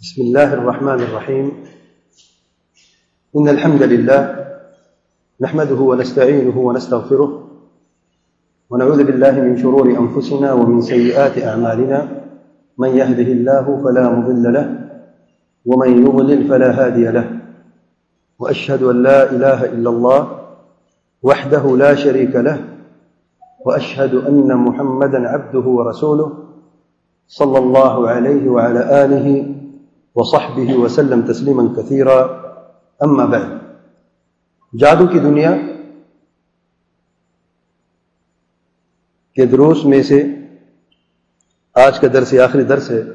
بسم الله الرحمن الرحيم. إن الحمد لله نحمده ونستعينه ونستغفره ونعوذ بالله من شرور أنفسنا ومن سيئات أعمالنا، من يهده الله فلا مضل له ومن يضلل فلا هادي له، وأشهد أن لا إله إلا الله وحده لا شريك له، وأشهد أن محمدا عبده ورسوله صلى الله عليه وعلى آله وصحبه وسلم تسلیما کثیرا. اما بعد، جادو کی دنیا کے دروس میں سے آج کا درس آخری درس ہے،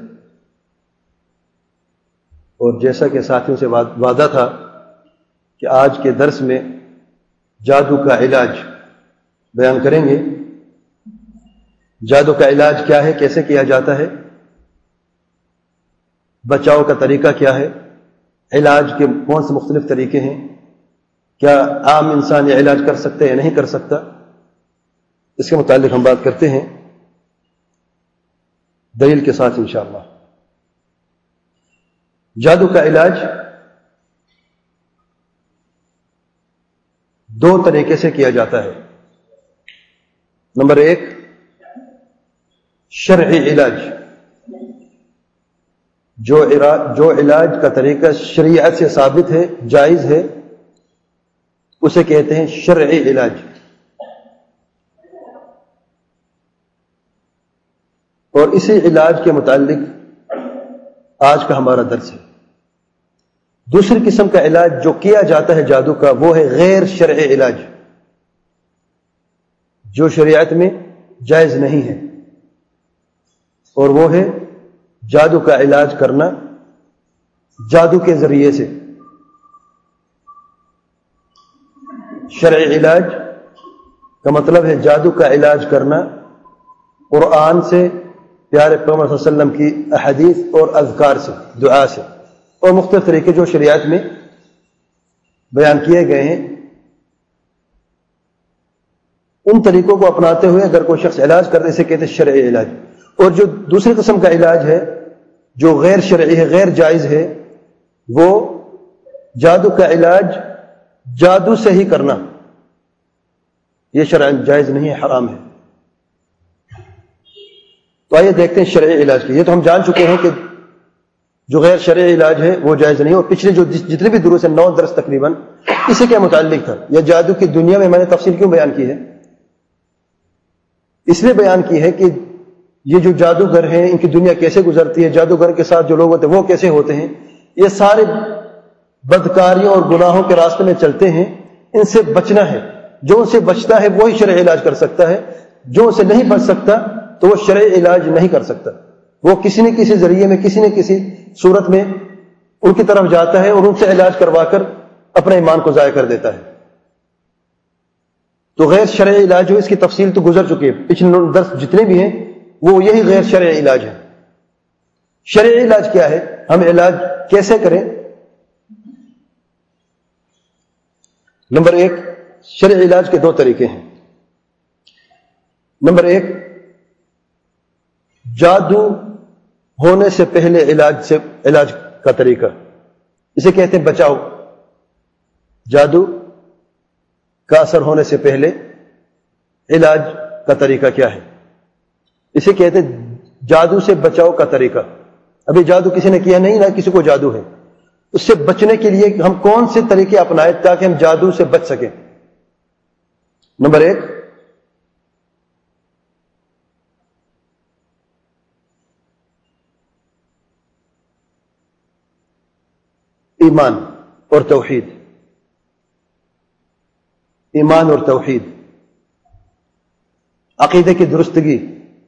اور جیسا کہ ساتھیوں سے وعدہ تھا کہ آج کے درس میں جادو کا علاج بیان کریں گے. جادو کا علاج کیا ہے، کیسے کیا جاتا ہے، بچاؤ کا طریقہ کیا ہے، علاج کے کون سے مختلف طریقے ہیں، کیا عام انسان یہ علاج کر سکتا ہے یا نہیں کر سکتا، اس کے متعلق ہم بات کرتے ہیں دلیل کے ساتھ انشاءاللہ. جادو کا علاج دو طریقے سے کیا جاتا ہے. نمبر ایک، شرعی علاج. جو علاج کا طریقہ شریعت سے ثابت ہے، جائز ہے، اسے کہتے ہیں شرعی علاج. اور اسی علاج کے متعلق آج کا ہمارا درس ہے. دوسری قسم کا علاج جو کیا جاتا ہے جادو کا، وہ ہے غیر شرعی علاج، جو شریعت میں جائز نہیں ہے، اور وہ ہے جادو کا علاج کرنا جادو کے ذریعے سے. شرعی علاج کا مطلب ہے جادو کا علاج کرنا قرآن سے، پیارے پیغمبر صلی اللہ علیہ وسلم کی احادیث اور اذکار سے، دعا سے، اور مختلف طریقے جو شریعت میں بیان کیے گئے ہیں، ان طریقوں کو اپناتے ہوئے اگر کوئی شخص علاج کرے اسے کہتے ہیں شرعی علاج. اور جو دوسری قسم کا علاج ہے جو غیر شرعی ہے، غیر جائز ہے، وہ جادو کا علاج جادو سے ہی کرنا. یہ شرعاً جائز نہیں ہے، حرام ہے. تو آئیے دیکھتے ہیں شرعی علاج کی. یہ تو ہم جان چکے ہیں کہ جو غیر شرعی علاج ہے وہ جائز نہیں. اور پچھلے جو جتنے بھی دروس ہیں، 9 درس تقریباً اسی کے متعلق تھا. یا جادو کی دنیا میں نے تفصیل کیوں بیان کی ہے؟ اس لیے بیان کی ہے کہ یہ جو جادوگر ہیں ان کی دنیا کیسے گزرتی ہے، جادوگر کے ساتھ جو لوگ ہوتے ہیں وہ کیسے ہوتے ہیں. یہ سارے بدکاریوں اور گناہوں کے راستے میں چلتے ہیں. ان سے بچنا ہے. جو ان سے بچتا ہے وہی شرعی علاج کر سکتا ہے. جو ان سے نہیں بچ سکتا تو وہ شرعی علاج نہیں کر سکتا. وہ کسی نہ کسی ذریعے میں، کسی نہ کسی صورت میں ان کی طرف جاتا ہے اور ان سے علاج کروا کر اپنے ایمان کو ضائع کر دیتا ہے. تو غیر شرعی علاج جو اس کی تفصیل تو گزر چکی ہے، پچھلے درس جتنے بھی ہیں وہ یہی غیر شرعی علاج ہے. شرعی علاج کیا ہے، ہم علاج کیسے کریں؟ نمبر ایک، شرعی علاج کے 2 طریقے ہیں. نمبر ایک، جادو ہونے سے پہلے علاج کا طریقہ، اسے کہتے ہیں بچاؤ. جادو کا اثر ہونے سے پہلے علاج کا طریقہ کیا ہے؟ اسے کہتے ہیں جادو سے بچاؤ کا طریقہ. ابھی جادو کسی نے کیا نہیں، نہ کسی کو جادو ہے. اس سے بچنے کے لیے ہم کون سے طریقے اپنائیں تاکہ ہم جادو سے بچ سکیں؟ نمبر ایک، ایمان اور توحید. ایمان اور توحید، عقیدے کی درستگی.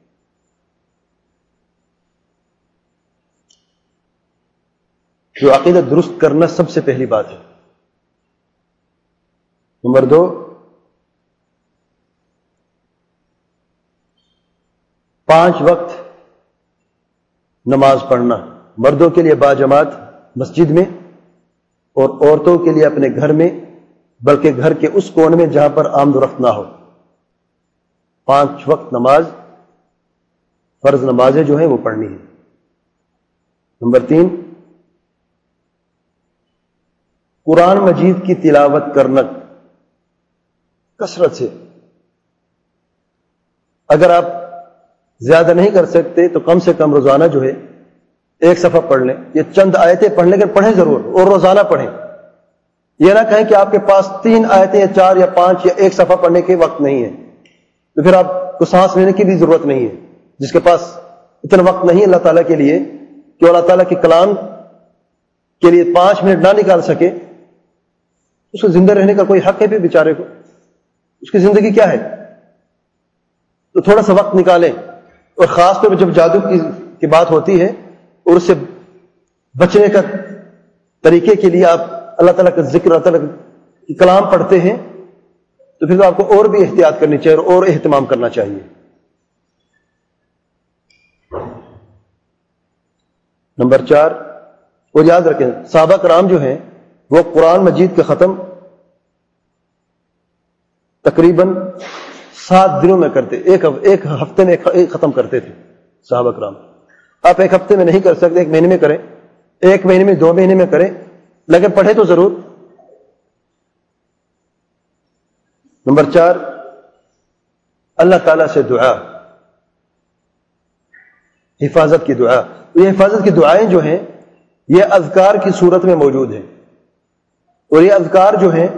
جو عقیدہ درست کرنا سب سے پہلی بات ہے. نمبر 2، پانچ وقت نماز پڑھنا، مردوں کے لیے باجماعت مسجد میں اور عورتوں کے لیے اپنے گھر میں، بلکہ گھر کے اس کونے میں جہاں پر آمد و رفت نہ ہو. 5 وقت نماز، فرض نمازیں جو ہیں وہ پڑھنی ہے. نمبر 3، قرآن مجید کی تلاوت کرنا کثرت سے. اگر آپ زیادہ نہیں کر سکتے تو کم سے کم روزانہ جو ہے ایک صفحہ پڑھ لیں. یہ چند آیتیں پڑھ لیں، پڑھیں ضرور اور روزانہ پڑھیں. یہ نہ کہیں کہ آپ کے پاس 3 آیتیں یا 4 یا 5 یا ایک صفحہ پڑھنے کے وقت نہیں ہے، تو پھر آپ کو سانس لینے کی بھی ضرورت نہیں ہے. جس کے پاس اتنا وقت نہیں اللہ تعالیٰ کے لیے کہ اللہ تعالیٰ کے کلام کے لیے 5 منٹ نہ نکال سکے، اس کو زندہ رہنے کا کوئی حق ہے پھر بیچارے کو؟ اس کی زندگی کیا ہے؟ تو تھوڑا سا وقت نکالیں. اور خاص طور پہ جب جادو کی بات ہوتی ہے اور اس سے بچنے کا طریقے کے لیے آپ اللہ تعالیٰ کا ذکر، اللہ تعالیٰ کا کلام پڑھتے ہیں، تو پھر تو آپ کو اور بھی احتیاط کرنی چاہیے اور اہتمام کرنا چاہیے. نمبر 4، اور یاد رکھیں صحابہ کرام جو ہیں وہ قرآن مجید کا ختم تقریباً 7 دنوں میں کرتے، ایک ہفتے میں ایک ختم کرتے تھے صحابہ کرام. آپ ایک ہفتے میں نہیں کر سکتے، 1 مہینے میں کریں، 1 مہینے میں 2 مہینے میں کریں، لیکن پڑھے تو ضرور. نمبر 4، اللہ تعالیٰ سے دعا، حفاظت کی دعا. یہ حفاظت کی دعائیں جو ہیں یہ اذکار کی صورت میں موجود ہیں، اور یہ اذکار جو ہیں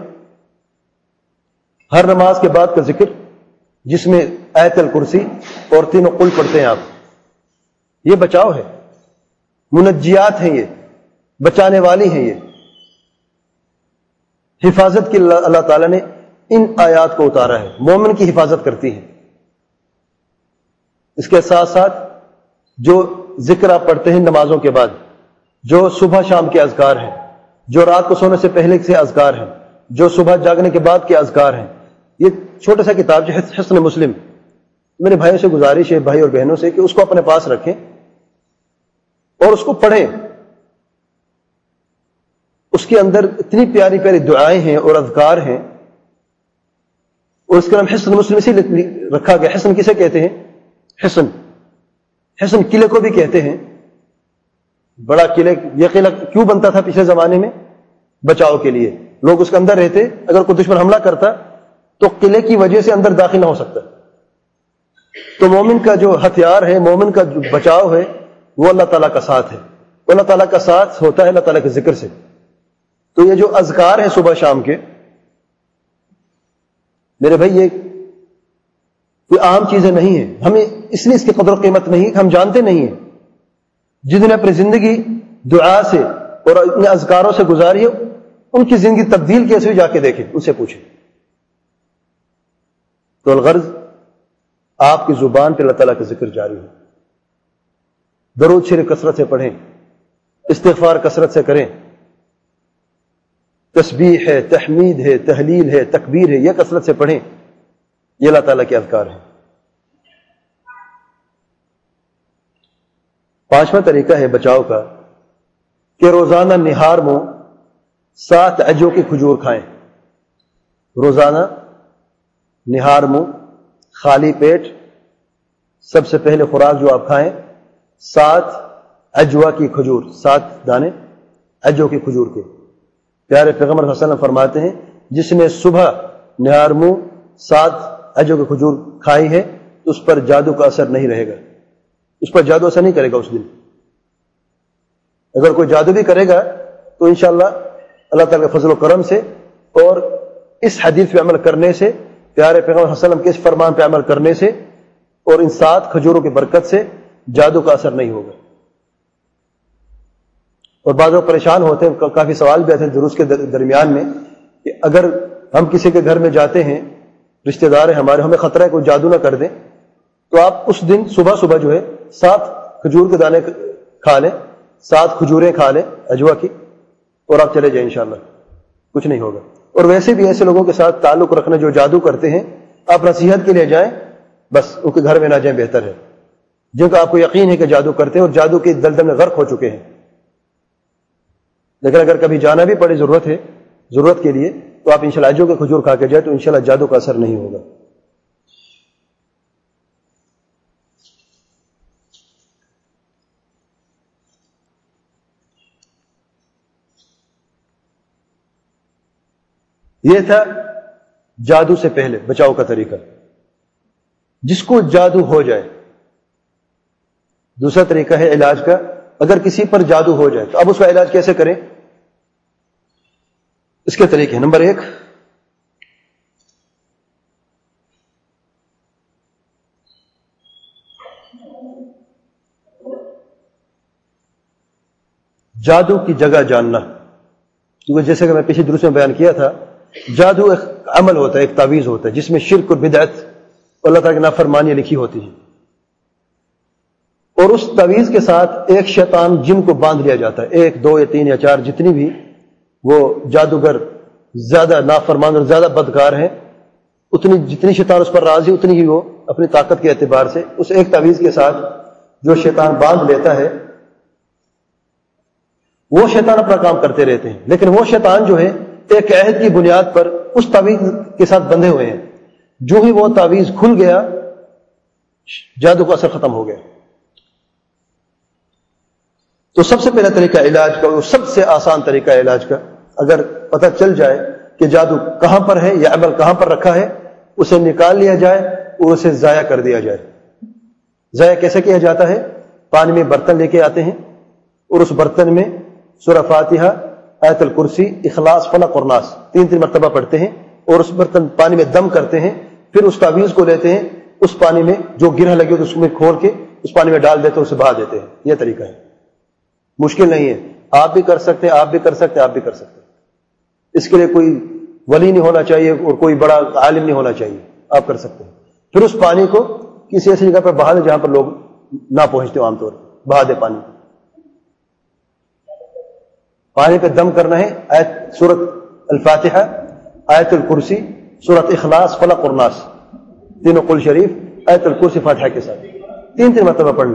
ہر نماز کے بعد کا ذکر جس میں آیت الکرسی اور 3 قل پڑھتے ہیں آپ، یہ بچاؤ ہے، منجیات ہیں، یہ بچانے والی ہیں. یہ حفاظت کی اللہ تعالیٰ نے ان آیات کو اتارا ہے، مومن کی حفاظت کرتی ہیں. اس کے ساتھ ساتھ جو ذکر آپ پڑھتے ہیں نمازوں کے بعد، جو صبح شام کے اذکار ہیں، جو رات کو سونے سے پہلے سے اذکار ہیں، جو صبح جاگنے کے بعد کے اذکار ہیں، یہ چھوٹا سا کتاب جو حصن مسلم، میرے بھائیوں سے گزارش ہے، بھائی اور بہنوں سے، کہ اس کو اپنے پاس رکھیں اور اس کو پڑھیں. اس کے اندر اتنی پیاری پیاری دعائیں ہیں اور اذکار ہیں، اور اس کا نام حصن مسلم سے رکھا گیا. حصن کسے کہتے ہیں؟ حصن قلعے کو بھی کہتے ہیں. بڑا قلعہ، یہ قلعہ کیوں بنتا تھا پچھلے زمانے میں؟ بچاؤ کے لیے. لوگ اس کے اندر رہتے، اگر کوئی دشمن حملہ کرتا تو قلعے کی وجہ سے اندر داخل نہ ہو سکتا. تو مومن کا جو ہتھیار ہے، مومن کا جو بچاؤ ہے، وہ اللہ تعالیٰ کا ساتھ ہے. اللہ تعالیٰ کا ساتھ ہوتا ہے اللہ تعالیٰ کے ذکر سے. تو یہ جو اذکار ہیں صبح شام کے، میرے بھائی یہ کوئی عام چیزیں نہیں ہیں. ہمیں اس لیے اس کی قدر و قیمت نہیں، ہم جانتے نہیں ہیں. جن نے اپنی زندگی دعا سے اور اپنے اذکاروں سے گزاری ہے، ان کی زندگی تبدیل کیسے ہوئی، جا کے دیکھیں، ان سے پوچھیں. تو الغرض آپ کی زبان پہ اللہ تعالیٰ کا ذکر جاری ہو. درود شریف کثرت سے پڑھیں، استغفار کثرت سے کریں، تسبیح ہے، تحمید ہے، تحلیل ہے، تکبیر ہے، یہ کثرت سے پڑھیں. یہ اللہ تعالیٰ کے اذکار ہیں. 5واں طریقہ ہے بچاؤ کا کہ روزانہ نہار منہ 7 اجو کی کھجور کھائیں. روزانہ نہار منہ خالی پیٹ سب سے پہلے خوراک جو آپ کھائیں 7 اجوا کی کھجور، 7 دانے اجو کی کھجور کے. پیارے پیغمبر صلی اللہ علیہ وسلم فرماتے ہیں جس نے صبح نہار منہ 7 اجو کی کھجور کھائی ہے تو اس پر جادو کا اثر نہیں رہے گا، اس پر جادو اثر نہیں کرے گا اس دن. اگر کوئی جادو بھی کرے گا تو انشاءاللہ اللہ تعالیٰ کے فضل و کرم سے اور اس حدیث پہ عمل کرنے سے، پیارے پیغمبر صلی اللہ علیہ وسلم کے اس فرمان پہ عمل کرنے سے اور ان 7 کھجوروں کی برکت سے جادو کا اثر نہیں ہوگا. اور بعض لوگ پریشان ہوتے ہیں، کافی سوال بھی آتے ہیں دروس کے درمیان میں کہ اگر ہم کسی کے گھر میں جاتے ہیں، رشتہ دار ہیں ہمارے، ہمیں خطرہ ہے کوئی جادو نہ کر دیں، تو آپ اس دن صبح صبح جو ہے 7 کھجور کے دانے کھا لیں، 7 کھجوریں کھا لیں اجوا کی، اور آپ چلے جائیں، انشاءاللہ کچھ نہیں ہوگا. اور ویسے بھی ایسے لوگوں کے ساتھ تعلق رکھنا جو جادو کرتے ہیں، آپ نصیحت کے لیے جائیں، بس ان کے گھر میں نہ جائیں، بہتر ہے. جن کا آپ کو یقین ہے کہ جادو کرتے ہیں اور جادو کے دلدل میں غرق ہو چکے ہیں. لیکن اگر کبھی جانا بھی پڑے ضرورت کے لیے، تو آپ انشاءاللہ اجو کے کھجور کھا کے جائیں تو انشاءاللہ جادو کا اثر نہیں ہوگا. یہ تھا جادو سے پہلے بچاؤ کا طریقہ. جس کو جادو ہو جائے، دوسرا طریقہ ہے علاج کا. اگر کسی پر جادو ہو جائے تو اب اس کا علاج کیسے کریں؟ اس کے طریقے. نمبر 1، جادو کی جگہ جاننا. کیونکہ جیسے کہ میں پچھلے دروس میں بیان کیا تھا، جادو ایک عمل ہوتا ہے، ایک تعویذ ہوتا ہے جس میں شرک اور بدعت اور اللہ تعالیٰ کی نافرمانیاں لکھی ہوتی ہیں. اور اس تعویذ کے ساتھ ایک شیطان جن کو باندھ لیا جاتا ہے، 1 2 یا 3 یا 4 جتنی بھی وہ جادوگر زیادہ نافرمان اور زیادہ بدکار ہیں، جتنی شیطان اس پر راضی اتنی ہی وہ اپنی طاقت کے اعتبار سے اس ایک تعویذ کے ساتھ جو شیطان باندھ لیتا ہے وہ شیطان اپنا کام کرتے رہتے ہیں. لیکن وہ شیطان جو ہے ایک عہد کی بنیاد پر اس تعویذ کے ساتھ بندھے ہوئے ہیں. جو ہی وہ تعویذ کھل گیا جادو کا اثر ختم ہو گیا. تو سب سے پہلا طریقہ علاج کا، وہ سب سے آسان طریقہ علاج کا، اگر پتہ چل جائے کہ جادو کہاں پر ہے یا عمل کہاں پر رکھا ہے، اسے نکال لیا جائے اور اسے ضائع کر دیا جائے. ضائع کیسے کیا جاتا ہے؟ پانی میں برتن لے کے آتے ہیں اور اس برتن میں سورہ فاتحہ، آیت الکرسی، اخلاص، فلق اور ناس 3 مرتبہ پڑھتے ہیں اور اس برتن پانی میں دم کرتے ہیں. پھر اس تعویذ کو لیتے ہیں، اس پانی میں جو گرہ لگی ہو اس میں کھول کے اس پانی میں ڈال دیتے ہیں، اسے بہا دیتے ہیں. یہ طریقہ ہے، مشکل نہیں ہے. آپ بھی کر سکتے ہیں، آپ بھی کر سکتے ہیں، آپ بھی کر سکتے ہیں. اس کے لیے کوئی ولی نہیں ہونا چاہیے اور کوئی بڑا عالم نہیں ہونا چاہیے، آپ کر سکتے ہیں. پھر اس پانی کو کسی ایسی جگہ پر بہا دیں جہاں پر لوگ نہ پہنچتے ہو، عام طور پر بہا دے پانی کو. پانی پہ دم کرنا ہے. آیت سورت الفاتحہ، آیت الکرسی، سورت اخلاص، فلق اور ناس، تینوں قل شریف، آیت الکرسی، فاتحہ کے ساتھ 3 مرتبہ پڑھنا.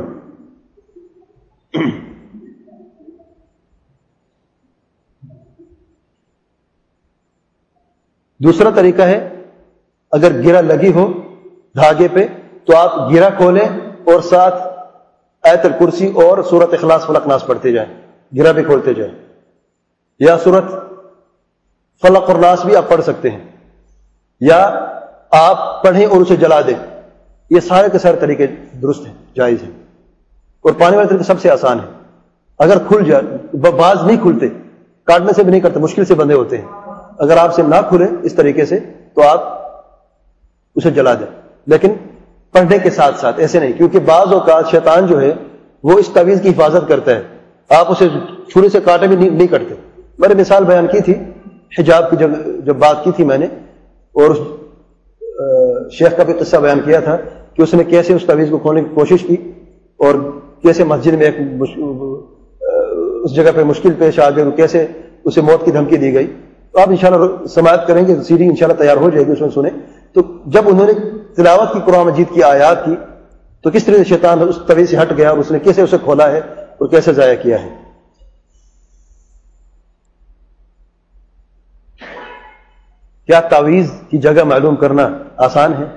دوسرا طریقہ ہے، اگر گرہ لگی ہو دھاگے پہ تو آپ گرہ کھولیں اور ساتھ آیت الکرسی اور سورت اخلاص، فلق، ناس پڑھتے جائیں، گرہ بھی کھولتے جائیں. یا سورت فلق اور ناس بھی آپ پڑھ سکتے ہیں، یا آپ پڑھیں اور اسے جلا دیں. یہ سارے کے سارے طریقے درست ہیں، جائز ہیں. اور پانی والے طریقے سب سے آسان ہے. اگر کھل جائے، بعض نہیں کھلتے، کاٹنے سے بھی نہیں کرتے، مشکل سے بندھے ہوتے ہیں. اگر آپ سے نہ کھلے اس طریقے سے تو آپ اسے جلا دیں، لیکن پڑھنے کے ساتھ ساتھ. ایسے نہیں، کیونکہ بعض اوقات شیطان جو ہے وہ اس تعویذ کی حفاظت کرتا ہے. آپ اسے چھری سے کاٹے بھی نہیں کرتے. میں نے مثال بیان کی تھی حجاب کی، جب بات کی تھی میں نے، اور اس شیخ کا بھی قصہ بیان کیا تھا کہ اس نے کیسے اس تعویذ کو کھولنے کی کوشش کی اور کیسے مسجد میں اس جگہ پہ مشکل پیش آ گئی، کیسے اسے موت کی دھمکی دی گئی. تو آپ انشاءاللہ سماعت کریں گے، سیڈی انشاءاللہ تیار ہو جائے گی، اس میں سنیں. تو جب انہوں نے تلاوت کی قرآن مجید کی آیات کی تو کس طرح سے شیطان اس تعویذ سے ہٹ گیا اور اس نے کیسے اسے کھولا ہے اور کیسے ضائع کیا ہے. کیا تعویذ کی جگہ معلوم کرنا آسان ہے؟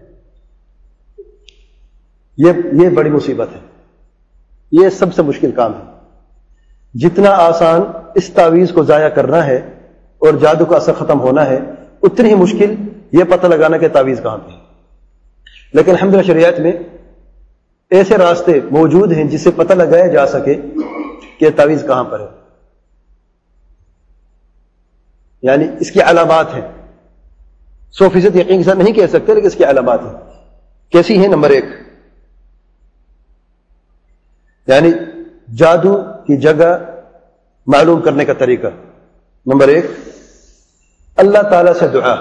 یہ بڑی مصیبت ہے. یہ سب سے مشکل کام ہے. جتنا آسان اس تعویذ کو ضائع کرنا ہے اور جادو کا اثر ختم ہونا ہے، اتنی ہی مشکل یہ پتہ لگانا کہ تعویذ کہاں پہ ہے. لیکن الحمدللہ شریعت میں ایسے راستے موجود ہیں جس سے پتہ لگایا جا سکے کہ تعویذ کہاں پر ہے. یعنی اس کی علامات ہیں. 100% یقین کے ساتھ نہیں کہہ سکتے، لیکن اس کی علامات ہیں. کیسی ہیں؟ نمبر 1، یعنی جادو کی جگہ معلوم کرنے کا طریقہ. نمبر 1، اللہ تعالی سے دعا.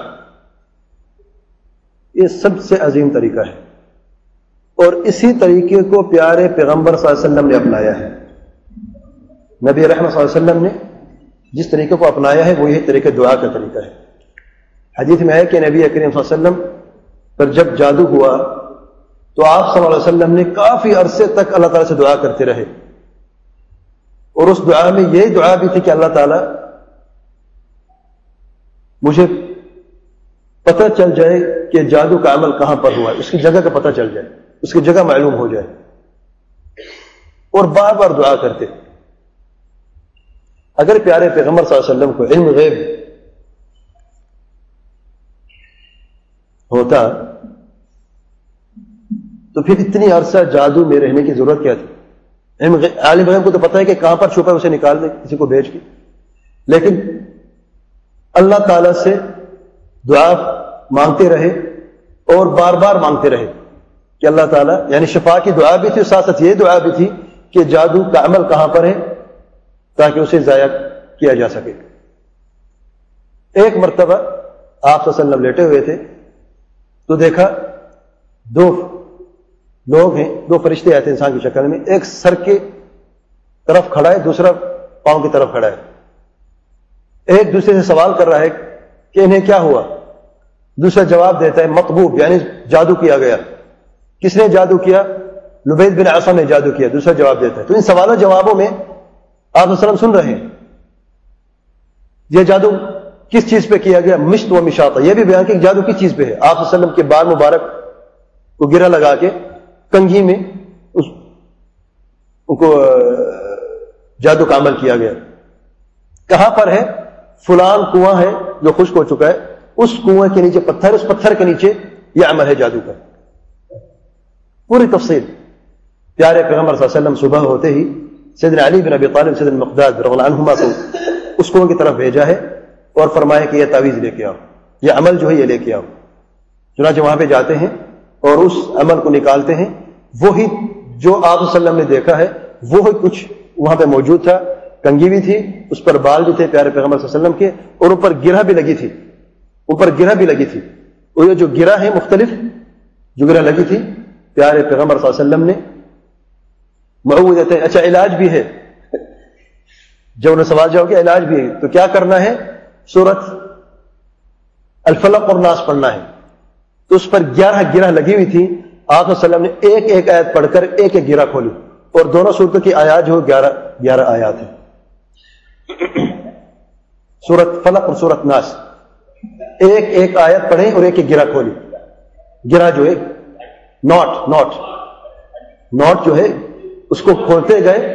یہ سب سے عظیم طریقہ ہے اور اسی طریقے کو پیارے پیغمبر صلی اللہ علیہ وسلم نے اپنایا ہے. نبی رحمت صلی اللہ علیہ وسلم نے جس طریقے کو اپنایا ہے وہ یہ طریقہ دعا کا طریقہ ہے. حدیث میں ہے کہ نبی کریم صلی اللہ علیہ وسلم پر جب جادو ہوا تو آپ صلی اللہ علیہ وسلم نے کافی عرصے تک اللہ تعالیٰ سے دعا کرتے رہے، اور اس دعا میں یہی دعا بھی تھی کہ اللہ تعالیٰ مجھے پتہ چل جائے کہ جادو کا عمل کہاں پر ہوا ہے، اس کی جگہ کا پتہ چل جائے، اس کی جگہ معلوم ہو جائے. اور بار بار دعا کرتے. اگر پیارے پیغمبر صلی اللہ علیہ وسلم کو علم غیب ہوتا تو پھر اتنی عرصہ جادو میں رہنے کی ضرورت کیا تھی؟ عالم غیب کو تو پتہ ہے کہ کہاں پر چھپا ہے، اسے نکال دے کسی کو بھیج کے. لیکن اللہ تعالی سے دعا مانگتے رہے اور بار بار مانگتے رہے کہ اللہ تعالیٰ، یعنی شفا کی دعا بھی تھی، ساتھ ساتھ یہ دعا بھی تھی کہ جادو کا عمل کہاں پر ہے تاکہ اسے ضائع کیا جا سکے. ایک مرتبہ آپ صلی اللہ علیہ وسلم لیٹے ہوئے تھے تو دیکھا دو لوگ ہیں، دو فرشتے آئے تھے انسان کی شکل میں، ایک سر کے طرف کھڑا ہے، دوسرا پاؤں کی طرف کھڑا ہے. ایک دوسرے سے سوال کر رہا ہے کہ انہیں کیا ہوا. دوسرا جواب دیتا ہے مطبوب، یعنی جادو کیا گیا. کس نے جادو کیا؟ لبید بن عاصم نے جادو کیا. دوسرا جواب دیتا ہے. تو ان سوالوں جوابوں میں آپ صلی اللہ علیہ وسلم سن رہے ہیں یہ جادو کس چیز پہ کیا گیا. مشت و مشاطہ، یہ بھی بیان کہ جادو کس چیز پہ ہے. آپ صلی اللہ علیہ وسلم کے بال مبارک کو گرہ لگا کے کنگھی میں اس کو جادو کا عمل کیا گیا. کہاں پر ہے؟ فلان کنواں ہے جو خشک ہو چکا ہے، اس کنویں کے نیچے پتھر، اس پتھر کے نیچے یہ عمل ہے جادو کا. پوری تفصیل. پیارے پیغمبر صلی اللہ علیہ وسلم صبح ہوتے ہی سیدنا علی بن ابی طالب، سیدنا مقداد رضی اللہ عنہما کو اس کنویں کی طرف بھیجا ہے اور فرمایا کہ یہ تعویذ لے کے آؤ، یہ عمل جو ہے یہ لے کے آؤ. چنانچہ وہاں پہ جاتے ہیں اور اس عمل کو نکالتے ہیں. وہی جو آپ صلی اللہ علیہ وسلم نے دیکھا ہے وہی کچھ وہاں پہ موجود تھا. کنگھی بھی تھی، اس پر بال بھی تھے پیارے پیغمبر صلی اللہ علیہ وسلم کے، اور اوپر گرہ بھی لگی تھی. اوپر گرہ بھی لگی تھی. اور یہ جو گرہ ہے مختلف جو گرہ لگی تھی پیارے پیغمبر صلی اللہ علیہ وسلم نے معوذتیں. اچھا علاج بھی ہے. جب انہیں سوال جاؤ کہ علاج بھی ہے تو کیا کرنا ہے؟ سورت الفلق اور ناس پڑھنا ہے. تو اس پر 11 گرہ لگی ہوئی تھی. آپ صلی اللہ علیہ وسلم نے ایک ایک آیت پڑھ کر ایک ایک گرہ کھولی، اور دونوں صورتوں کی آیات جو 11 آیات ہیں. سورت فلق اور سورت ناس ایک ایک آیت پڑھیں اور ایک ایک گرہ کھولی. گرہ جو ہے نوٹ جو ہے اس کو کھولتے گئے،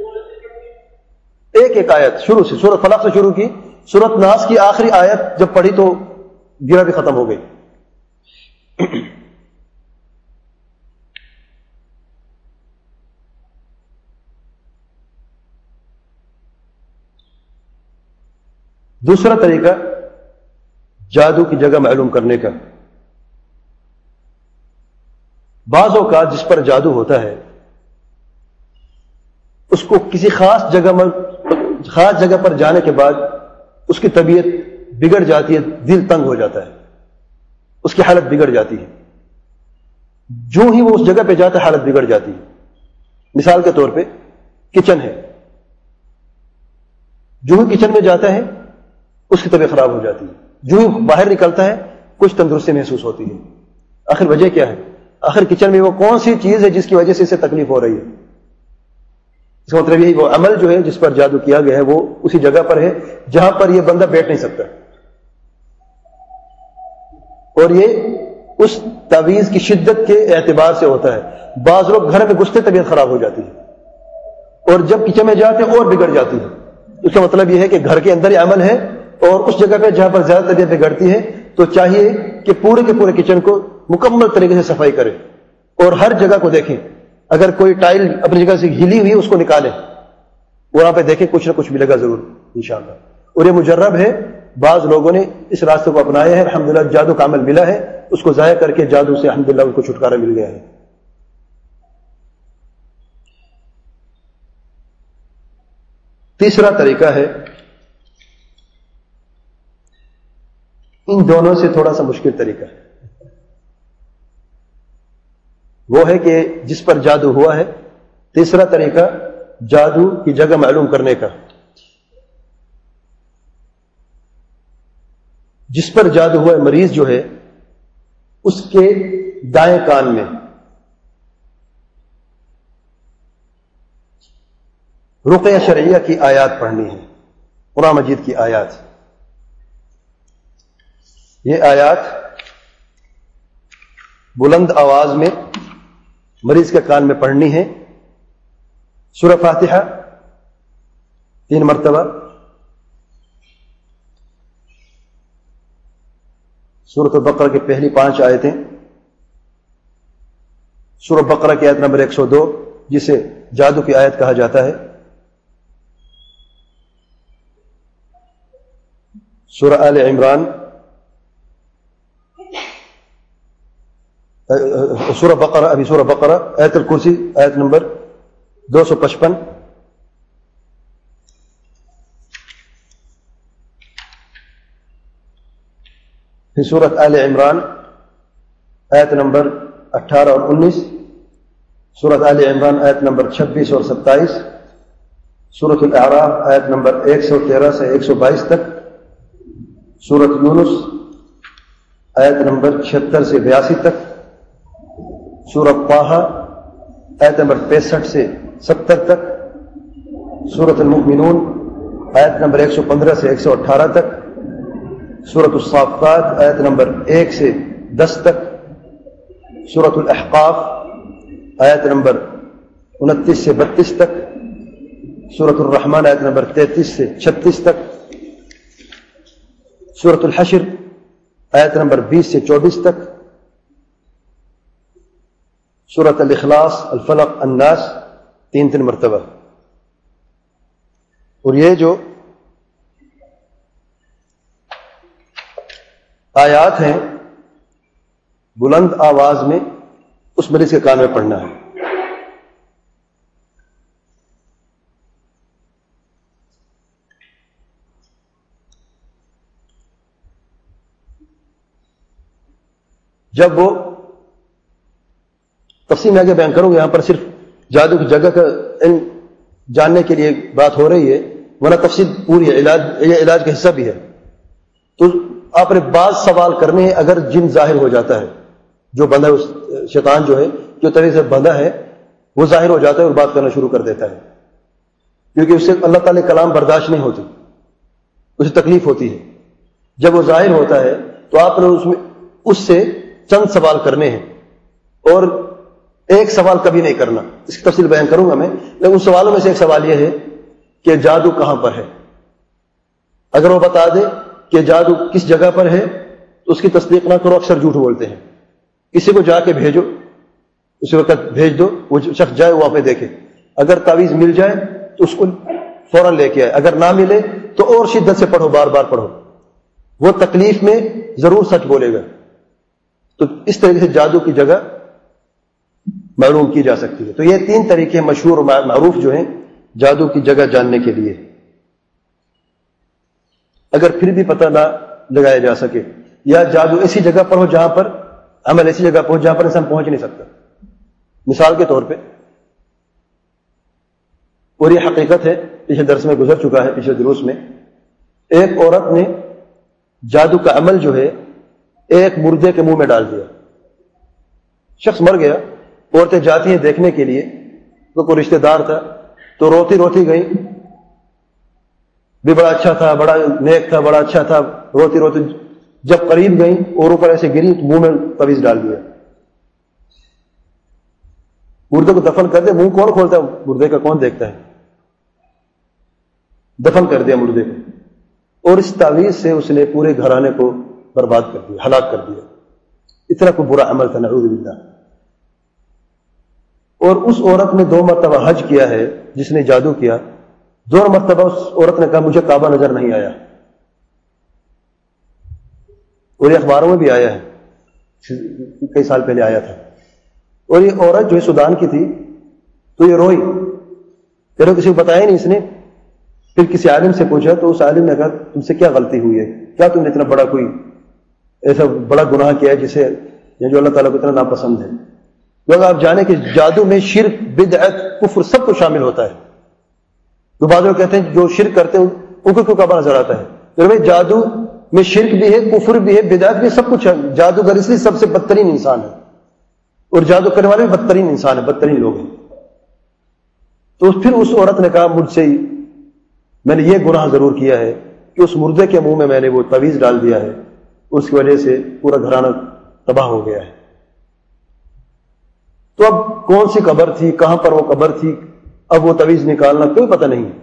ایک ایک آیت شروع سے سورت فلق سے شروع کی، سورت ناس کی آخری آیت جب پڑھی تو گرہ بھی ختم ہو گئی. دوسرا طریقہ جادو کی جگہ معلوم کرنے کا. بعض اوقات جس پر جادو ہوتا ہے اس کو کسی خاص جگہ پر جانے کے بعد اس کی طبیعت بگڑ جاتی ہے، دل تنگ ہو جاتا ہے، اس کی حالت بگڑ جاتی ہے. جو ہی وہ اس جگہ پہ جاتا ہے حالت بگڑ جاتی ہے. مثال کے طور پہ کچن ہے، جو ہی کچن میں جاتا ہے اس کی طبیعت خراب ہو جاتی ہے. جو ہی باہر نکلتا ہے کچھ تندرستی محسوس ہوتی ہے. آخر وجہ کیا ہے؟ آخر کچن میں وہ کون سی چیز ہے جس کی وجہ سے اسے تکلیف ہو رہی ہے؟ اس کا مطلب یہی وہ عمل جو ہے جس پر جادو کیا گیا ہے وہ اسی جگہ پر ہے جہاں پر یہ بندہ بیٹھ نہیں سکتا. اور یہ اس تعویذ کی شدت کے اعتبار سے ہوتا ہے. بعض لوگ گھر میں گھستے طبیعت خراب ہو جاتی ہے اور جب کچن میں جاتے ہیں اور بگڑ جاتی ہے. اس کا مطلب یہ ہے کہ گھر کے اندر یہ عمل ہے اور اس جگہ پہ جہاں پر زیادہ طبیعت بگڑتی ہے تو چاہیے کہ پورے کے پورے کچن کو مکمل طریقے سے صفائی کرے اور ہر جگہ کو دیکھیں. اگر کوئی ٹائل اپنی جگہ سے ہلی ہوئی ہے اس کو نکالیں، وہاں پہ دیکھیں کچھ نہ کچھ ملے گا ضرور انشاءاللہ. اور یہ مجرب ہے، بعض لوگوں نے اس راستے کو اپنایا ہے، الحمدللہ جادو کا عمل ملا ہے، اس کو ضائع کر کے جادو سے الحمدللہ ان کو چھٹکارا مل گیا ہے. تیسرا طریقہ ہے، ان دونوں سے تھوڑا سا مشکل طریقہ ہے، وہ ہے کہ جس پر جادو ہوا ہے. تیسرا طریقہ جادو کی جگہ معلوم کرنے کا. جس پر جادو ہوا ہے مریض جو ہے اس کے دائیں کان میں رقیہ شرعیہ کی آیات پڑھنی ہے، قرآن مجید کی آیات. یہ آیات بلند آواز میں مریض کے کان میں پڑھنی ہے. سورہ فاتحہ 3 مرتبہ، سورۃ البقرہ کی پہلی 5 آیتیں، سورۃ بقرہ کی آیت نمبر 102 جسے جادو کی آیت کہا جاتا ہے، سورہ آل عمران، سورہ بقرہ آیت الکرسی آیت نمبر 255، پھر سورۃ آل عمران آیت نمبر 18 اور 19، سورۃ آل عمران آیت نمبر 26 اور 27، سورۃ الاعراف آیت نمبر 113 سے 122 تک، سورۃ یونس آیت نمبر 76 سے 82 تک، سورۃ طٰہٰ آیت نمبر 65 سے 70 تک، سورۃ المؤمنون آیت نمبر 115 سے 118 تک، سورۃ الصافات آیت نمبر 1 سے 10 تک، سورۃ الاحقاف آیت نمبر 29 سے 32 تک، سورۃ الرحمن آیت نمبر 33 سے 36 تک، سورۃ الحشر آیت نمبر 20 سے 24 تک، سورۃ الاخلاص الفلق الناس 3 مرتبہ۔ اور یہ جو آیات ہیں بلند آواز میں اس مریض کے کان میں پڑھنا ہے۔ جب وہ تفصیل میں آگے بیان کروں گا، یہاں پر صرف جادو کی جگہ کا علم جاننے کے لیے بات ہو رہی ہے، ورنہ تفصیل پوری ہے، یہ علاج کا حصہ بھی ہے۔ تو آپ نے بعض سوال کرنے ہیں۔ اگر جن ظاہر ہو جاتا ہے، جو بندہ شیطان جو ہے جو طرح سے بندہ ہے وہ ظاہر ہو جاتا ہے اور بات کرنا شروع کر دیتا ہے، کیونکہ اس سے اللہ تعالی کلام برداشت نہیں ہوتی، اسے تکلیف ہوتی ہے۔ جب وہ ظاہر ہوتا ہے تو آپ نے اس سے چند سوال کرنے ہیں، اور ایک سوال کبھی نہیں کرنا، اس کی تفصیل بیان کروں گا میں، لیکن ان سوالوں میں سے ایک سوال یہ ہے کہ جادو کہاں پر ہے۔ اگر وہ بتا دے کہ جادو کس جگہ پر ہے تو اس کی تصدیق نہ کرو، اکثر جھوٹ بولتے ہیں۔ کسی کو جا کے بھیجو، اسی وقت بھیج دو، وہ شخص جائے وہاں پہ دیکھے، اگر تعویذ مل جائے تو اس کو فوراً لے کے آئے، اگر نہ ملے تو اور شدت سے پڑھو، بار بار پڑھو، وہ تکلیف میں ضرور سچ بولے گا۔ تو اس طریقے سے جادو کی جگہ معلوم کی جا سکتی ہے۔ تو یہ 3 طریقے مشہور و معروف جو ہیں جادو کی جگہ جاننے کے لیے۔ اگر پھر بھی پتہ نہ لگایا جا سکے، یا جادو ایسی جگہ پر ہو جہاں پر عمل ایسی جگہ پر ہو جہاں پر انسان پہنچ نہیں سکتا، مثال کے طور پہ، اور یہ حقیقت ہے، پچھلے درس میں گزر چکا ہے، پچھلے دروس میں، ایک عورت نے جادو کا عمل جو ہے ایک مردے کے منہ میں ڈال دیا۔ شخص مر گیا، عورتیں جاتی ہیں دیکھنے کے لیے، تو کوئی رشتہ دار تھا، تو روتی روتی گئی، بھی بڑا اچھا تھا، بڑا نیک تھا، بڑا اچھا تھا، روتی روتی جب قریب گئی اور اوپر ایسے گری تو منہ میں تعویذ ڈال دیا۔ مردے کو دفن کر دیا، منہ کون کھولتا ہے مردے کا، کون دیکھتا ہے؟ دفن کر دیا مردے کو، اور اس تعویذ سے اس نے پورے گھرانے کو برباد کر دیا، ہلاک کر دیا۔ اتنا کوئی برا عمل تھا، نعوذ باللہ۔ اور اس عورت نے 2 مرتبہ حج کیا ہے، جس نے جادو کیا، 2 مرتبہ اس عورت نے کہا مجھے کعبہ نظر نہیں آیا، اور یہ اخباروں میں بھی آیا ہے، کئی سال پہلے آیا تھا۔ اور یہ عورت جو ہے سودان کی تھی، تو یہ روئی، پھر کسی کو بتایا نہیں اس نے۔ پھر کسی عالم سے پوچھا تو اس عالم نے کہا تم سے کیا غلطی ہوئی ہے، کیا تم نے اتنا بڑا کوئی ایسا بڑا گناہ کیا ہے جسے جو اللہ تعالیٰ کو اتنا ناپسند ہے؟ کیونکہ آپ جانیں کہ جادو میں شرک، بدعت، کفر سب کچھ شامل ہوتا ہے۔ تو بعض لوگ کہتے ہیں جو شرک کرتے ہیں ان کو کیوں کعبہ نظر آتا ہے؟ تو جادو میں شرک بھی ہے، کفر بھی ہے، بدعت بھی، سب کچھ ہے۔ جادوگر اس لیے سب سے بدترین انسان ہے، اور جادو کرنے والے بھی بدترین انسان ہے، بدترین لوگ ہیں۔ تو پھر اس عورت نے کہا مجھ سے میں نے یہ گناہ ضرور کیا ہے کہ اس مردے کے منہ میں میں نے وہ تعویذ ڈال دیا ہے، اس کی وجہ سے پورا گھرانہ تباہ ہو گیا ہے۔ تو اب کون سی قبر تھی، کہاں پر وہ قبر تھی، اب وہ تعویذ نکالنا کوئی پتہ نہیں ہے۔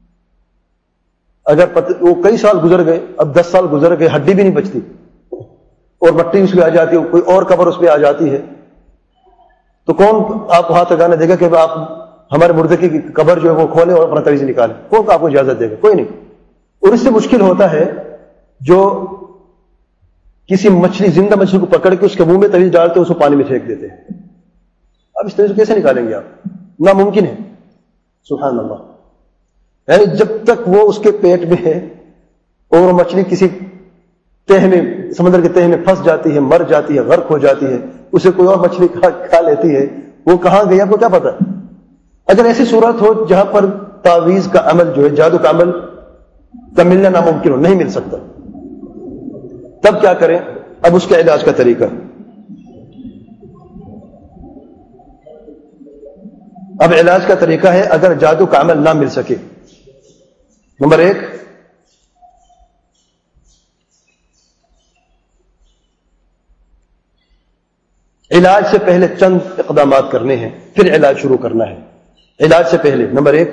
اگر وہ کئی سال گزر گئے، اب 10 سال گزر گئے، ہڈی بھی نہیں بچتی، اور مٹی اس پہ آ جاتی ہے, کوئی اور قبر اس پہ آ جاتی ہے, تو کون آپ کو ہاتھ لگانے دے گا کہ آپ ہمارے مردے کی قبر جو ہے وہ کھولیں اور اپنا تعویذ نکالیں؟ کون آپ کو اجازت دے گا؟ کوئی نہیں. اور اس سے مشکل ہوتا ہے جو کسی مچھلی, زندہ مچھلی کو پکڑ کے اس کے منہ میں تعویذ ڈالتے ہیں, اس کو پانی میں پھینک دیتے ہیں. اب اس تعویذ کو کیسے نکالیں گے آپ؟ ناممکن ہے. سبحان اللہ. یعنی جب تک وہ اس کے پیٹ میں ہے اور وہ مچھلی کسی تہ میں, سمندر کے تہ میں پھنس جاتی ہے, مر جاتی ہے, غرق ہو جاتی ہے, اسے کوئی اور مچھلی کھا لیتی ہے, وہ کہاں گئی آپ کو کیا پتا؟ اگر ایسی صورت ہو جہاں پر تعویذ کا عمل جو ہے, جادو کا عمل کا ملنا ناممکن ہو, نہیں مل سکتا, تب کیا کریں؟ اب اس کے علاج کا طریقہ. اب علاج کا طریقہ ہے, اگر جادو کا عمل نہ مل سکے, نمبر 1, علاج سے پہلے چند اقدامات کرنے ہیں, پھر علاج شروع کرنا ہے. علاج سے پہلے نمبر 1,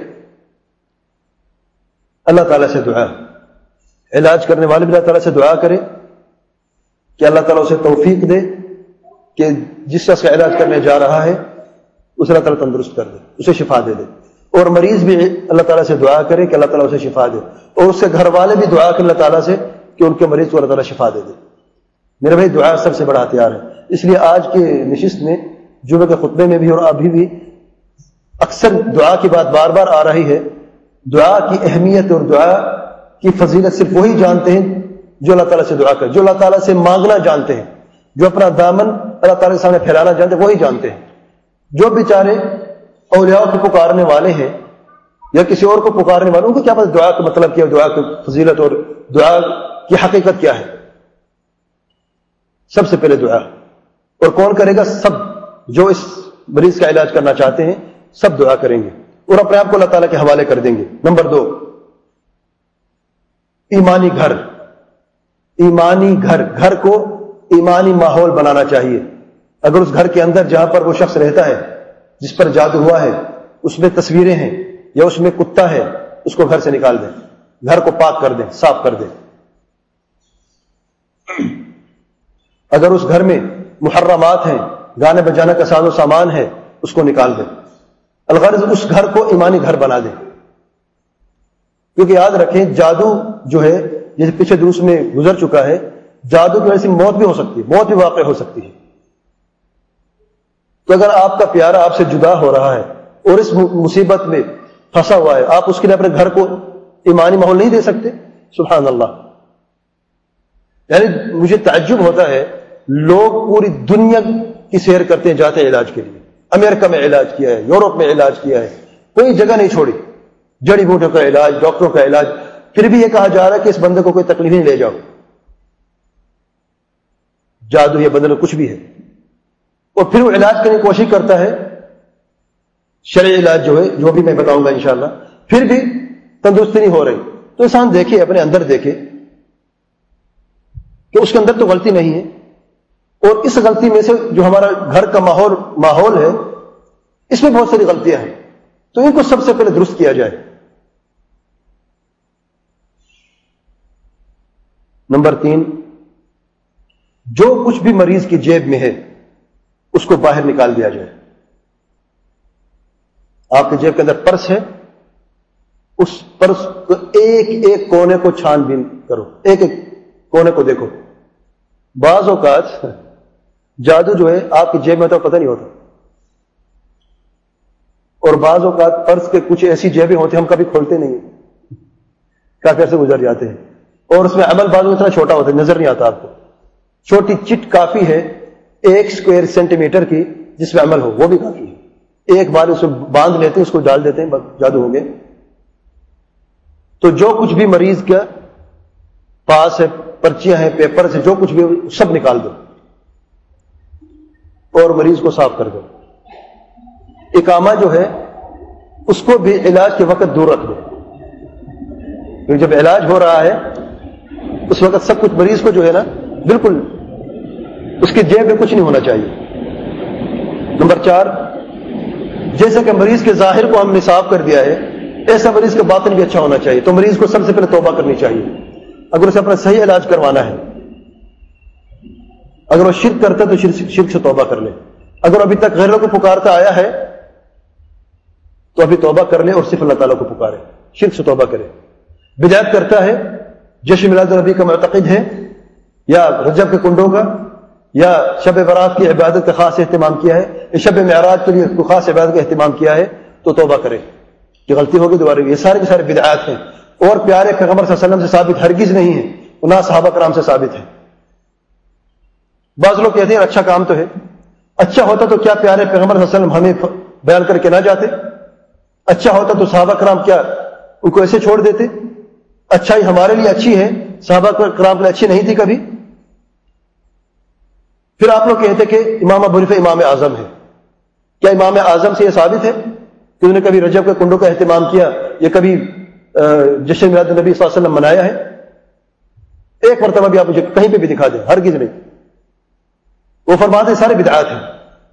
اللہ تعالیٰ سے دعا. علاج کرنے والے بھی اللہ تعالیٰ سے دعا کرے کہ اللہ تعالیٰ اسے توفیق دے کہ جس شخص کا علاج کرنے جا رہا ہے اسے اللہ تعالیٰ تندرست کر دے, اسے شفا دے دے. اور مریض بھی اللہ تعالیٰ سے دعا کرے کہ اللہ تعالیٰ اسے شفا دے, اور اس کے گھر والے بھی دعا کریں اللہ تعالیٰ سے کہ ان کے مریض کو اللہ تعالیٰ شفا دے دے. میرے بھائی, دعا سب سے بڑا ہتھیار ہے. اس لیے آج کے نشست میں, جمعے کے خطبے میں بھی اور ابھی بھی اکثر دعا کی بات بار بار آ رہی ہے. دعا کی اہمیت اور دعا کی فضیلت صرف وہی جانتے ہیں جو اللہ تعالیٰ سے دعا کرے, جو اللہ تعالیٰ سے مانگنا جانتے ہیں, جو اپنا دامن اللہ تعالیٰ کے سامنے پھیلانا جانتے ہیں, وہی جانتے ہیں. جو بیچارے اولیاء کو پکارنے والے ہیں یا کسی اور کو پکارنے والے, ان کو کیا پتہ دعا کا مطلب کیا, دعا کی فضیلت اور دعا کی حقیقت کیا ہے. سب سے پہلے دعا. اور کون کرے گا؟ سب جو اس مریض کا علاج کرنا چاہتے ہیں سب دعا کریں گے اور اپنے آپ کو اللہ تعالیٰ کے حوالے کر دیں گے. نمبر 2, ایمانی گھر. ایمانی گھر, گھر کو ایمانی ماحول بنانا چاہیے. اگر اس گھر کے اندر جہاں پر وہ شخص رہتا ہے جس پر جادو ہوا ہے اس میں تصویریں ہیں یا اس میں کتا ہے, اس کو گھر سے نکال دیں, گھر کو پاک کر دیں, صاف کر دیں. اگر اس گھر میں محرمات ہیں, گانے بجانے کا ساز و سامان ہے, اس کو نکال دیں. الغرض اس گھر کو ایمانی گھر بنا دیں. کیونکہ یاد رکھیں, جادو جو ہے, جیسے پیچھے دروس میں گزر چکا ہے, جادو کی وجہ سے موت بھی ہو سکتی ہے, موت بھی واقع ہو سکتی ہے. تو اگر آپ کا پیارا آپ سے جدا ہو رہا ہے اور اس مصیبت میں پھنسا ہوا ہے, آپ اس کے لیے اپنے گھر کو ایمانی ماحول نہیں دے سکتے؟ سبحان اللہ. یعنی مجھے تعجب ہوتا ہے, لوگ پوری دنیا کی سیر کرتے ہیں, جاتے ہیں علاج کے لیے. امریکہ میں علاج کیا ہے, یورپ میں علاج کیا ہے, کوئی جگہ نہیں چھوڑی. جڑی بوٹیوں کا علاج, ڈاکٹروں کا علاج, پھر بھی یہ کہا جا رہا ہے کہ اس بندے کو کوئی تکلیف نہیں لے جاؤ. جادو یا بندے میں کچھ بھی ہے, اور پھر وہ علاج کرنے کی کوشش کرتا ہے, شرعی علاج جو ہے, جو بھی میں بتاؤں گا انشاءاللہ, پھر بھی تندرستی نہیں ہو رہی. تو انسان دیکھے, اپنے اندر دیکھے کہ اس کے اندر تو غلطی نہیں ہے, اور اس غلطی میں سے جو ہمارا گھر کا ماحول ہے اس میں بہت ساری غلطیاں ہیں, تو ان کو سب سے پہلے درست کیا جائے. نمبر 3, جو کچھ بھی مریض کی جیب میں ہے اس کو باہر نکال دیا جائے. آپ کی جیب کے اندر پرس ہے, اس پرس کو ایک ایک کونے کو چھان بین کرو, ایک ایک کونے کو دیکھو. بعض اوقات جادو جو ہے آپ کی جیب میں تو پتہ نہیں ہوتا, اور بعض اوقات پرس کے کچھ ایسی جیبیں ہوتی ہیں ہم کبھی کھولتے نہیں ہیں, کافی عرصے گزر جاتے ہیں, اور اس میں عمل بعض اتنا چھوٹا ہوتا ہے نظر نہیں آتا آپ کو. چھوٹی چٹ کافی ہے 1 اسکوائر سینٹی میٹر کی جس میں عمل ہو, وہ بھی کافی ہے. ایک بار اس کو باندھ لیتے ہیں, اس کو ڈال دیتے ہیں, جادو ہو گئے. تو جو کچھ بھی مریض کا پاس ہے, پرچیاں ہیں, پیپر سے جو کچھ بھی سب نکال دو اور مریض کو صاف کر دو. اقامہ جو ہے اس کو بھی علاج کے وقت دور رکھ دو, کیونکہ جب علاج ہو رہا ہے اس وقت سب کچھ مریض کو جو ہے نا بالکل اس کی جیب میں کچھ نہیں ہونا چاہیے. نمبر 4, جیسا کہ مریض کے ظاہر کو ہم نے صاف کر دیا ہے, ایسا مریض کا باطن بھی اچھا ہونا چاہیے. تو مریض کو سب سے پہلے توبہ کرنی چاہیے اگر اسے اپنا صحیح علاج کروانا ہے. اگر وہ شرک کرتا ہے تو شرک سے توبہ کر لے. اگر ابھی تک غیروں کو پکارتا آیا ہے تو ابھی توبہ کر لے اور صرف اللہ تعالیٰ کو پکارے, شرک سے توبہ کرے. بدعت کرتا ہے, جشن میلاد النبی کا معتقد ہے, یا رجب کے کنڈوں کا, یا شب برات کی عبادت کا خاص اہتمام کیا ہے, شب معراج کے لیے کوئی خاص عبادت کا اہتمام کیا ہے, تو توبہ کرے. یہ غلطی ہوگی دوبارہ. یہ سارے کے سارے بدعات ہیں اور پیارے پیغمبر صلی اللہ علیہ وسلم سے ثابت ہرگز نہیں ہے, نہ صحابہ کرام سے ثابت ہے. بعض لوگ کہتے ہیں اچھا کام تو ہے, اچھا ہوتا تو کیا پیارے پیغمبر صلی اللہ علیہ وسلم ہمیں بیان کر کے نہ جاتے؟ اچھا ہوتا تو صحابہ کرام کیا ان کو ایسے چھوڑ دیتے؟ اچھائی ہمارے لیے اچھی ہے, صحابہ کرام کے لیے اچھی نہیں تھی کبھی. پھر آپ لوگ کہتے کہ امام ابو حنیفہ امام اعظم ہے. کیا امام اعظم سے یہ ثابت ہے کہ انہوں نے کبھی رجب کے کنڈوں کا اہتمام کیا یا کبھی جشن میلاد النبی صلی اللہ علیہ وسلم منایا ہے؟ ایک مرتبہ بھی آپ مجھے کہیں پہ بھی دکھا دیں, ہرگز نہیں. وہ فرماتے ہیں سارے بدعات ہیں.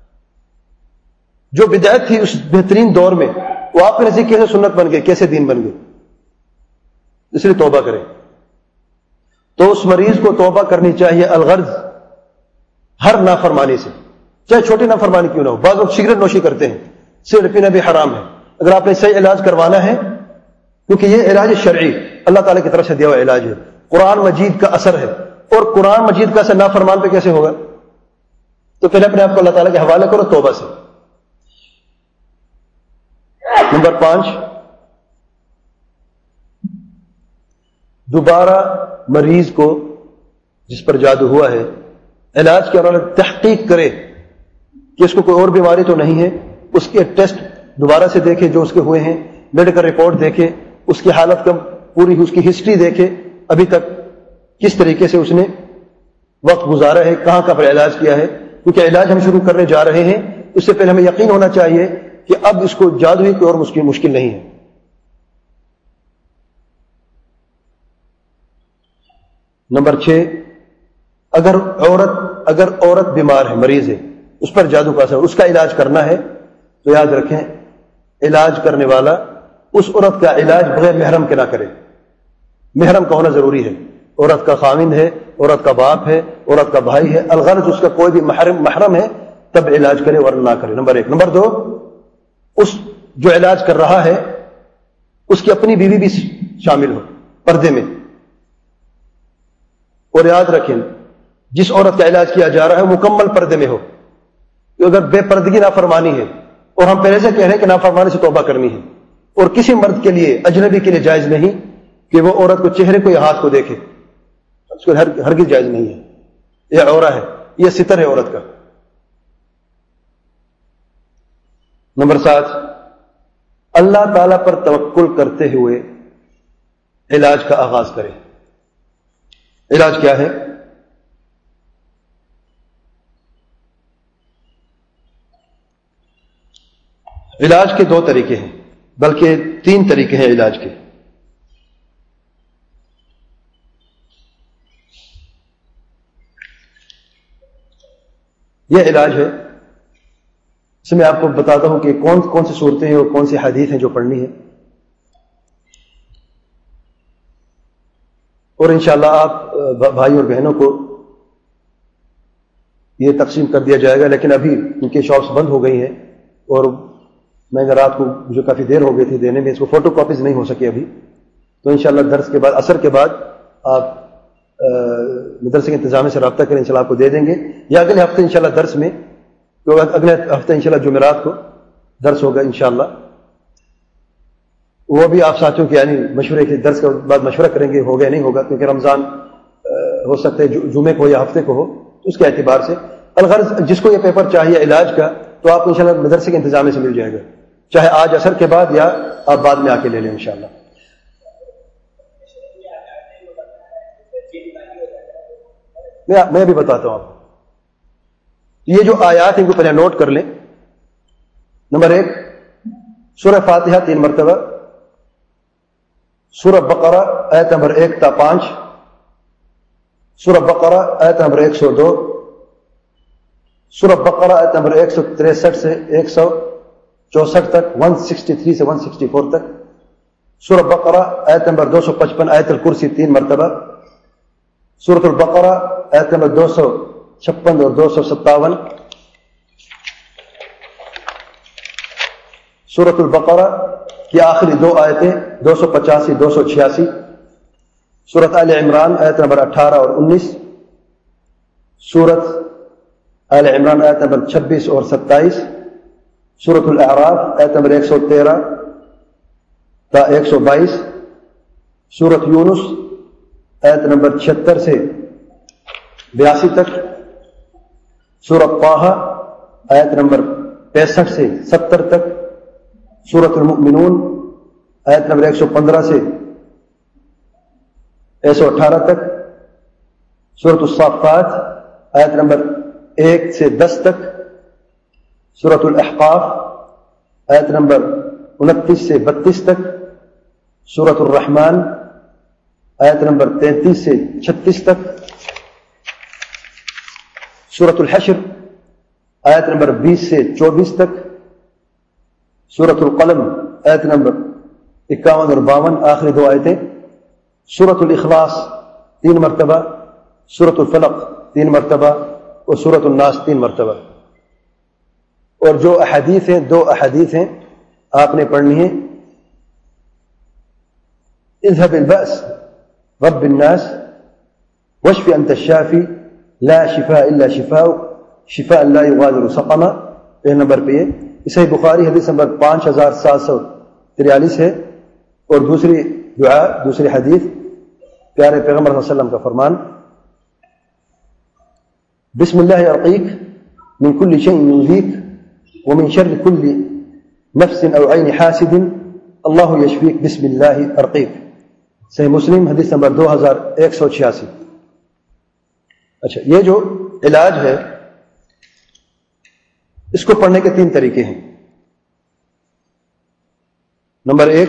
جو بدعت تھی اس بہترین دور میں وہ آپ کے نزدیک کیسے سنت بن گئے, کیسے دین بن گئے؟ اس لیے توبہ کریں. تو اس مریض کو توبہ کرنی چاہیے الغرض ہر نافرمانی سے, چاہے چھوٹی نافرمانی کیوں نہ ہو. بعض لوگ سگریٹ نوشی کرتے ہیں, سگریٹ پینا بھی حرام ہے. اگر آپ نے صحیح علاج کروانا ہے, کیونکہ یہ علاج شرعی اللہ تعالیٰ کی طرف سے دیا ہوا علاج ہے, قرآن مجید کا اثر ہے, اور قرآن مجید کا اثر نافرمان پہ کیسے ہوگا؟ تو پہلے اپنے آپ کو اللہ تعالیٰ کے حوالے کرو توبہ سے. نمبر 5, دوبارہ مریض کو جس پر جادو ہوا ہے علاج کے دوران تحقیق کرے کہ اس کو کوئی اور بیماری تو نہیں ہے. اس کے ٹیسٹ دوبارہ سے دیکھے جو اس کے ہوئے ہیں, میڈیکل رپورٹ دیکھے, اس کی حالت کا پوری اس کی ہسٹری دیکھے, ابھی تک کس طریقے سے اس نے وقت گزارا ہے, کہاں کہاں پر علاج کیا ہے. کیونکہ علاج ہم شروع کرنے جا رہے ہیں, اس سے پہلے ہمیں یقین ہونا چاہیے کہ اب اس کو جادو ہی کوئی اور مشکل نہیں ہے. نمبر 6, اگر عورت بیمار ہے, مریض ہے, اس پر جادو کا اثر, اس کا علاج کرنا ہے, تو یاد رکھیں علاج کرنے والا اس عورت کا علاج بغیر محرم کے نہ کرے. محرم کا ہونا ضروری ہے. عورت کا خاوند ہے, عورت کا باپ ہے, عورت کا بھائی ہے, الغرض اس کا کوئی بھی محرم ہے تب علاج کرے ورنہ نہ کرے. نمبر 1. نمبر 2, اس جو علاج کر رہا ہے اس کی اپنی بیوی بھی شامل ہو پردے میں. اور یاد رکھیں جس عورت کا علاج کیا جا رہا ہے مکمل پردے میں ہو. اگر بے پردگی نافرمانی ہے, اور ہم پہلے سے کہہ رہے ہیں کہ نافرمانی سے توبہ کرنی ہے, اور کسی مرد کے لیے اجنبی کے لیے جائز نہیں کہ وہ عورت کو چہرے کو یا ہاتھ کو دیکھے, اس کو ہرگز جائز نہیں ہے. یہ عورت ہے, یہ ستر ہے عورت کا. نمبر 7, اللہ تعالی پر توکل کرتے ہوئے علاج کا آغاز کرے. علاج کیا ہے؟ علاج کے 2 طریقے ہیں, بلکہ 3 طریقے ہیں علاج کے. یہ علاج ہے, اس میں آپ کو بتاتا ہوں کہ کون کون سی صورتیں ہیں اور کون سی حدیث ہیں جو پڑھنی ہے. اور انشاءاللہ آپ بھائی اور بہنوں کو یہ تقسیم کر دیا جائے گا, لیکن ابھی ان کے شاپس بند ہو گئی ہیں اور میں رات کو مجھے کافی دیر ہو گئی تھی دینے میں, اس کو فوٹو کاپیز نہیں ہو سکے ابھی. تو انشاءاللہ درس کے بعد, عصر کے بعد آپ مدرسے کے انتظامیہ سے رابطہ کریں, انشاءاللہ آپ کو دے دیں گے, یا اگلے ہفتے انشاءاللہ درس میں, اگلے ہفتے انشاءاللہ جمعرات کو درس ہوگا انشاءاللہ. وہ بھی آپ ساتھیوں کے یعنی مشورے کے درس کے بعد مشورہ کریں گے ہوگا یا نہیں ہوگا, کیونکہ رمضان ہو سکتا ہے جمعے کو یا ہفتے کو ہو, اس کے اعتبار سے. الغرض جس کو یہ پیپر چاہیے علاج کا تو آپ کو انشاءاللہ مدرسے کے انتظامیہ سے مل جائے گا, چاہے آج عصر کے بعد یا آپ بعد میں آ کے لے لیں انشاءاللہ. میں ابھی بتاتا ہوں آپ کو. یہ جو آیات ہیں ان کو پہلے نوٹ کر لیں. نمبر 1, سورہ فاتحہ 3 مرتبہ, سورہ بقرہ آیت نمبر 1 تا 5, سورہ بقرہ آیت نمبر 102, سورہ بقرہ آیت نمبر 163 سے 164 تک, 163 سے 164 تک, سورہ بقرہ آیت نمبر 255 آیت الکرسی 3 مرتبہ, سورۃ البقرہ آیت نمبر 256 اور 257. سورۃ البقرہ کی آخری 2 آیتیں 285 286. سورۃ آل عمران آیت نمبر 18 اور 19. سورۃ آل عمران آیت نمبر 26 اور 27. سورۃ الاعراف آیت نمبر 113 تا 122. سورۃ یونس آیت نمبر 76 سے 82 تک. سورۃ طٰہٰ آیت نمبر 65 سے 70 تک. سورۃ المؤمنون آیت نمبر 115 سے 118 تک. سورۃ الصافات آیت نمبر 1 سے 10 تک. سورۃ الاحقاف آیت نمبر 29 سے 32 تک. سورۃ الرحمن آیت نمبر 33 سے 36 تک. سورۃ الحشر آیت نمبر 20 سے 24 تک. سورۃ القلم آیت نمبر 51 اور 52 آخری 2 آیتیں. سورۃ الاخلاص 3 مرتبہ. سورۃ الفلق 3 مرتبہ اور سورۃ الناس 3 مرتبہ. اور جو احادیث ہیں 2 احادیث ہیں آپ نے پڑھنی ہیں. اذهب البأس رب الناس واشف انت الشافي لا شفاء الا شفاؤك شفاء لا يغادر سقما. پہلے نمبر پہ یہ صحیح بخاری حدیث نمبر 5743 ہے. اور دوسری دعا دوسری حدیث پیارے پیغمبر صلی اللہ علیہ وسلم کا فرمان بسم اللہ ارقیک من كل شيء يؤذيك ومن شر كل نفس او عين حاسد اللہ یشفیک بسم اللہ ارقیک. صحیح مسلم حدیث نمبر 2186. اچھا یہ جو علاج ہے اس کو پڑھنے کے 3 طریقے ہیں. نمبر 1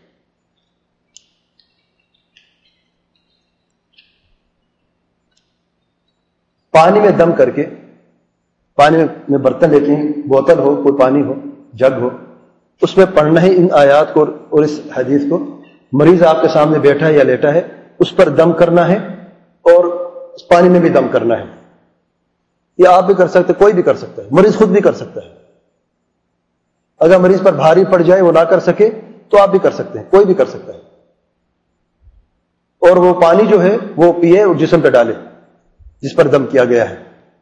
پانی میں دم کر کے, پانی میں برتن لیتے ہیں, بوتل ہو, کوئی پانی ہو, جگ ہو, اس میں پڑھنا ہے ان آیات کو اور اس حدیث کو. مریض آپ کے سامنے بیٹھا ہے یا لیٹا ہے, اس پر دم کرنا ہے اور اس پانی میں بھی دم کرنا ہے. یہ آپ بھی کر سکتے, کوئی بھی کر سکتا ہے, مریض خود بھی کر سکتا ہے. اگر مریض پر بھاری پڑ جائے, وہ نہ کر سکے, تو آپ بھی کر سکتے ہیں, کوئی بھی کر سکتا ہے. اور وہ پانی جو ہے وہ پیے اور جسم پہ ڈالے جس پر دم کیا گیا ہے.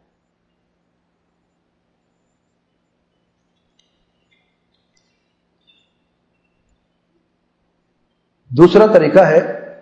دوسرا طریقہ ہے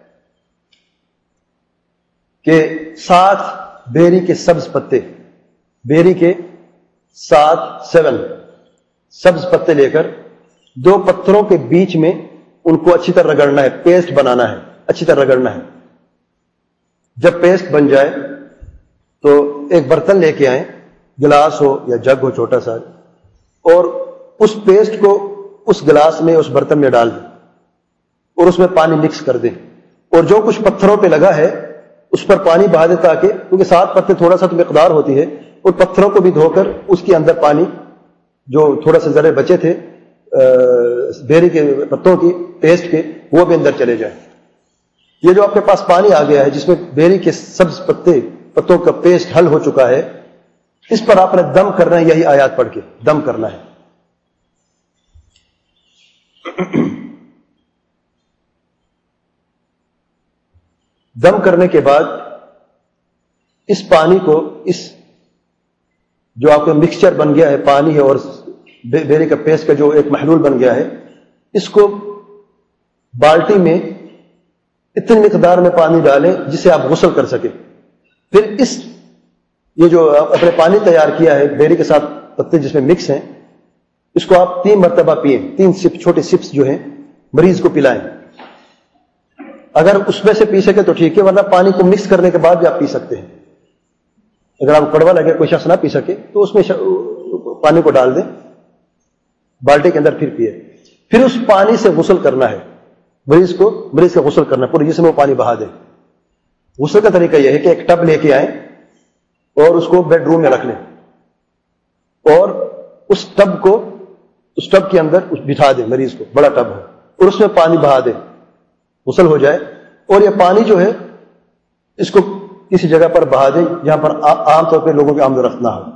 کہ 7 بیری کے سبز پتے, بیری کے 7 سبز پتے لے کر 2 پتھروں کے بیچ میں ان کو اچھی طرح رگڑنا ہے, پیسٹ بنانا ہے, اچھی طرح رگڑنا ہے. جب پیسٹ بن جائے تو ایک برتن لے کے آئیں, گلاس ہو یا جگ ہو چھوٹا سا, اور اس پیسٹ کو اس گلاس میں اس برتن میں ڈال دیں اور اس میں پانی مکس کر دیں, اور جو کچھ پتھروں پہ لگا ہے اس پر پانی بہا دیں, تاکہ کیونکہ 7 پتے تھوڑا سا تو مقدار ہوتی ہے, اور پتھروں کو بھی دھو کر اس کے اندر پانی جو تھوڑا سا ذرے بچے تھے بیری کے پتوں کی پیسٹ کے, وہ بھی اندر چلے جائیں. یہ جو آپ کے پاس پانی آ گیا ہے جس میں بیری کے سبز پتوں کا پیسٹ حل ہو چکا ہے, اس پر آپ نے دم کرنا ہے. یہی آیات پڑھ کے دم کرنا ہے. دم کرنے کے بعد اس پانی کو, اس جو آپ کا مکسچر بن گیا ہے, پانی ہے اور بیری کا پیسٹ کا جو ایک محلول بن گیا ہے, اس کو بالٹی میں اتنی مقدار میں پانی ڈالیں جسے آپ غسل کر سکیں. پھر یہ جو اپنے پانی تیار کیا ہے بیری کے ساتھ پتے جس میں مکس ہیں, اس کو آپ 3 مرتبہ پئیں. 3 سپ, چھوٹے سپس جو ہیں مریض کو پلائیں. اگر اس میں سے پی سکے تو ٹھیک ہے, ورنہ پانی کو مکس کرنے کے بعد بھی آپ پی سکتے ہیں. اگر آپ کڑوا لگے, کوئی شخص نہ پی سکے, تو اس میں پانی کو ڈال دیں بالٹی کے اندر, پھر پیے. پھر اس پانی سے غسل کرنا ہے مریض کا غسل کرنا ہے, پورے جسم میں پانی بہا دیں. غسل کا طریقہ یہ ہے کہ ایک ٹب لے کے آئیں اور اس کو بیڈ روم میں رکھ لیں, اور اس ٹب کے اندر بٹھا دیں مریض کو, بڑا ٹب ہو, اور اس میں پانی بہا دیں, غسل ہو جائے. اور یہ پانی جو ہے اس کو کسی جگہ پر بہا دیں جہاں پر عام طور پہ لوگوں کی آمد و رفت نہ ہو.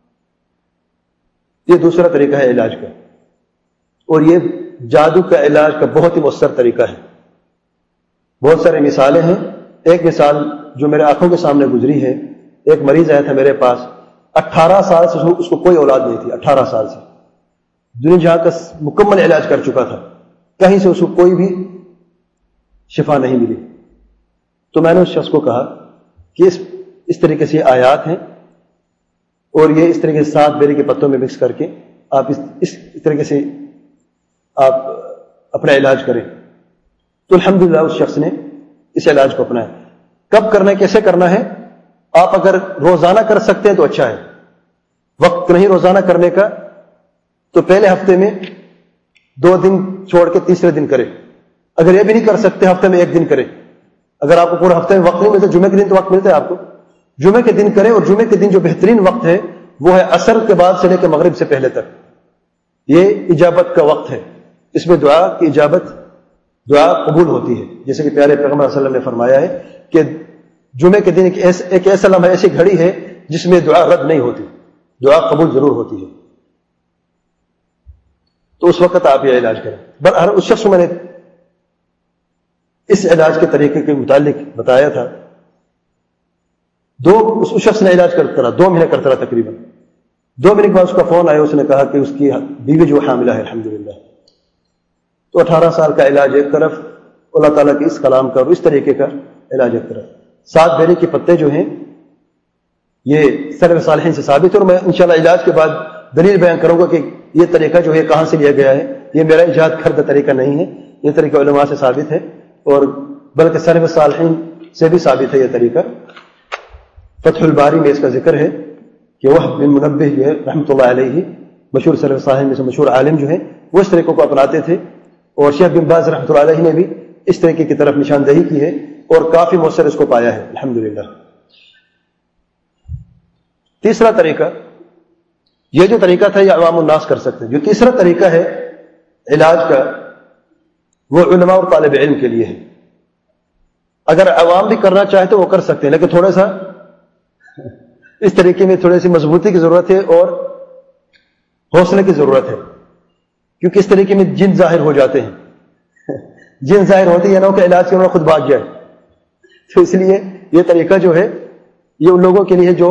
یہ دوسرا طریقہ ہے علاج کا، اور یہ جادو کا علاج کا بہت ہی مؤثر طریقہ ہے. بہت سارے مثالیں ہیں. ایک مثال جو میرے آنکھوں کے سامنے گزری ہے، ایک مریض آیا تھا میرے پاس، 18 سال سے اس کو کوئی اولاد نہیں تھی. 18 سال سے دنیا جہاں کا مکمل علاج کر چکا تھا، کہیں سے اس کو کوئی بھی شفا نہیں ملی. تو میں نے اس شخص کو کہا کہ اس طریقے سے آیات ہیں، اور یہ اس طریقے سے 7 بیری کے پتوں میں مکس کر کے آپ اس طریقے سے آپ اپنا علاج کریں. تو الحمدللہ اس شخص نے اس علاج کو اپنایا. کب کرنا ہے، کیسے کرنا ہے؟ آپ اگر روزانہ کر سکتے ہیں تو اچھا ہے. وقت نہیں روزانہ کرنے کا تو پہلے ہفتے میں 2 دن چھوڑ کے تیسرے دن کریں. اگر یہ بھی نہیں کر سکتے ہفتے میں 1 دن کریں. اگر آپ کو پورے ہفتے میں وقت نہیں ملتا، جمعے کے دن تو وقت ملتا ہے آپ کو، جمعے کے دن کریں. اور جمعے کے دن جو بہترین وقت ہے وہ ہے عصر کے بعد سے لے کے مغرب سے پہلے تک. یہ اجابت کا وقت ہے. اس میں دعا کی اجابت، دعا قبول ہوتی ہے. جیسے کہ پیارے پیغمبر صلی اللہ علیہ وسلم نے فرمایا ہے کہ جمعے کے دن ایک ایسا لمحہ، ایسی گھڑی ہے جس میں دعا رد نہیں ہوتی، دعا قبول ضرور ہوتی ہے. تو اس وقت آپ یہ علاج کریں. ہر اس شخص کو میں نے اس علاج کے طریقے کے متعلق بتایا تھا. اس شخص نے علاج کرتا رہا، 2 مہینے کرتا رہا تقریباً. 2 مہینے کے بعد اس کا فون آیا، اس نے کہا کہ اس کی بیوی جو حاملہ ہے الحمدللہ. تو 18 سال کا علاج ایک طرف، اللہ تعالیٰ کے اس کلام کا اور اس طریقے کا علاج ایک طرف. 7 بیری کے پتے جو ہیں یہ سلف صالحین سے ثابت ہے، اور میں انشاءاللہ علاج کے بعد دلیل بیان کروں گا کہ یہ طریقہ جو ہے کہاں سے لیا گیا ہے. یہ میرا ایجاد کردہ طریقہ نہیں ہے، یہ طریقہ علماء سے ثابت ہے، اور بلکہ سلف صالحین سے بھی ثابت ہے یہ طریقہ. فتح الباری میں اس کا ذکر ہے کہ وہ بن منبہ جو ہے رحمۃ اللہ علیہ، مشہور سلف صالحین میں سے مشہور عالم جو ہیں، وہ اس طریقوں کو اپناتے تھے. اور شیخ بن باز رحمۃ اللہ علیہ نے بھی اس طریقے کی طرف نشاندہی کی ہے اور کافی مؤثر اس کو پایا ہے الحمدللہ. تیسرا طریقہ، یہ جو طریقہ تھا یہ عوام الناس کر سکتے ہیں. جو تیسرا طریقہ ہے علاج کا وہ علماء اور طالب علم کے لیے ہے. اگر عوام بھی کرنا چاہے تو وہ کر سکتے ہیں، لیکن تھوڑا سا اس طریقے میں تھوڑی سی مضبوطی کی ضرورت ہے اور حوصلے کی ضرورت ہے، کیونکہ اس طریقے میں جن ظاہر ہو جاتے ہیں. جن ظاہر ہوتی ہے نا کہ علاج کے انہوں نے خود بھاگ جائے. تو اس لیے یہ طریقہ جو ہے یہ ان لوگوں کے لیے جو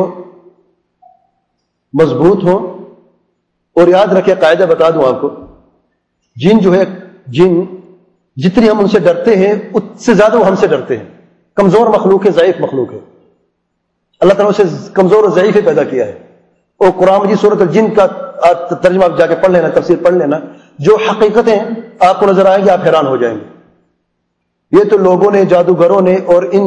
مضبوط ہو. اور یاد رکھے، قاعدہ بتا دوں آپ کو، جن جو ہے، جن جتنی ہم ان سے ڈرتے ہیں اس سے زیادہ وہ ہم سے ڈرتے ہیں. کمزور مخلوق ہے، ضعیف مخلوق ہے. اللہ تعالیٰ نے اسے کمزور اور ضعیف پیدا کیا ہے. اور قرآن مجید سورۃ الجن کا ترجمہ آپ جا کے پڑھ لینا، تفسیر پڑھ لینا، جو حقیقتیں آپ کو نظر آئیں گے آپ حیران ہو جائیں گے. یہ تو لوگوں نے، جادوگروں نے اور ان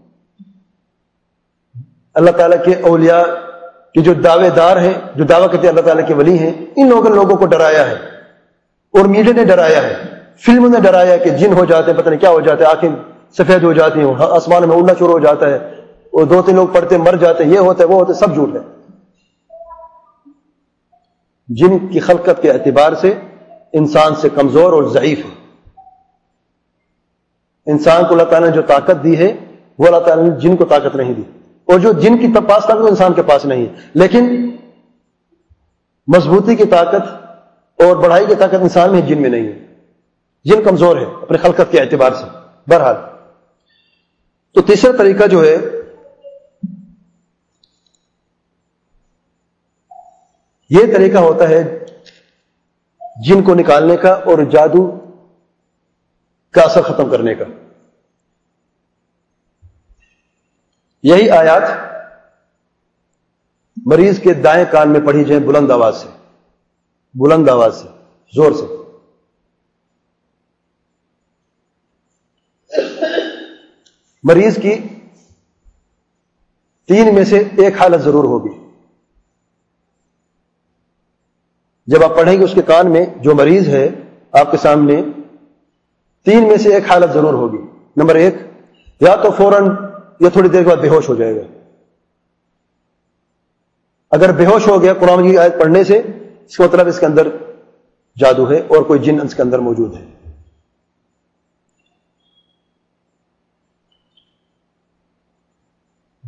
اللہ تعالیٰ کے اولیاء کہ جو دعوے دار ہیں، جو دعویٰ کرتے ہیں اللہ تعالیٰ کے ولی ہیں، ان لوگوں کو ڈرایا ہے. اور میڈیا نے ڈرایا ہے، فلموں نے ڈرایا ہے کہ جن ہو جاتے ہیں، پتہ نہیں کیا ہو جاتے ہیں، آنکھیں سفید ہو جاتی ہیں، آسمان میں اڑنا شروع ہو جاتا ہے، اور 2-3 لوگ پڑھتے مر جاتے ہیں، یہ ہوتا ہے وہ ہوتا ہے. سب جھوٹ ہے. جن کی خلقت کے اعتبار سے انسان سے کمزور اور ضعیف ہے. انسان کو اللہ تعالیٰ نے جو طاقت دی ہے وہ اللہ تعالیٰ نے جن کو طاقت نہیں دی، اور جو جن کی پاس طاقت وہ انسان کے پاس نہیں ہے. لیکن مضبوطی کی طاقت اور بڑھائی کی طاقت انسان میں، جن میں نہیں ہے. جن کمزور ہے اپنے خلقت کے اعتبار سے. بہرحال تو تیسرا طریقہ جو ہے یہ طریقہ ہوتا ہے جن کو نکالنے کا اور جادو کا اثر ختم کرنے کا. یہی آیات مریض کے دائیں کان میں پڑھی جائیں بلند آواز سے، بلند آواز سے، زور سے. مریض کی 3 میں سے ایک حالت ضرور ہوگی. جب آپ پڑھیں گے اس کے کان میں، جو مریض ہے آپ کے سامنے، 3 میں سے ایک حالت ضرور ہوگی. نمبر 1، یا تو فوراً یا تھوڑی دیر کے بعد بے ہوش ہو جائے گا. اگر بے ہوش ہو گیا قرآن کی آیت پڑھنے سے، اس کا مطلب اس کے اندر جادو ہے اور کوئی جن اس کے اندر موجود ہے.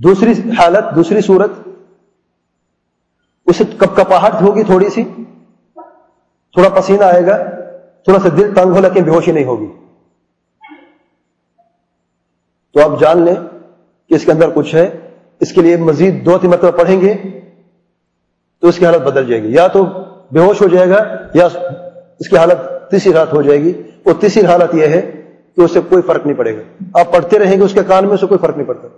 دوسری حالت، دوسری صورت، اسے کپکپاہٹ ہوگی تھوڑی سی، تھوڑا پسینہ آئے گا، تھوڑا سا دل تنگ ہو، لیکن بے ہوشی نہیں ہوگی. تو آپ جان لیں کہ اس کے اندر کچھ ہے. اس کے لیے مزید 2-3 مرتبہ پڑھیں گے تو اس کی حالت بدل جائے گی. یا تو بے ہوش ہو جائے گا یا اس کی حالت تیسری حالت ہو جائے گی. اور تیسری حالت یہ ہے کہ اس سے کوئی فرق نہیں پڑے گا. آپ پڑھتے رہیں گے اس کے کان میں، اسے کوئی فرق نہیں پڑتا.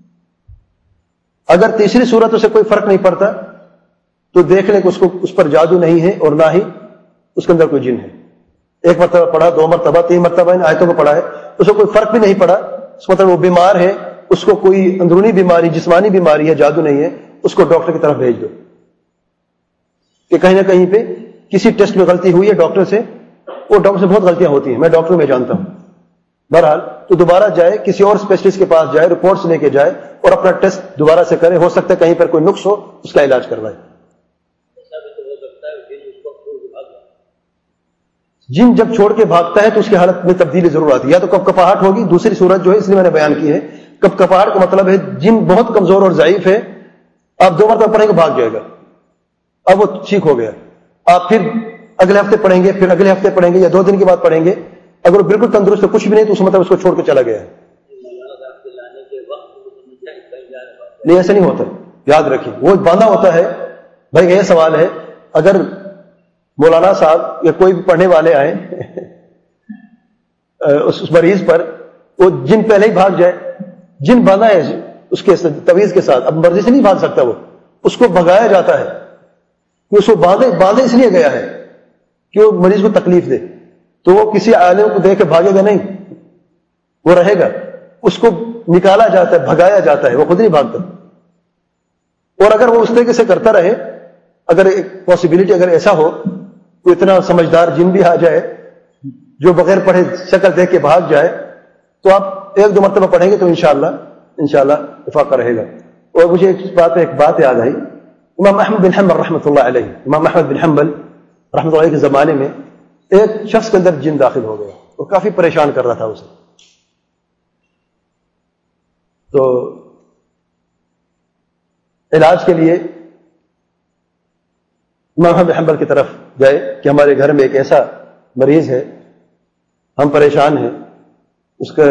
اگر تیسری صورت اسے کوئی فرق نہیں پڑتا تو دیکھ لیں کہ اس پر جادو نہیں ہے اور نہ ہی اس کے اندر کوئی جن ہے. 1 مرتبہ پڑھا، 2 مرتبہ، 3 مرتبہ ان آیتوں کو پڑھا ہے، اسے کوئی فرق بھی نہیں پڑا، اس مطلب وہ بیمار ہے، اس کو کوئی اندرونی بیماری، جسمانی بیماری ہے، جادو نہیں ہے، اس کو ڈاکٹر کی طرف بھیج دو کہ کہیں نہ کہیں پہ کسی ٹیسٹ میں غلطی ہوئی ہے ڈاکٹر سے. وہ ڈاکٹر سے بہت غلطیاں ہوتی ہیں، میں ڈاکٹر میں جانتا ہوں. بہرحال تو دوبارہ جائے، کسی اور اسپیشلسٹ کے پاس جائے، رپورٹس لے کے جائے اور اپنا ٹیسٹ دوبارہ سے کرے. ہو سکتا ہے کہیں پر کوئی نقص ہو، اس کا علاج کروائے. جن جب چھوڑ کے بھاگتا ہے تو اس کی حالت میں تبدیلی ضرور آتی ہے. یا تو کپکپاہٹ ہوگی، دوسری صورت جو ہے اس لیے میں نے بیان کی ہے. کپکپاہٹ کا مطلب ہے جن بہت کمزور اور ضعیف ہے، آپ 2 مرتبہ پڑھیں گے بھاگ جائے گا، اب وہ ٹھیک ہو گیا. آپ پھر اگلے ہفتے پڑھیں گے، پھر اگلے ہفتے پڑھیں گے، یا 2 دن کے بعد پڑھیں گے. اگر وہ بالکل تندرست ہے، کچھ بھی نہیں، تو اس مطلب اس کو چھوڑ کے چلا گیا ہے. نہیں، ایسا نہیں ہوتا. یاد رکھیں، وہ باندھا ہوتا ہے. بھائی یہ سوال ہے، اگر مولانا صاحب یا کوئی بھی پڑھنے والے آئے اس مریض پر، وہ جن پہلے ہی بھاگ جائے، جن باندھا ہے اس کے تویز کے ساتھ، اب مرضی سے نہیں بھاگ سکتا، وہ اس کو بھگایا جاتا ہے. اس کو باندھے اس لیے گیا ہے کہ وہ مریض کو تکلیف دے. تو وہ کسی عالم کو دیکھ کے بھاگے گا نہیں، وہ رہے گا. اس کو نکالا جاتا ہے، بھگایا جاتا ہے، وہ خود نہیں بھاگتا. اور اگر وہ اس طریقے سے کرتا رہے، اگر ایک پاسبلٹی اگر ایسا ہو، کوئی اتنا سمجھدار جن بھی آ جائے جو بغیر پڑھے شکل دیکھ کے بھاگ جائے، تو آپ 1-2 مرتبہ پڑھیں گے تو انشاءاللہ افاقہ رہے گا. اور مجھے ایک بات یاد آئی. امام احمد بن حنبل رحمۃ اللہ علیہ، امام احمد بن حنبل رحمۃ اللہ علیہ کے زمانے میں ایک شخص کے اندر جن داخل ہو گیا اور کافی پریشان کر رہا تھا اسے. تو علاج کے لیے امام احمد بن حنبل کی طرف گئے کہ ہمارے گھر میں ایک ایسا مریض ہے، ہم پریشان ہیں، اس کا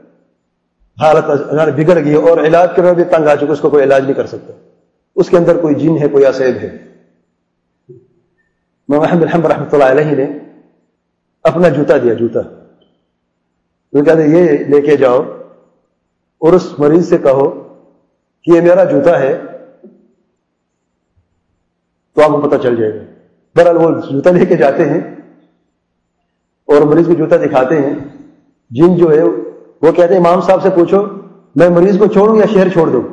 حالت بگڑ گئی اور علاج کے بعد بھی تنگ آ چکے، اس کو کوئی علاج نہیں کر سکتا، اس کے اندر کوئی جن ہے، کوئی عصیب ہے. امام احمد بن حنبل رحمۃ اللہ علیہ نے اپنا جوتا دیا. وہ کہتے یہ لے کے جاؤ اور اس مریض سے کہو کہ یہ میرا جوتا ہے، تو آپ کو پتہ چل جائے گا. بہرحال وہ جوتا لے کے جاتے ہیں اور مریض کو جوتا دکھاتے ہیں. جن جو ہے وہ کہتے ہیں امام صاحب سے پوچھو میں مریض کو چھوڑوں یا شہر چھوڑ دوں.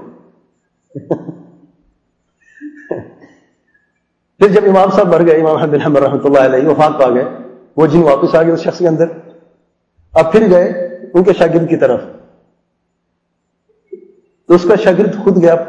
پھر جب امام صاحب مر گئے، امام احمد بن حنبل رحمۃ اللہ علیہ وفات پا گئے، وہ جن واپس آ گئے اس شخص کے اندر. اب پھر گئے ان کے شاگرد کی طرف، تو اس کا شاگرد خود گیا،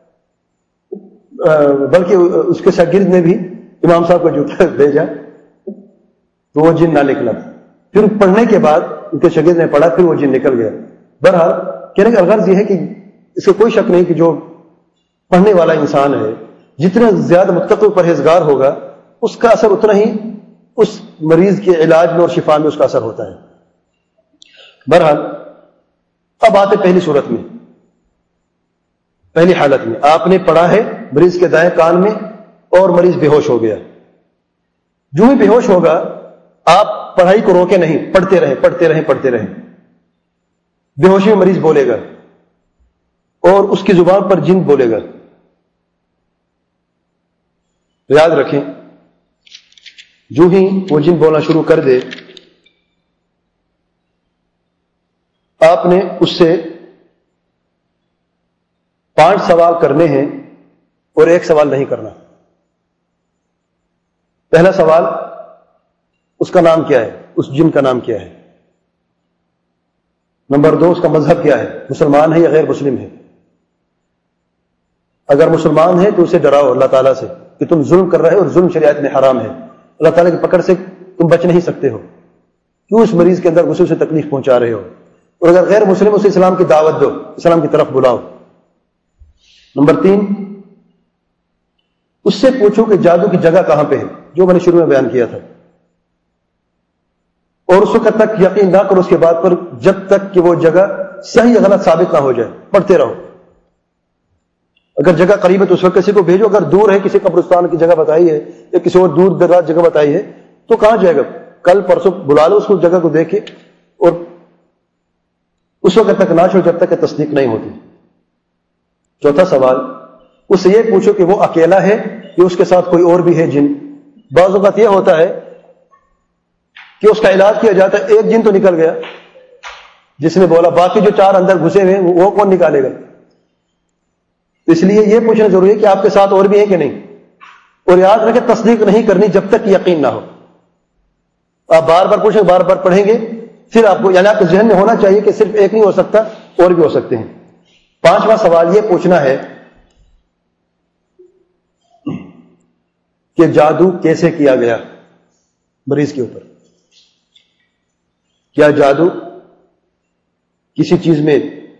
بلکہ اس کے شاگرد نے بھی امام صاحب کو جوتا بھیجا، تو وہ جن نہ نکلا. پھر پڑھنے کے بعد ان کے شاگرد نے پڑھا، پھر وہ جن نکل گیا. بہرحال کہنے کا غرض یہ ہے کہ اس سے کوئی شک نہیں کہ جو پڑھنے والا انسان ہے، جتنا زیادہ متقی پرہیزگار ہوگا، اس کا اثر اتنا ہی اس مریض کے علاج میں اور شفا میں اس کا اثر ہوتا ہے. بہرحال اب آتے پہلی صورت میں، پہلی حالت میں آپ نے پڑھا ہے مریض کے دائیں کان میں اور مریض بے ہوش ہو گیا. جو ہی بے ہوش ہوگا آپ پڑھائی کو روکے نہیں، پڑھتے رہیں. بے ہوشی میں مریض بولے گا اور اس کی زبان پر جن بولے گا. تو یاد رکھیں، جو ہی وہ جن بولنا شروع کر دے، آپ نے اس سے 5 سوال کرنے ہیں اور 1 سوال نہیں کرنا. پہلا سوال، اس کا نام کیا ہے، اس جن کا نام کیا ہے. نمبر 2، اس کا مذہب کیا ہے، مسلمان ہے یا غیر مسلم ہے. اگر مسلمان ہے تو اسے ڈراؤ اللہ تعالیٰ سے کہ تم ظلم کر رہے ہو اور ظلم شریعت میں حرام ہے، اللہ تعالیٰ کی پکڑ سے تم بچ نہیں سکتے ہو، کیوں اس مریض کے اندر غصے سے تکلیف پہنچا رہے ہو. اور اگر غیر مسلم، اسے اسلام کی دعوت دو، اسلام کی طرف بلاؤ. نمبر 3، اس سے پوچھو کہ جادو کی جگہ کہاں پہ ہے، جو میں نے شروع میں بیان کیا تھا، اور اس وقت تک یقین نہ کرو اس کے بعد پر جب تک کہ وہ جگہ صحیح یا غلط ثابت نہ ہو جائے، پڑھتے رہو۔ اگر جگہ قریب ہے تو اس وقت کسی کو بھیجو، اگر دور ہے کسی قبرستان کی جگہ بتائی ہے یا کسی اور دور دراز جگہ بتائی ہے تو کہاں جائے گا؟ کل پرسوں بلا لو اس کو، جگہ کو دیکھے، اور اس وقت تک نہ چھوڑو جب تک کہ تصدیق نہیں ہوتی۔ چوتھا سوال، اس سے یہ پوچھو کہ وہ اکیلا ہے یا اس کے ساتھ کوئی اور بھی ہے جن۔ بعض اوقات یہ ہوتا ہے کہ اس کا علاج کیا جاتا ہے، ایک جن تو نکل گیا جس نے بولا، باقی جو 4 اندر گھسے ہوئے وہ کون نکالے گا؟ اس لیے یہ پوچھنا ضروری ہے کہ آپ کے ساتھ اور بھی ہیں کہ نہیں، اور یاد رکھیں تصدیق نہیں کرنی جب تک یقین نہ ہو۔ آپ بار بار پوچھیں، بار بار پڑھیں گے، پھر آپ کو، یعنی آپ کے ذہن میں ہونا چاہیے کہ صرف ایک نہیں ہو سکتا، اور بھی ہو سکتے ہیں۔ 5واں سوال یہ پوچھنا ہے کہ جادو کیسے کیا گیا مریض کے اوپر؟ کیا جادو کسی چیز میں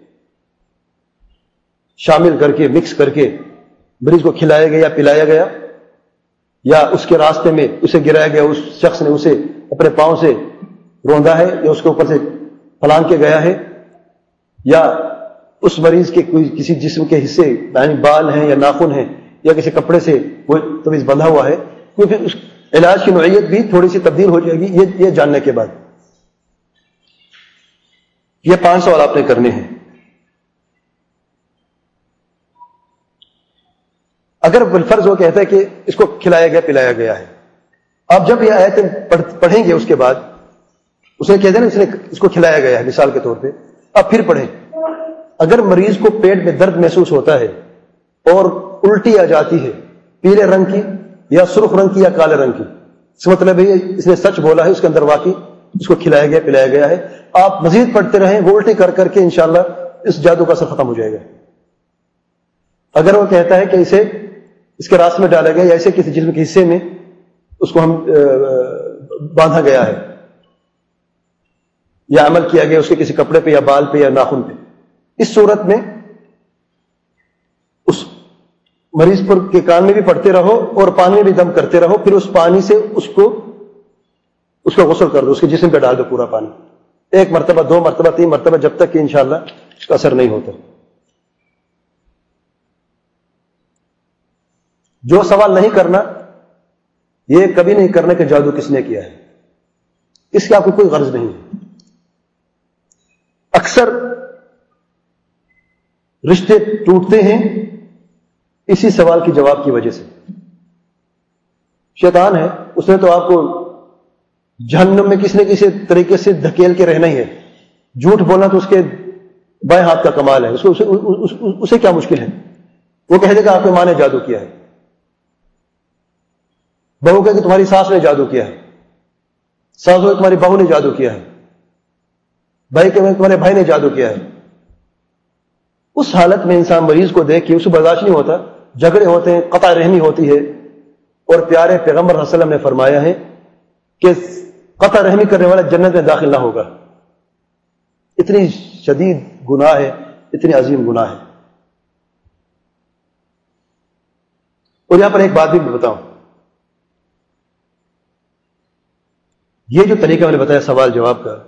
شامل کر کے، مکس کر کے مریض کو کھلایا گیا یا پلایا گیا، یا اس کے راستے میں اسے گرایا گیا، اس شخص نے اسے اپنے پاؤں سے روندا ہے یا اس کے اوپر سے پھلانگ کے گیا ہے، یا اس مریض کے کوئی کسی جسم کے حصے، یعنی بال ہیں یا ناخن ہیں یا کسی کپڑے سے وہ تویز بندھا ہوا ہے، کیونکہ اس علاج کی نوعیت بھی تھوڑی سی تبدیل ہو جائے گی یہ جاننے کے بعد۔ یہ 5 سوال آپ نے کرنے ہیں۔ اگر بالفرض وہ کہتا ہے کہ اس کو کھلایا گیا پلایا گیا ہے، آپ جب یہ آیتیں پڑھیں گے اس کے بعد، اس نے کہتے ہیں نا اس نے اس کو کھلایا گیا ہے مثال کے طور پہ، آپ پھر پڑھیں۔ اگر مریض کو پیٹ میں درد محسوس ہوتا ہے اور الٹی آ جاتی ہے، پیلے رنگ کی یا سرخ رنگ کی یا کالے رنگ کی، اس مطلب ہے اس نے سچ بولا ہے، اس کے اندر واقعی اس کو کھلایا گیا پلایا گیا ہے، آپ مزید پڑھتے رہیں، وہ الٹی کر کر کے انشاءاللہ اس جادو کا اثر ختم ہو جائے گا۔ اگر وہ کہتا ہے کہ اسے اس کے راس میں ڈالا گیا یا اسے کسی جسم کے حصے میں اس کو ہم باندھا گیا ہے یا عمل کیا گیا اس کے کسی کپڑے پہ یا بال پہ یا ناخن پہ، اس صورت میں اس مریض پر کے کان میں بھی پڑھتے رہو اور پانی میں بھی دم کرتے رہو، پھر اس پانی سے اس کا غسل کر دو، اس کے جسم پہ ڈال دو پورا پانی، 1 مرتبہ 2 مرتبہ 3 مرتبہ، جب تک کہ انشاءاللہ اس کا اثر نہیں ہوتا۔ جو سوال نہیں کرنا، یہ کبھی نہیں کرنا کہ جادو کس نے کیا ہے، اس کی آپ کو کوئی غرض نہیں ہے۔ اکثر رشتے ٹوٹتے ہیں اسی سوال کے جواب کی وجہ سے۔ شیطان ہے، اس نے تو آپ کو جہنم میں کسی نہ کسی طریقے سے دھکیل کے رہنا ہی ہے۔ جھوٹ بولنا تو اس کے بائیں ہاتھ کا کمال ہے، اسے کیا مشکل ہے؟ وہ کہہ دے گا آپ کے ماں نے جادو کیا ہے، بہو کہ تمہاری ساس نے جادو کیا ہے، ساس کہ تمہاری بہو نے جادو کیا ہے، بھائی کہ تمہارے بھائی نے جادو کیا ہے۔ اس حالت میں انسان مریض کو دیکھ کے اسے برداشت نہیں ہوتا، جھگڑے ہوتے ہیں، قطع رحمی ہوتی ہے، اور پیارے پیغمبر صلی اللہ علیہ وسلم نے فرمایا ہے کہ قطع رحمی کرنے والا جنت میں داخل نہ ہوگا۔ اتنی شدید گناہ ہے، اتنی عظیم گناہ ہے۔ اور یہاں پر ایک بات بھی میں بتاؤں، یہ جو طریقہ میں نے بتایا سوال جواب کا،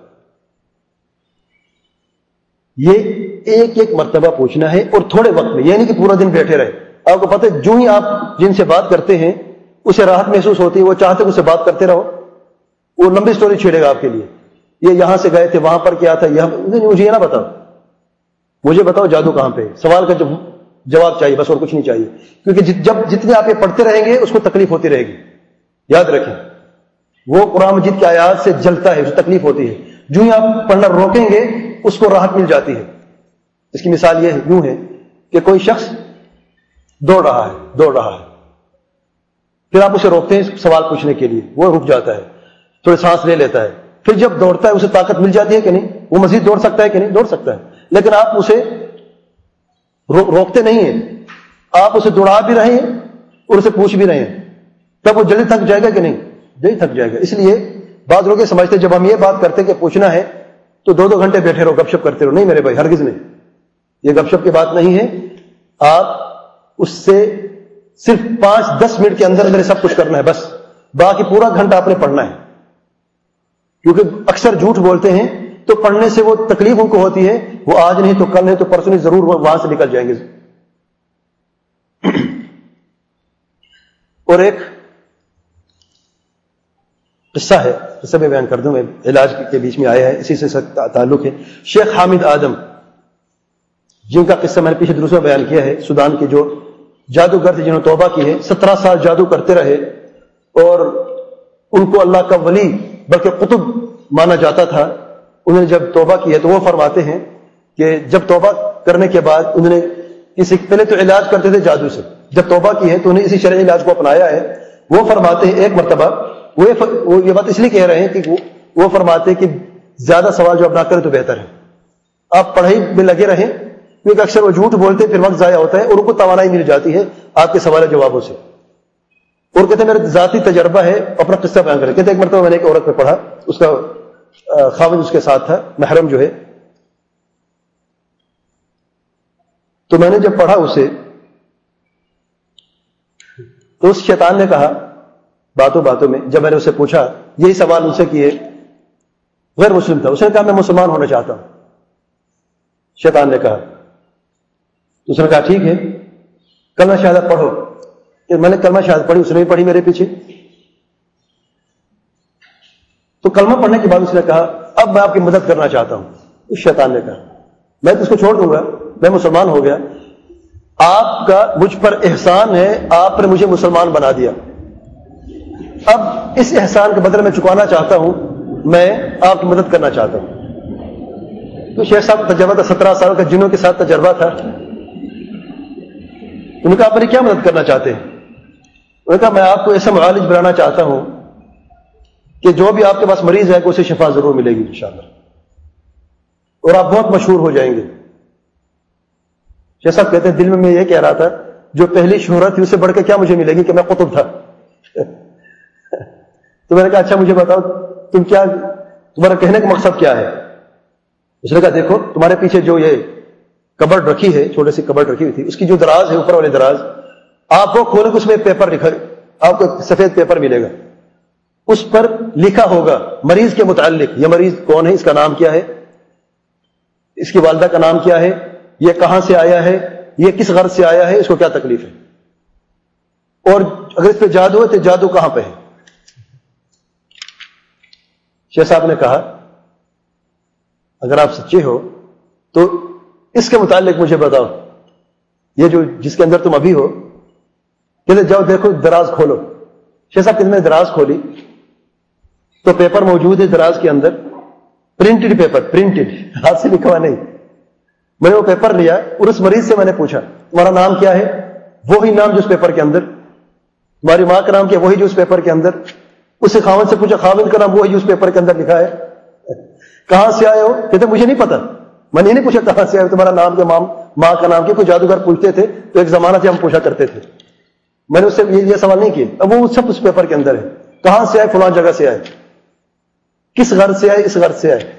یہ ایک مرتبہ پوچھنا ہے اور تھوڑے وقت میں، یہ نہیں کہ پورا دن بیٹھے رہے۔ آپ کو پتہ ہے جو ہی آپ جن سے بات کرتے ہیں اسے راحت محسوس ہوتی ہے، وہ چاہتے ہیں اس سے بات کرتے رہو، وہ لمبی سٹوری چھیڑے گا آپ کے لیے، یہ یہاں سے گئے تھے، وہاں پر کیا تھا، مجھے یہ نہ بتاؤ، مجھے بتاؤ جادو کہاں پہ، سوال کا جواب چاہیے بس، اور کچھ نہیں چاہیے، کیونکہ جتنے آپ یہ پڑھتے رہیں گے اس کو تکلیف ہوتی رہے گی۔ یاد رکھیں، وہ قرآن مجید کی آیات سے جلتا ہے، اسے تکلیف ہوتی ہے، جو ہی آپ پڑھنا روکیں گے اس کو راحت مل جاتی ہے۔ اس کی مثال یہ یوں ہے کہ کوئی شخص دوڑ رہا ہے، پھر آپ اسے روکتے ہیں سوال پوچھنے کے لیے، وہ رک جاتا ہے، تھوڑی سانس لے لیتا ہے، پھر جب دوڑتا ہے اسے طاقت مل جاتی ہے کہ نہیں، وہ مزید دوڑ سکتا ہے کہ نہیں، دوڑ سکتا ہے، لیکن آپ اسے روکتے نہیں ہیں، آپ اسے دوڑا بھی رہے ہیں اور اسے پوچھ بھی رہے ہیں، تب وہ جلدی تھک جائے گا کہ نہیں، جلدی تھک جائے گا۔ اس لیے بعض لوگ یہ سمجھتے جب ہم یہ بات کرتے کہ پوچھنا ہے تو 2 گھنٹے بیٹھے رہو، گپ شپ کرتے رہو، نہیں میرے بھائی، ہرگز نہیں، یہ گپ شپ کی بات نہیں ہے۔ آپ اس سے صرف 5-10 منٹ کے اندر میرے سب کچھ کرنا ہے، بس باقی پورا گھنٹہ آپ نے پڑھنا ہے. کیونکہ اکثر جھوٹ بولتے ہیں تو پڑھنے سے وہ تکلیف ان کو ہوتی ہے، وہ آج نہیں تو کل نہیں تو پرسوں نہیں ضرور وہاں سے نکل جائیں گے. اور ایک قصہ ہے، قصہ میں بیان کر دوں، میں علاج کے بیچ میں آیا ہے، اسی سے تعلق ہے. شیخ حامد آدم، جن کا قصہ میں نے پیچھے دوسرا بیان کیا ہے، سودان کے جو جادوگر تھے جنہوں نے توبہ کی ہے، 17 سال جادو کرتے رہے اور ان کو اللہ کا ولی بلکہ قطب مانا جاتا تھا. انہوں نے جب توبہ کی ہے تو وہ فرماتے ہیں کہ جب توبہ کرنے کے بعد انہوں نے پہلے تو علاج کرتے تھے جادو سے، جب توبہ کی ہے تو انہیں اسی شرعی علاج کو اپنایا ہے. وہ فرماتے ہیں ایک مرتبہ وہ یہ بات اس لیے کہہ رہے ہیں کہ وہ فرماتے ہیں کہ زیادہ سوال جواب نہ کریں تو بہتر ہے، آپ پڑھائی میں لگے رہیں، کیونکہ اکثر وہ جھوٹ بولتے ہیں پھر وقت ضائع ہوتا ہے اور ان کو توانائی مل جاتی ہے آپ کے سوال جوابوں سے. اور کہتے ہیں میرا ذاتی تجربہ ہے، اپنا قصہ بیان کریں. کہتے ہیں ایک مرتبہ میں نے ایک عورت پہ پڑھا، اس کا خاوند اس کے ساتھ تھا، محرم جو ہے. تو میں نے جب پڑھا اسے تو اس شیطان نے کہا باتوں باتوں میں، جب میں نے اسے پوچھا یہی سوال ان سے کیے، غیر مسلم تھا، اس نے کہا میں مسلمان ہونا چاہتا ہوں. شیطان نے کہا، اس نے کہا ٹھیک ہے کلمہ شہادت پڑھو. میں نے کلمہ شہادت پڑھی، اس نے بھی پڑھی میرے پیچھے. تو کلمہ پڑھنے کے بعد اس نے کہا اب میں آپ کی مدد کرنا چاہتا ہوں. اس شیطان نے کہا میں تو اس کو چھوڑ دوں گا، میں مسلمان ہو گیا، آپ کا مجھ پر احسان ہے، آپ نے مجھے مسلمان بنا دیا، اب اس احسان کے بدلے میں چکانا چاہتا ہوں، میں آپ کی مدد کرنا چاہتا ہوں. تو شیخ صاحب کا تجربہ تھا، 17 سال کا جنوں کے ساتھ تجربہ تھا. انہوں نے کہا آپ میری کیا مدد کرنا چاہتے ہیں؟ انہوں نے کہا میں آپ کو ایسا معالج بنانا چاہتا ہوں کہ جو بھی آپ کے پاس مریض ہے کہ اسے شفا ضرور ملے گی انشاءاللہ، اور آپ بہت مشہور ہو جائیں گے. شیخ صاحب کہتے ہیں دل میں یہ کہہ رہا تھا جو پہلی شہرت تھی اس سے بڑھ کے کیا مجھے ملے گی کہ میں قطب تھا. تو میں نے کہا اچھا مجھے بتاؤ تمہارا کہنے کا مقصد کیا ہے؟ اس نے کہا دیکھو تمہارے پیچھے جو یہ کبرڈ رکھی ہے، چھوٹی سی کبرڈ رکھی ہوئی تھی، اس کی جو دراز ہے اوپر والے دراز، آپ کو کھولے اس میں پیپر لکھا، آپ کو سفید پیپر ملے گا، اس پر لکھا ہوگا مریض کے متعلق، یہ مریض کون ہے، اس کا نام کیا ہے، اس کی والدہ کا نام کیا ہے، یہ کہاں سے آیا ہے، یہ کس غرض سے آیا ہے، اس کو کیا تکلیف ہے، اور اگر اس پہ جادو ہے تو جادو کہاں پہ ہے. شیخ صاحب نے کہا اگر آپ سچے ہو تو اس کے متعلق مجھے بتاؤ، یہ جو جس کے اندر تم ابھی ہو. کہتے جاؤ دیکھو دراز کھولو. شیخ صاحب میں نے دراز کھولی تو پیپر موجود ہے دراز کے اندر، پرنٹڈ پیپر، پرنٹڈ، ہاتھ سے لکھا ہوا نہیں. میں نے وہ پیپر لیا اور اس مریض سے میں نے پوچھا تمہارا نام کیا ہے، وہی نام جو اس پیپر کے اندر، تمہاری ماں کا نام کیا، وہی جو اس پیپر کے اندر. اس سے خاوند سے پوچھا خاوند کا نام وہی جو اس پیپر کے اندر لکھا ہے. کہاں سے آئے ہو؟ کہتے مجھے نہیں پتا. میں نے نہیں پوچھا کہاں سے آئے، تمہارا نام کیا، ماں کا نام کیا. کوئی جادوگر پوچھتے تھے تو ایک زمانہ سے ہم پوچھا کرتے تھے. میں نے اس سے یہ سوال نہیں کیا. اب وہ سب اس پیپر کے اندر ہے. کہاں سے آئے؟ فلاں جگہ سے آئے. کس غرض سے آئے؟ اس غرض سے آئے.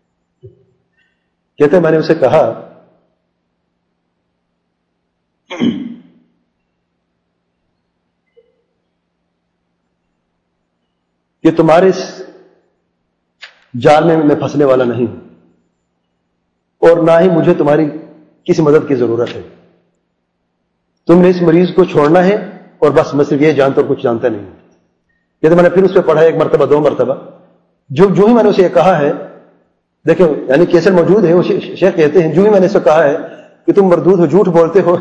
کہتے میں نے اسے کہا کہ تمہارے اس جال میں پھنسنے والا نہیں ہوں، اور نہ ہی مجھے تمہاری کسی مدد کی ضرورت ہے. تم نے اس مریض کو چھوڑنا ہے اور بس، میں صرف یہ جانتا اور کچھ جانتا نہیں. یہ تو میں نے پھر اس پہ پڑھا ایک مرتبہ، 2 مرتبہ. جو ہی میں نے اسے یہ کہا ہے، دیکھیں یعنی کیسے موجود ہے، وہ شیخ کہتے ہیں جو ہی میں نے اسے کہا ہے کہ تم مردود ہو، جھوٹ بولتے ہو،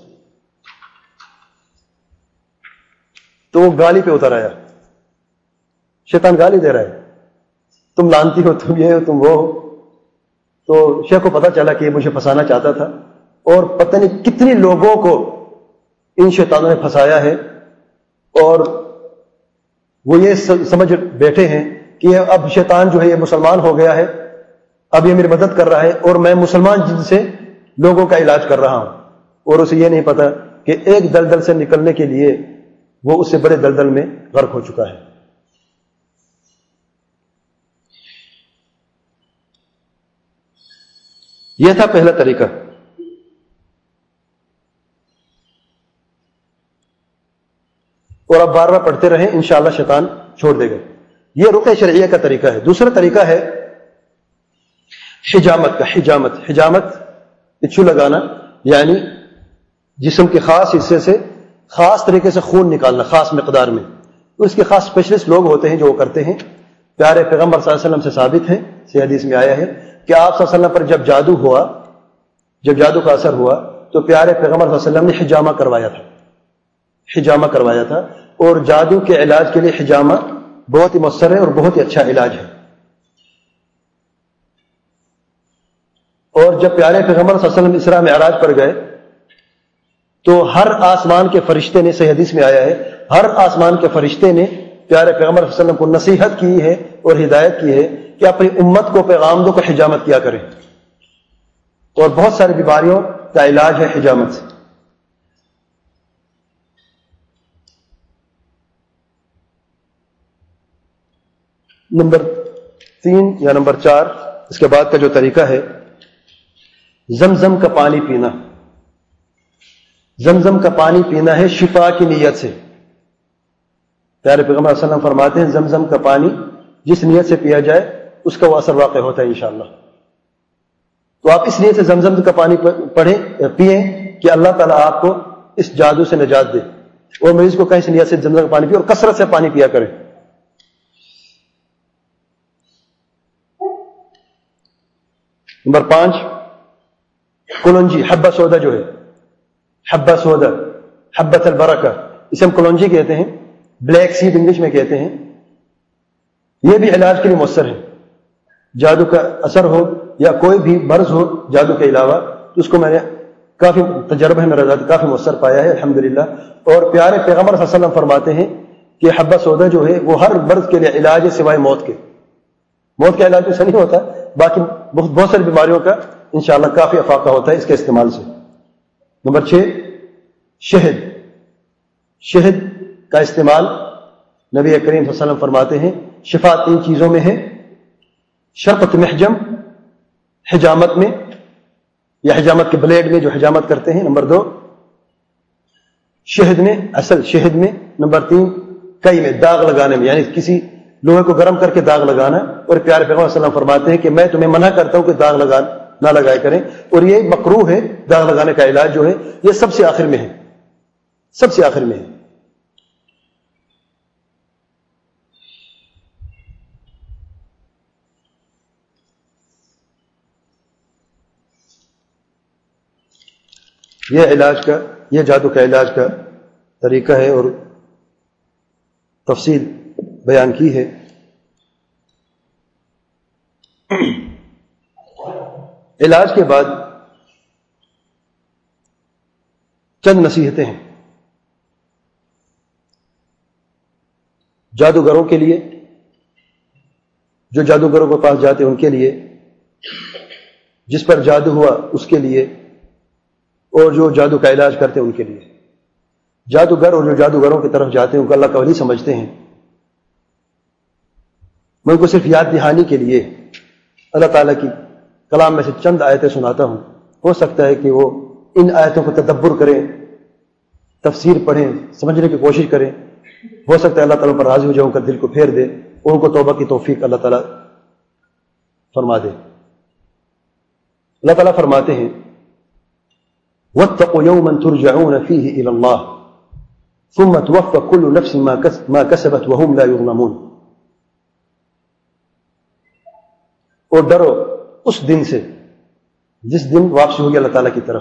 تو وہ گالی پہ اتر آیا. شیطان گالی دے رہا ہے، تم لانتی ہو، تم یہ ہو، تم وہ ہو. تو شیخ کو پتا چلا کہ یہ مجھے پھنسانا چاہتا تھا، اور پتہ نہیں کتنی لوگوں کو ان شیطانوں نے پھنسایا ہے. اور وہ یہ سمجھ بیٹھے ہیں کہ اب شیطان جو ہے یہ مسلمان ہو گیا ہے، اب یہ میری مدد کر رہا ہے، اور میں مسلمان جن سے لوگوں کا علاج کر رہا ہوں. اور اسے یہ نہیں پتا کہ ایک دلدل سے نکلنے کے لیے وہ اس سے بڑے دلدل میں غرق ہو چکا ہے. یہ تھا پہلا طریقہ. اور آپ بار بار پڑھتے رہیں، انشاءاللہ شیطان چھوڑ دے گا۔ یہ رقیہ شرعیہ کا طریقہ ہے۔ دوسرا طریقہ ہے حجامت کا۔ حجامت پچھو لگانا، یعنی جسم کے خاص حصے سے خاص طریقے سے خون نکالنا خاص مقدار میں۔ اس کے خاص اسپیشلسٹ لوگ ہوتے ہیں جو وہ کرتے ہیں۔ پیارے پیغمبر صلی اللہ علیہ وسلم سے ثابت ہے، صحیح حدیث میں آیا ہے کہ آپ صلی اللہ علیہ وسلم پر جب جادو ہوا، جب جادو کا اثر ہوا تو پیارے پیغمبر صلی اللہ علیہ وسلم نے حجامہ کروایا تھا، حجامہ کروایا تھا۔ اور جادو کے علاج کے لیے حجامہ بہت ہی مؤثر ہے اور بہت ہی اچھا علاج ہے۔ اور جب پیارے پیغمبر صلی اللہ علیہ وسلم اسراء معراج پر گئے تو ہر آسمان کے فرشتے نے، صحیح حدیث میں آیا ہے، ہر آسمان کے فرشتے نے پیارے پیغمبر صلی اللہ علیہ وسلم کو نصیحت کی ہے اور ہدایت کی ہے کہ اپنی امت کو، پیغام دو کو حجامت کیا کریں۔ اور بہت ساری بیماریوں کا علاج ہے حجامت سے۔ نمبر 3 یا نمبر 4 اس کے بعد کا جو طریقہ ہے، زمزم کا پانی پینا۔ زمزم کا پانی پینا ہے شفا کی نیت سے۔ پیارے پیغمبر صلی اللہ علیہ وسلم فرماتے ہیں زمزم کا پانی جس نیت سے پیا جائے اس کا وہ اثر واقع ہوتا ہے انشاءاللہ۔ تو آپ اس نیت سے زمزم کا پانی پئیں کہ اللہ تعالیٰ آپ کو اس جادو سے نجات دے، اور مریض کو کہیں اس نیت سے زمزم کا پانی پیے اور کثرت سے پانی پیا کرے۔ نمبر 5 کلونجی، حبہ سودا جو ہے، حبہ سودا، حبۃ البرکہ، اسے ہم کلونجی کہتے ہیں، بلیک سیڈ انگلش میں کہتے ہیں۔ یہ بھی علاج کے لیے مؤثر ہے۔ جادو کا اثر ہو یا کوئی بھی مرض ہو جادو کے علاوہ، تو اس کو میں نے کافی تجربہ ہے میرا ذاتی، کافی مؤثر پایا ہے الحمدللہ۔ اور پیارے پیغمبر صلی اللہ علیہ وسلم فرماتے ہیں کہ حبہ سودا جو ہے وہ ہر مرض کے لیے علاج ہے سوائے موت کے۔ موت کا علاج تو نہیں ہوتا، باقی بہت ساری بیماریوں کا انشاءاللہ کافی افاقہ ہوتا ہے اس کے استعمال سے۔ نمبر 6 شہد۔ شہد کا استعمال نبی کریم صلی اللہ علیہ وسلم فرماتے ہیں شفا 3 چیزوں میں ہے، شربت محجم، حجامت میں یا حجامت کے بلیڈ میں جو حجامت کرتے ہیں، نمبر 2 شہد میں، اصل شہد میں، نمبر 3 کئی میں، داغ لگانے میں، یعنی کسی لوہے کو گرم کر کے داغ لگانا۔ اور پیارے پیغمبر صلی اللہ علیہ وسلم فرماتے ہیں کہ میں تمہیں منع کرتا ہوں کہ داغ نہ لگائے کریں، اور یہ مکروہ ہے۔ داغ لگانے کا علاج جو ہے یہ سب سے آخر میں ہے، سب سے آخر میں ہے۔ یہ علاج کا، یہ جادو کا علاج کا طریقہ ہے اور تفصیل بیان کی ہے۔ علاج کے بعد چند نصیحتیں ہیں جادوگروں کے لیے، جو جادوگروں کے پاس جاتے ہیں ان کے لیے، جس پر جادو ہوا اس کے لیے، اور جو جادو کا علاج کرتے ہیں ان کے لیے۔ جادوگر اور جو جادوگروں کی طرف جاتے ہیں ان کو اللہ کا ولی سمجھتے ہیں، میں ان کو صرف یاد دہانی کے لیے اللہ تعالیٰ کی کلام میں سے چند آیتیں سناتا ہوں۔ ہو سکتا ہے کہ وہ ان آیتوں کو تدبر کریں، تفسیر پڑھیں، سمجھنے کی کوشش کریں۔ ہو سکتا ہے اللہ تعالیٰ پر راضی ہو جائے، ان کا دل کو پھیر دے اور ان کو توبہ کی توفیق اللہ تعالیٰ فرما دے۔ اللہ تعالیٰ فرماتے ہیں وَاتَّقُوا يَوْمًا تُرْجَعُونَ فِيهِ إِلَى اللَّهِ ثُمَّ تُوَفَّى كُلُّ نَفْسٍ مَا كَسَبَتْ وَهُمْ لَا يُظْلَمُونَ۔ اور ڈرو اس دن سے جس دن واپسی ہوگی اللہ تعالیٰ کی طرف،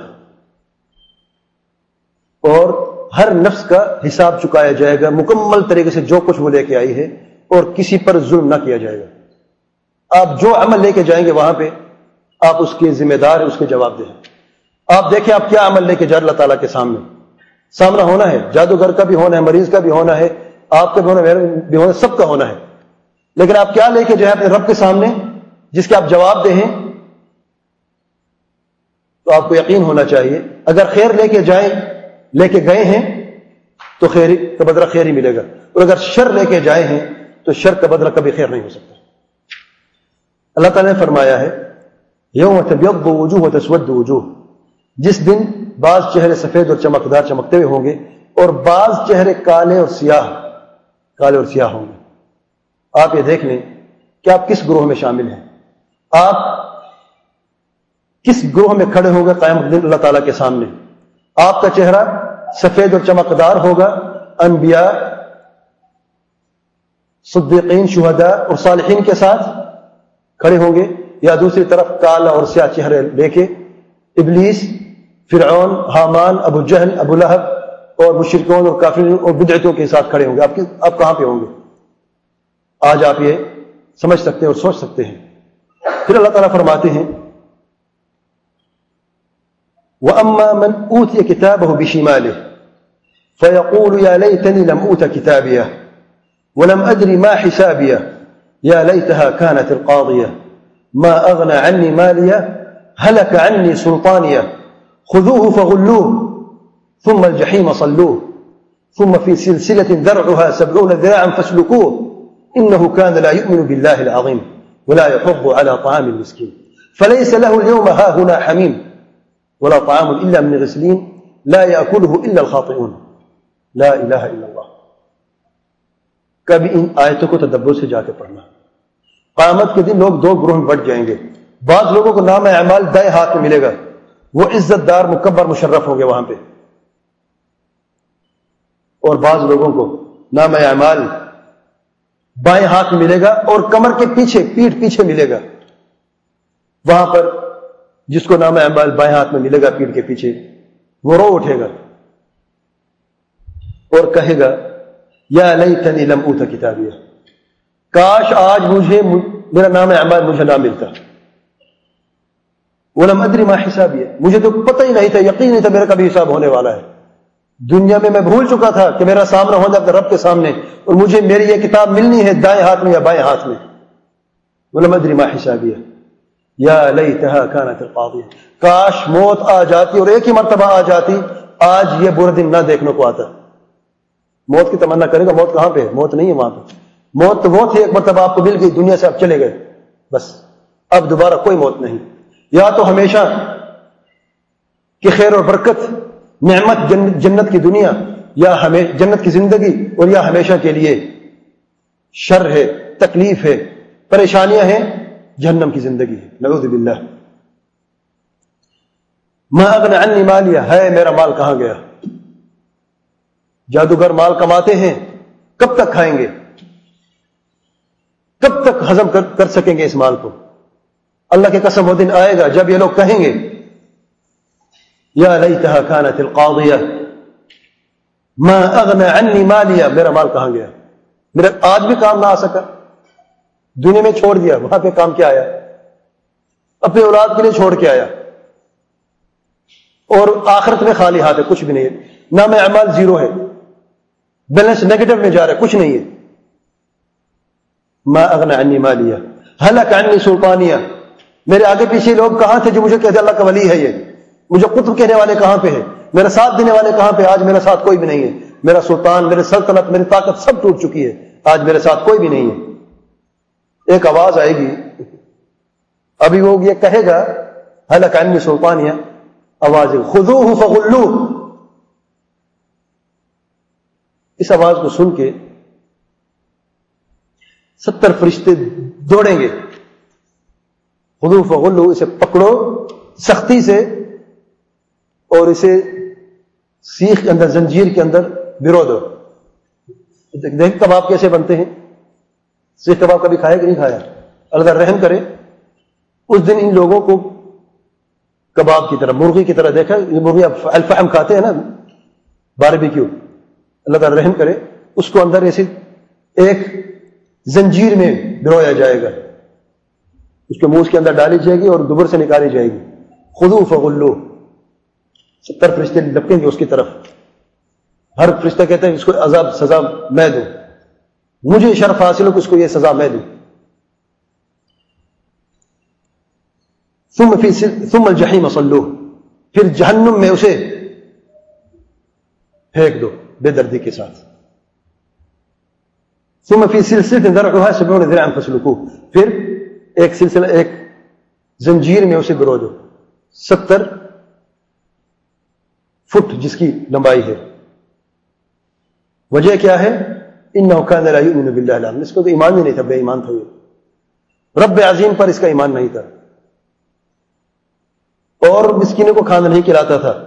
اور ہر نفس کا حساب چکایا جائے گا مکمل طریقے سے، جو کچھ وہ لے کے آئی ہے، اور کسی پر ظلم نہ کیا جائے گا۔ آپ جو عمل لے کے جائیں گے وہاں پہ آپ اس کے ذمہ دار ہیں، اس کے جواب دیں۔ آپ دیکھیں آپ کیا عمل لے کے جا رہے اللہ تعالیٰ کے سامنا ہونا ہے۔ جادوگر کا بھی ہونا ہے، مریض کا بھی ہونا ہے، آپ کا بھی ہونا ہے، میرا بھی ہونا ہے، سب کا ہونا ہے۔ لیکن آپ کیا لے کے جائیں اپنے رب کے سامنے جس کے آپ جواب دیں، تو آپ کو یقین ہونا چاہیے اگر خیر لے کے جائیں، لے کے گئے ہیں تو خیر کا بدلہ خیر ہی ملے گا، اور اگر شر لے کے جائے ہیں تو شر کا بدلہ کبھی خیر نہیں ہو سکتا۔ اللہ تعالیٰ نے فرمایا ہے یوم تبیض وجوہ وتسود وجوہ، جس دن بعض چہرے سفید اور چمکدار چمکتے ہوئے ہوں گے اور بعض چہرے کالے اور سیاہ ہوں گے. آپ یہ دیکھ لیں کہ آپ کس گروہ میں شامل ہیں. آپ کس گروہ میں کھڑے ہوں گے قیامت دن اللہ تعالیٰ کے سامنے. آپ کا چہرہ سفید اور چمکدار ہوگا، انبیاء، صدیقین، شہداء اور صالحین کے ساتھ کھڑے ہوں گے، یا دوسری طرف کالا اور سیاہ چہرے لے کے ابلیس، فرعون، حامان، ابو جہل، ابو لہب اور مشرکون اور کافرین اور بدعتوں کے ساتھ کھڑے ہوں گے. آپ کہاں پہ ہوں گے؟ آج آپ یہ سمجھ سکتے ہیں اور سوچ سکتے ہیں. پھر اللہ تعالیٰ فرماتے ہیں وَأَمَّا مَنْ أُوتِيَ كِتَابَهُ بِشِمَالِهِ فَيَقُولُ يَا لَيْتَنِي لَمْ أُوتَ كِتَابِيَهْ وَلَمْ أَدْرِ مَا حِسَابِيَهْ يَا لَيْتَهَا كَانَتِ الْقَاضِيَةَ مَا أَغْنَى عَنِّي مَالِيَهْ هَلَكَ عَنِّي سُلْطَانِيَهْ خُذُوهُ فَغُلُّوهُ ثُمَّ الْجَحِيمَ صَلُّوهُ ثُمَّ فِي سِلْسِلَةٍ ذَرْعُهَا 70 ذِراعًا فَاسْلُكُوهُ إِنَّهُ كَانَ لَا يُؤْمِنُ بِاللَّهِ الْعَظِيمِ وَلَا يَحُضُّ عَلَى طَعَامِ الْمِسْكِينِ فَلَيْسَ لَهُ الْيَوْمَ هَاهُنَا حَمِيمٌ ولا طعام الا من غسلين لا ياكله الا الخاطئون لا الہ الا اللہ. کبھی ان آیتوں کو تدبر سے جا کے پڑھنا. قیامت کے دن لوگ دو گروہ میں بٹ جائیں گے. بعض لوگوں کو نام اعمال دائیں ہاتھ میں ملے گا، وہ عزت دار، مکبر، مشرف ہوں گے وہاں پہ. اور بعض لوگوں کو نام اعمال بائیں ہاتھ میں ملے گا اور کمر کے پیچھے، پیٹھ پیچھے ملے گا. وہاں پر جس کو نام اعمال بائیں ہاتھ میں ملے گا پیٹھ کے پیچھے، وہ رو اٹھے گا اور کہے گا یا لیتنی لم اوت کتابیہ، کاش آج مجھے میرا نام اعمال مجھے نہ ملتا. ولم ادری ما حسابیہ، مجھے تو پتہ ہی نہیں تھا، یقین نہیں تھا میرا کبھی حساب ہونے والا ہے. دنیا میں بھول چکا تھا کہ میرا سامنا ہونا اپنے رب کے سامنے، اور مجھے میری یہ کتاب ملنی ہے دائیں ہاتھ میں یا بائیں ہاتھ میں. ولم ادری ما حسابیہ یا لیتہا کانت القاضیہ، کاش موت آ جاتی اور ایک ہی مرتبہ آ جاتی، آج یہ برا دن نہ دیکھنے کو آتا. موت کی تمنا کرے گا، موت کہاں پہ ہے؟ موت نہیں ہے وہاں پہ. موت تو وہ تھی ایک مرتبہ آپ کو مل گئی، دنیا سے آپ چلے گئے، بس اب دوبارہ کوئی موت نہیں. یا تو ہمیشہ کی خیر اور برکت، نعمت، جنت کی دنیا، یا ہمیں جنت کی زندگی، اور یا ہمیشہ کے لیے شر ہے، تکلیف ہے، پریشانیاں ہیں، جہنم کی زندگی ہے. نعوذ باللہ. ما اغنى عني مالیہ، ہے میرا مال کہاں گیا؟ جادوگر مال کماتے ہیں، کب تک کھائیں گے؟ کب تک ہضم کر سکیں گے اس مال کو؟ اللہ کی قسم وہ دن آئے گا جب یہ لوگ کہیں گے یا لیتہا کانت القاضیہ ما اغنى عني مالیہ، میرا مال کہاں گیا؟ میرا آج بھی کام نہ آ سکا، دنیا میں چھوڑ دیا، وہاں پہ کام کیا آیا؟ اپنی اولاد کے لیے چھوڑ کے آیا، اور آخرت میں خالی ہاتھ ہے، کچھ بھی نہیں ہے. نام اعمال زیرو ہے، بیلنس نیگیٹو میں جا رہا ہے، کچھ نہیں ہے. ما اغنى عني مالیہ ہلک عني سلطانیہ، میرے آگے پیچھے لوگ کہاں تھے جو مجھے کہتے اللہ کا ولی ہے، یہ مجھے قطب کہنے والے کہاں پہ ہے، میرا ساتھ دینے والے کہاں پہ؟ آج میرا ساتھ کوئی بھی نہیں ہے. میرا سلطان، میرے سلطنت، میری طاقت سب ٹوٹ چکی ہے، آج میرے ساتھ کوئی بھی نہیں ہے. ایک آواز آئے گی، ابھی وہ یہ کہے گا ہلک عني سلطانیہ، آواز خذوہ فغلوہ. اس آواز کو سن کے 70 فرشتے دوڑیں گے. خذوہ فغلوہ، اسے پکڑو سختی سے اور اسے سیخ کے اندر، زنجیر کے اندر بھرو دو. دیکھ کباب کیسے بنتے ہیں، سیخ کباب کبھی کھایا کہ نہیں کھایا؟ اللہ رحم کرے، اس دن ان لوگوں کو کباب کی طرح، مرغی کی طرح دیکھا، یہ مرغی الفحم کھاتے ہیں نا، باربیکیو، اللہ تعالی رحم کرے، اس کو اندر ایسے ایک زنجیر میں برویا جائے گا، اس کے منہ کے اندر ڈالی جائے گی اور دبر سے نکالی جائے گی. خذوہ فغلوہ، 70 فرشتے لپکیں گے اس کی طرف. ہر فرشتہ کہتا ہے اس کو عذاب سزا میں دوں، مجھے شرف حاصل ہو کہ اس کو یہ سزا میں دوں. ثم الجحیم صلوہ، پھر جہنم میں اسے پھینک دو بے دردی کے ساتھ. ثم فی سلسلۃ ذرعها 70 ذراعا فاسلکوہ، پھر ایک سلسلہ، ایک زنجیر میں اسے گرو دو، 70 فٹ جس کی لمبائی ہے. وجہ کیا ہے؟ انہ کان لا یؤمن باللہ العظیم، اس کو تو ایمان ہی نہیں تھا، بے ایمان تھا، یہ رب عظیم پر اس کا ایمان نہیں تھا، اور مسکینوں کو کھانا نہیں کھلاتا تھا۔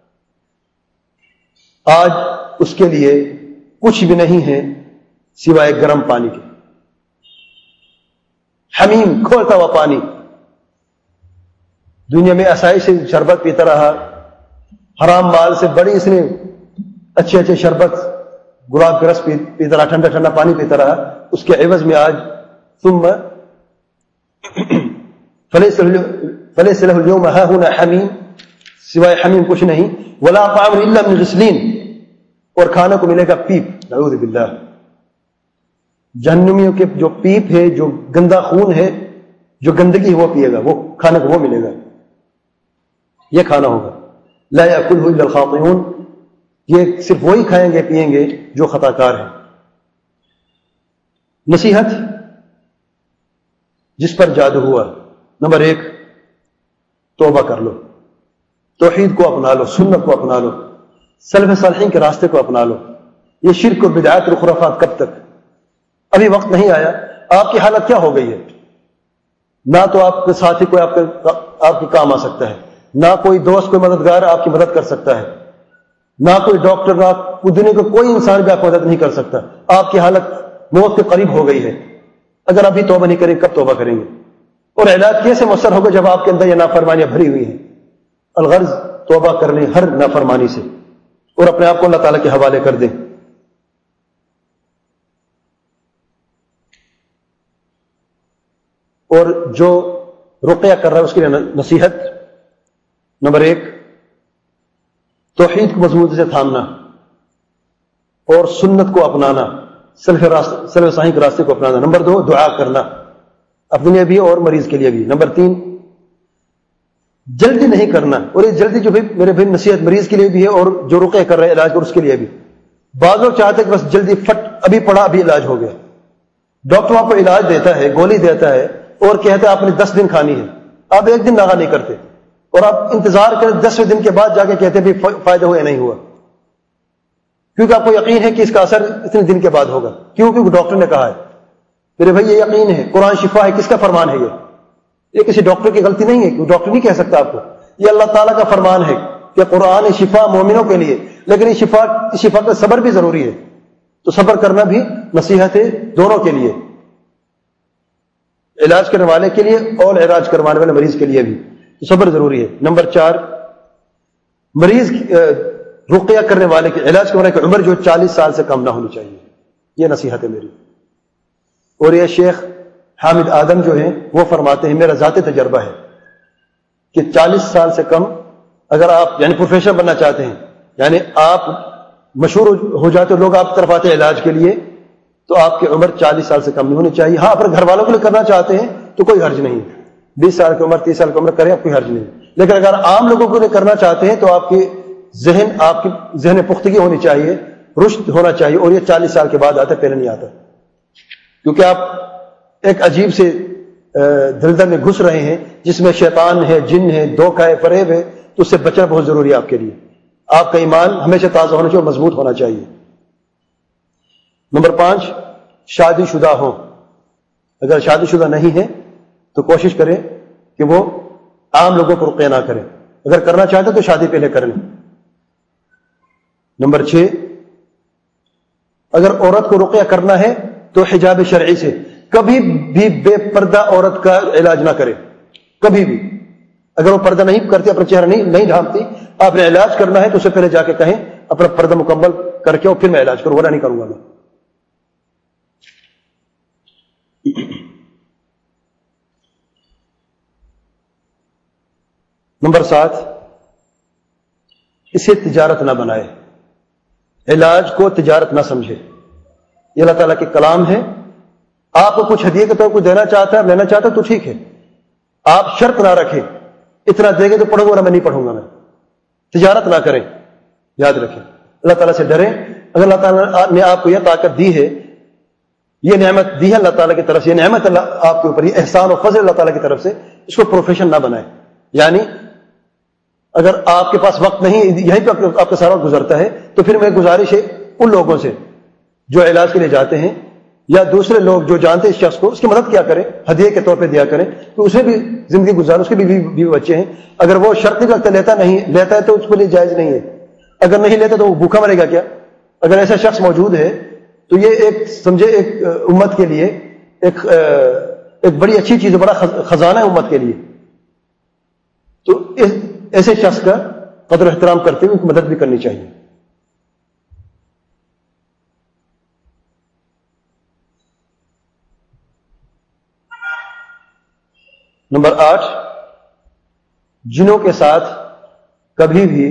آج اس کے لیے کچھ بھی نہیں ہے سوائے گرم پانی کے، حمیم کھولتا ہوا پانی۔ دنیا میں آسائش سے شربت پیتا رہا، حرام مال سے بڑی اس نے اچھے اچھے شربت، گلاب کا رس پیتا رہا، ٹھنڈا ٹھنڈا پانی پیتا رہا، اس کے عوض میں آج ثم فلیس له اليوم هاهنا حمیم، سوائے حمیم کچھ نہیں، ولا طعام الا من غسلین، اور کھانا کو ملے گا پیپ، نعوذ باللہ۔ جہنمیوں کے جو پیپ ہے، جو گندا خون ہے، جو گندگی ہے وہ پیے گا، وہ کھانا کو وہ ملے گا، یہ کھانا ہوگا۔ لا یاکلہ الا الخاطئون، یہ صرف وہی کھائیں گے پیئیں گے جو خطا کار ہیں۔ نصیحت جس پر جادو ہوا، نمبر 1 توبہ کر لو، توحید کو اپنا لو، سنت کو اپنا لو، سلف صالحین کے راستے کو اپنا لو۔ یہ شرک و بدعات اور خرافات کب تک؟ ابھی وقت نہیں آیا؟ آپ کی حالت کیا ہو گئی ہے؟ نہ تو آپ کے ساتھی کوئی آپ کے کام آ سکتا ہے، نہ کوئی دوست کوئی مددگار آپ کی مدد کر سکتا ہے، نہ کوئی ڈاکٹر، نہ دنیا کا کوئی انسان بھی آپ کی مدد نہیں کر سکتا۔ آپ کی حالت موت کے قریب ہو گئی ہے۔ اگر ابھی توبہ نہیں کریں کب توبہ کریں گے؟ اور علاج کیسے مؤثر ہوگا جب آپ کے اندر یہ نافرمانیاں بھری ہوئی ہیں؟ الغرض توبہ کرنے ہر نافرمانی سے، اور اپنے آپ کو اللہ تعالیٰ کے حوالے کر دیں۔ اور جو رقیہ کر رہا ہے اس کے لیے نصیحت، نمبر 1 توحید کو مضبوطی سے تھامنا اور سنت کو اپنانا، سلف صالحین کے راستے کو اپنانا۔ نمبر 2 دعا کرنا، اپنے لیے بھی اور مریض کے لیے بھی۔ نمبر 3 جلدی نہیں کرنا، اور یہ جلدی جو میرے بھائی نصیحت مریض کے لیے بھی ہے اور جو رقیہ کر رہے ہیں علاج اور اس کے لیے بھی۔ بعض لوگ چاہتے ہیں کہ بس جلدی ابھی پڑھا ابھی علاج ہو گیا۔ ڈاکٹر آپ کو علاج دیتا ہے، گولی دیتا ہے اور کہتا ہے آپ نے 10 دن کھانی ہے، آپ 1 دن ناغہ نہیں کرتے، اور آپ انتظار کریں 10ویں دن کے بعد جا کے کہتے ہیں بھی فائدہ ہوا یا نہیں ہوا، کیونکہ آپ کو یقین ہے کہ اس کا اثر اتنے دن کے بعد ہوگا۔ کیونکہ ڈاکٹر نے کہا ہے۔ میرے بھائی یہ یقین ہے، قرآن شفا ہے، کس کا فرمان ہے یہ کسی ڈاکٹر کی غلطی نہیں ہے، ڈاکٹر نہیں کہہ سکتا آپ کو، یہ اللہ تعالیٰ کا فرمان ہے کہ قرآن شفا مومنوں کے لیے، لیکن اس شفا کا صبر بھی ضروری ہے، تو صبر کرنا بھی نصیحت ہے دونوں کے لیے، علاج کرنے والے کے لیے اور علاج کروانے والے مریض کے لیے بھی، تو صبر ضروری ہے۔ نمبر 4 مریض رقیہ کرنے والے کے، علاج کرنے والے کی عمر جو 40 سال سے کم نہ ہونی چاہیے، یہ نصیحت ہے میری۔ اور یہ شیخ حامد آدم جو ہیں وہ فرماتے ہیں، میرا ذاتی تجربہ ہے کہ 40 سال سے کم اگر آپ یعنی پروفیشنل بننا چاہتے ہیں، یعنی آپ مشہور ہو جاتے ہو، لوگ آپ کی طرف آتے ہیں علاج کے لیے، تو آپ کی عمر 40 سال سے کم نہیں ہونی چاہیے۔ ہاں اگر گھر والوں کے لیے کرنا چاہتے ہیں تو کوئی حرج نہیں، 20 سال کی عمر 30 سال کی عمر کریں، آپ کوئی حرج نہیں، لیکن اگر عام لوگوں کے لیے کرنا چاہتے ہیں تو آپ کی ذہن پختگی ہونی چاہیے، رشد ہونا چاہیے، اور یہ 40 سال کے بعد آتا ہے، پہلے نہیں آتا، کیونکہ آپ ایک عجیب سے دلدل میں گھس رہے ہیں جس میں شیطان ہے، جن ہے، دھوکہ ہے، فریب ہے، تو اس سے بچنا بہت ضروری ہے آپ کے لیے۔ آپ کا ایمان ہمیشہ تازہ ہونا چاہیے اور مضبوط ہونا چاہیے۔ نمبر 5 شادی شدہ ہو، اگر شادی شدہ نہیں ہے تو کوشش کریں کہ وہ عام لوگوں کو رقیہ نہ کریں، اگر کرنا چاہتے تو شادی پہلے کر لیں۔ نمبر 6 اگر عورت کو رقیہ کرنا ہے تو حجاب شرعی سے، کبھی بھی بے پردہ عورت کا علاج نہ کرے، کبھی بھی۔ اگر وہ پردہ نہیں کرتی، اپنا چہرہ نہیں ڈھانپتی، آپ نے علاج کرنا ہے تو اس سے پہلے جا کے کہیں اپنا پردہ مکمل کر کے اور پھر میں علاج کروں، ورنہ نہیں کروں گا میں۔ نمبر 7 اسے تجارت نہ بنائے، علاج کو تجارت نہ سمجھے۔ یہ اللہ تعالیٰ کے کلام ہے، آپ کو کچھ ہدیے کے طور پر دینا چاہتا ہے، لینا چاہتا ہے تو ٹھیک ہے، آپ شرط نہ رکھیں اتنا دیں گے تو پڑھوں گا، میں نہیں پڑھوں گا، میں تجارت نہ کریں۔ یاد رکھیں، اللہ تعالیٰ سے ڈریں۔ اگر اللہ تعالیٰ نے آپ کو یہ طاقت دی ہے، یہ نعمت دی ہے اللہ تعالیٰ کی طرف سے، یہ نعمت اللہ آپ کے اوپر، یہ احسان و فضل اللہ تعالیٰ کی طرف سے، اس کو پروفیشن نہ بنائیں۔ یعنی اگر آپ کے پاس وقت نہیں، یہیں پہ آپ کا سارا گزرتا ہے، تو پھر میری گزارش ہے ان لوگوں سے جو علاج کے لیے جاتے ہیں، یا دوسرے لوگ جو جانتے ہیں اس شخص کو، اس کی مدد کیا کریں، ہدیے کے طور پہ دیا کریں، تو اسے بھی زندگی گزار، اس کے بھی بیوی بچے ہیں. اگر وہ شرطی وقت لیتا ہے تو اس کے لیے جائز نہیں ہے. اگر نہیں لیتا تو وہ بھوکا مرے گا کیا؟ اگر ایسا شخص موجود ہے تو یہ ایک سمجھے ایک امت کے لیے ایک بڑی اچھی چیز ہے، بڑا خزانہ ہے امت کے لیے. تو ایسے شخص کا قدر و احترام کرتے ہوئے ان کی مدد بھی کرنی چاہیے. نمبر 8، جنوں کے ساتھ کبھی بھی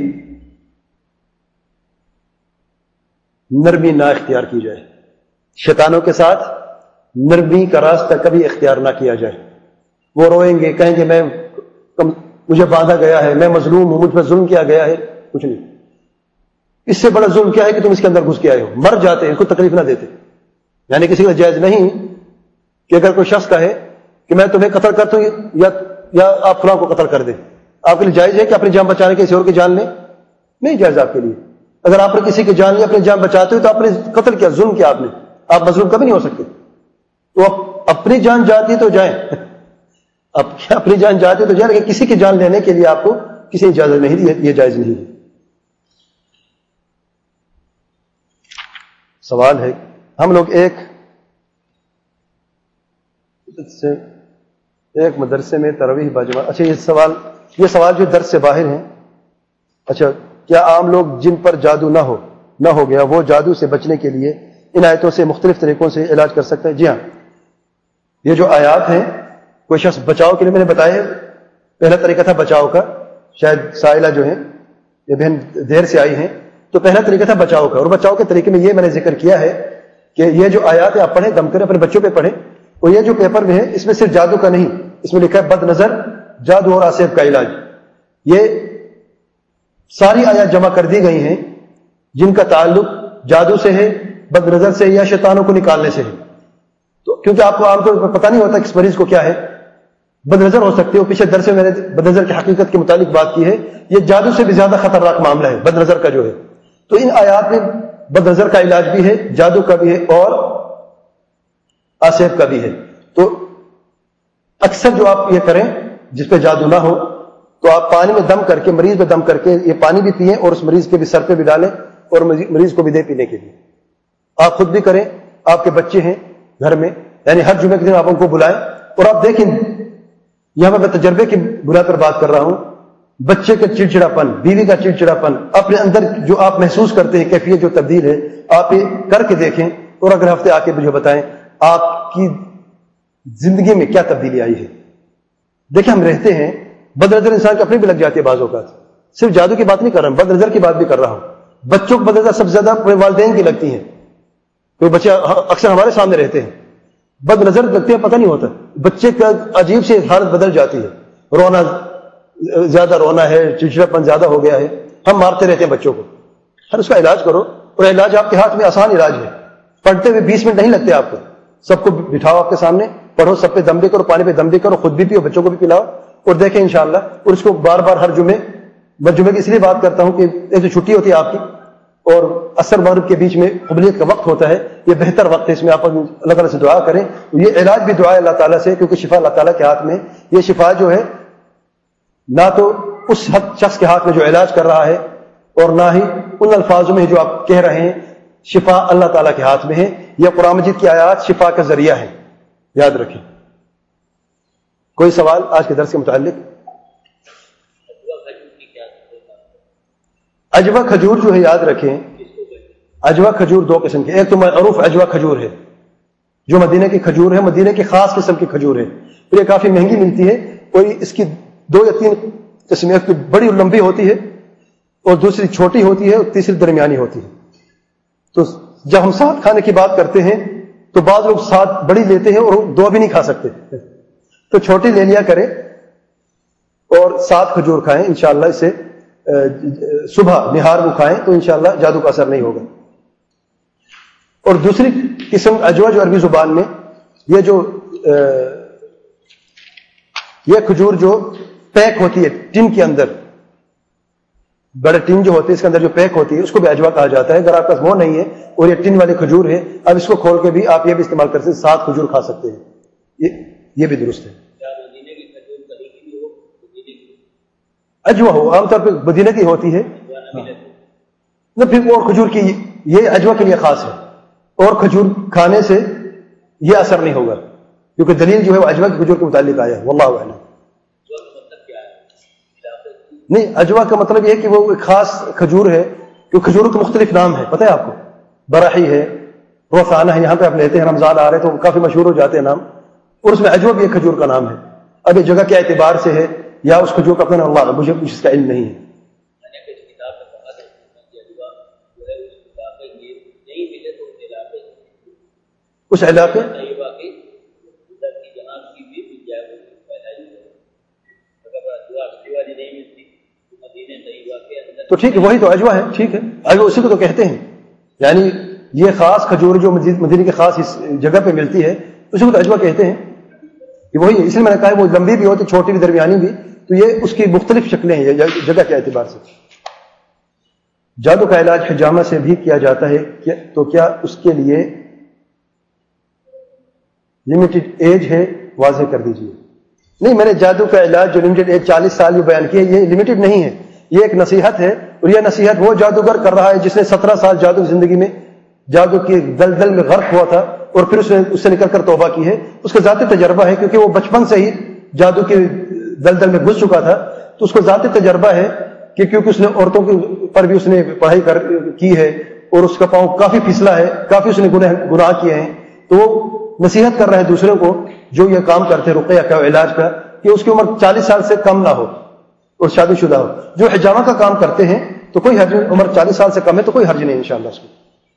نرمی نہ اختیار کی جائے. شیطانوں کے ساتھ نرمی کا راستہ کبھی اختیار نہ کیا جائے. وہ روئیں گے، کہیں گے مجھے باندھا گیا ہے، میں مظلوم ہوں، مجھ پر ظلم کیا گیا ہے. کچھ نہیں، اس سے بڑا ظلم کیا ہے کہ تم اس کے اندر گھس کے آئے ہو. مر جاتے، ان کو تکلیف نہ دیتے. یعنی کسی کا جائز نہیں کہ اگر کوئی شخص کہے کہ میں تمہیں قتل کرتا ہوں یا آپ فلاں کو قتل کر دیں، آپ کے لیے جائز ہے کہ اپنی جان بچانے کے کسی اور کی جان لیں؟ نہیں جائز آپ کے لیے. اگر آپ نے کسی کی جان لی، اپنی جان بچاتے ہو تو آپ نے قتل کیا، ظلم کیا آپ نے. آپ مظلوم کبھی نہیں ہو سکتے. تو اپنی جان جاتی ہے تو جائیں، اپنی جان جاتی ہے تو جائیں، لیکن کسی کی جان لینے کے لیے آپ کو کسی اجازت نہیں دی، یہ جائز نہیں ہے. سوال ہے، ہم لوگ ایک مدرسے میں تراویح باجماعت. اچھا یہ سوال جو درس سے باہر ہیں. اچھا، کیا عام لوگ جن پر جادو نہ ہو گیا وہ جادو سے بچنے کے لیے ان آیتوں سے مختلف طریقوں سے علاج کر سکتے ہیں؟ جی ہاں، یہ جو آیات ہیں کوئی شخص بچاؤ کے لیے، میں نے بتایا پہلا طریقہ تھا بچاؤ کا. شاید سائلہ جو ہیں یہ بہن دیر سے آئی ہیں، تو پہلا طریقہ تھا بچاؤ کا. اور بچاؤ کے طریقے میں یہ میں نے ذکر کیا ہے کہ یہ جو آیات ہیں آپ پڑھیں، دم کریں، اپنے بچوں پہ پڑھیں. اور یہ جو پیپر میں ہے اس میں صرف جادو کا نہیں، اس میں لکھا ہے بد نظر، جادو اور آسیب کا علاج. یہ ساری آیات جمع کر دی گئی ہیں جن کا تعلق جادو سے ہے، بد نظر سے، یا شیطانوں کو نکالنے سے ہے. تو کیونکہ آپ کو عام طور پر پتہ نہیں ہوتا کہ اس مریض کو کیا ہے، بد نظر ہو سکتی ہے. پچھلے درس میں نے بد نظر کی حقیقت کے متعلق بات کی ہے. یہ جادو سے بھی زیادہ خطرناک معاملہ ہے بد نظر کا جو ہے. تو ان آیات میں بد نظر کا علاج بھی ہے، جادو کا بھی ہے، اور آسیب کا بھی ہے. تو اکثر جو آپ یہ کریں جس پہ جادو نہ ہو تو آپ پانی میں دم کر کے، مریض میں دم کر کے یہ پانی بھی پئیں اور اس مریض کے بھی سر پہ بھی ڈالیں اور مریض کو بھی دے پینے کے لیے. آپ خود بھی کریں، آپ کے بچے ہیں گھر میں، یعنی ہر جمعے کے دن آپ ان کو بلائیں. اور آپ دیکھیں، یہاں پر میں تجربے کی بنا پر بات کر رہا ہوں، بچے کا چڑچڑاپن، بیوی کا چڑچڑاپن، اپنے اندر جو آپ محسوس کرتے ہیں کیفیت جو تبدیل ہے، آپ یہ کر کے دیکھیں اور اگلے ہفتے آ کے مجھے بتائیں آپ کی زندگی میں کیا تبدیلی آئی ہے. دیکھیں، ہم رہتے ہیں، بد نظر انسان کی اپنی بھی لگ جاتی ہے بعض اوقات. صرف جادو کی بات نہیں کر رہا ہوں، بد نظر کی بات بھی کر رہا ہوں. بچوں کو بد نظر سب سے زیادہ اپنے والدین کی لگتی ہیں. کوئی بچے اکثر ہمارے سامنے رہتے ہیں، بد نظر لگتے ہیں، پتہ نہیں ہوتا. بچے کا عجیب سے حالت بدل جاتی ہے، رونا زیادہ رونا ہے، چڑچڑاپن زیادہ ہو گیا ہے. ہم مارتے رہتے ہیں بچوں کو. ہر اس کا علاج کرو، اور علاج آپ کے ہاتھ میں آسان علاج ہے. پڑھتے ہوئے 20 منٹ نہیں لگتے آپ کو. سب کو بٹھاؤ آپ کے سامنے، پڑھو، سب پہ دم بھی کرو، پانی پہ دم بھی کرو، خود بھی پیو، بچوں کو بھی پلاؤ، اور دیکھیں انشاءاللہ. اور اس کو بار بار ہر جمعے، میں جمعے کی اس لیے بات کرتا ہوں کہ ایک تو چھٹی ہوتی ہے آپ کی، اور عصر مغرب کے بیچ میں قبولیت کا وقت ہوتا ہے، یہ بہتر وقت ہے. اس میں آپ اللہ تعالیٰ سے دعا کریں. یہ علاج بھی دعا ہے اللہ تعالیٰ سے، کیونکہ شفا اللہ تعالیٰ کے ہاتھ میں. یہ شفا جو ہے نہ تو اس شخص کے ہاتھ میں جو علاج کر رہا ہے، اور نہ ہی ان الفاظوں میں جو آپ کہہ رہے ہیں. شفا اللہ تعالیٰ کے ہاتھ میں ہے. یہ قرآن مجید کی آیات شفا کا ذریعہ ہے، یاد رکھیں. کوئی سوال آج کے درس کے متعلق؟ اجوا کھجور جو ہے، یاد رکھیں، اجوا کھجور 2 قسم کے. ایک تو معروف اجوا کھجور ہے جو مدینہ کی کھجور ہے، مدینہ کی خاص قسم کی کھجور ہے. پھر یہ کافی مہنگی ملتی ہے. کوئی اس کی 2 یا 3 قسمیں، ایک تو بڑی اور لمبی ہوتی ہے، اور دوسری چھوٹی ہوتی ہے، اور تیسری درمیانی ہوتی ہے. تو جب ہم ساتھ کھانے کی بات کرتے ہیں تو بعض لوگ ساتھ بڑی لیتے ہیں اور 2 بھی نہیں کھا سکتے، تو چھوٹی لے لیا کریں اور 7 کھجور کھائیں. انشاءاللہ اسے صبح نہار کو کھائیں تو انشاءاللہ جادو کا اثر نہیں ہوگا. اور دوسری قسم اجوا جو عربی زبان میں یہ کھجور جو پیک ہوتی ہے ٹن کے اندر، بڑے ٹن جو ہوتے ہیں اس کے اندر جو پیک ہوتی ہے اس کو بھی اجوا کہا جاتا ہے. اگر آپ کے پاس وہ نہیں ہے اور یہ ٹن والی کھجور ہے, اب اس کو کھول کے بھی آپ یہ بھی استعمال کر سکتے ہیں, 7 کھجور کھا سکتے ہیں, یہ بھی درست ہے. اجوا ہو عام طور پہ مدینہ کی ہوتی ہے نہ, پھر اور کھجور کی یہ اجوا کے لیے خاص ہے, اور کھجور کھانے سے یہ اثر نہیں ہوگا کیونکہ دلیل جو ہے وہ اجوا کی کھجور کے متعلق آیا ہے. واللہ اعلم. نہیں, اجوا کا مطلب یہ ہے کہ وہ ایک خاص کھجور ہے, کیونکہ کھجوروں کے مختلف نام ہیں, پتہ ہے آپ کو, براحی ہے, روثانہ ہے, یہاں پہ آپ لیتے ہیں, رمضان آ رہے تو کافی مشہور ہو جاتے ہیں نام, اور اس میں اجوا بھی ایک کھجور کا نام ہے. اب یہ جگہ کے اعتبار سے ہے یا اس کھجور کا اپنا اللہ, مجھے کچھ اس کا علم نہیں ہے. اس علاقے تو ٹھیک ہے, وہی تو اجوا ہے, ٹھیک ہے, اجوا اسی کو تو کہتے ہیں. یعنی یہ خاص کھجور جو مدینے کے خاص اس جگہ پہ ملتی ہے اسی کو تو اجوا کہتے ہیں. یہ وہی ہے, اس لیے میں نے کہا وہ لمبی بھی ہوتی, چھوٹی بھی, درمیانی بھی, تو یہ اس کی مختلف شکلیں ہیں جگہ کے اعتبار سے. جادو کا علاج حجامہ سے بھی کیا جاتا ہے تو کیا اس کے لیے لمیٹڈ ایج ہے, واضح کر دیجیے. نہیں, میں نے جادو کا علاج جو لمیٹڈ ایج 40 سال جو بیان کی ہے یہ لمیٹڈ نہیں ہے, یہ ایک نصیحت ہے, اور یہ نصیحت وہ جادوگر کر رہا ہے جس نے 17 سال جادو کی زندگی میں جادو کی دلدل میں غرق ہوا تھا اور پھر اس نے اس سے نکل کر توبہ کی ہے. اس کا ذاتی تجربہ ہے کیونکہ وہ بچپن سے ہی جادو کی دلدل میں گھس چکا تھا, تو اس کو ذاتی تجربہ ہے کہ کیونکہ اس نے عورتوں پر بھی اس نے پڑھائی کی ہے اور اس کا پاؤں کافی پھسلا ہے, کافی اس نے گناہ کیے ہیں, تو وہ نصیحت کر رہے ہیں دوسروں کو جو یہ کام کرتے ہیں رقیہ کا علاج کا, کہ اس کی عمر 40 سال سے کم نہ ہو اور شادی شدہ ہو. جو حجامہ کا کام کرتے ہیں تو کوئی حرج نہیں, عمر 40 سال سے کم ہے تو کوئی حرج نہیں انشاءاللہ اس کو.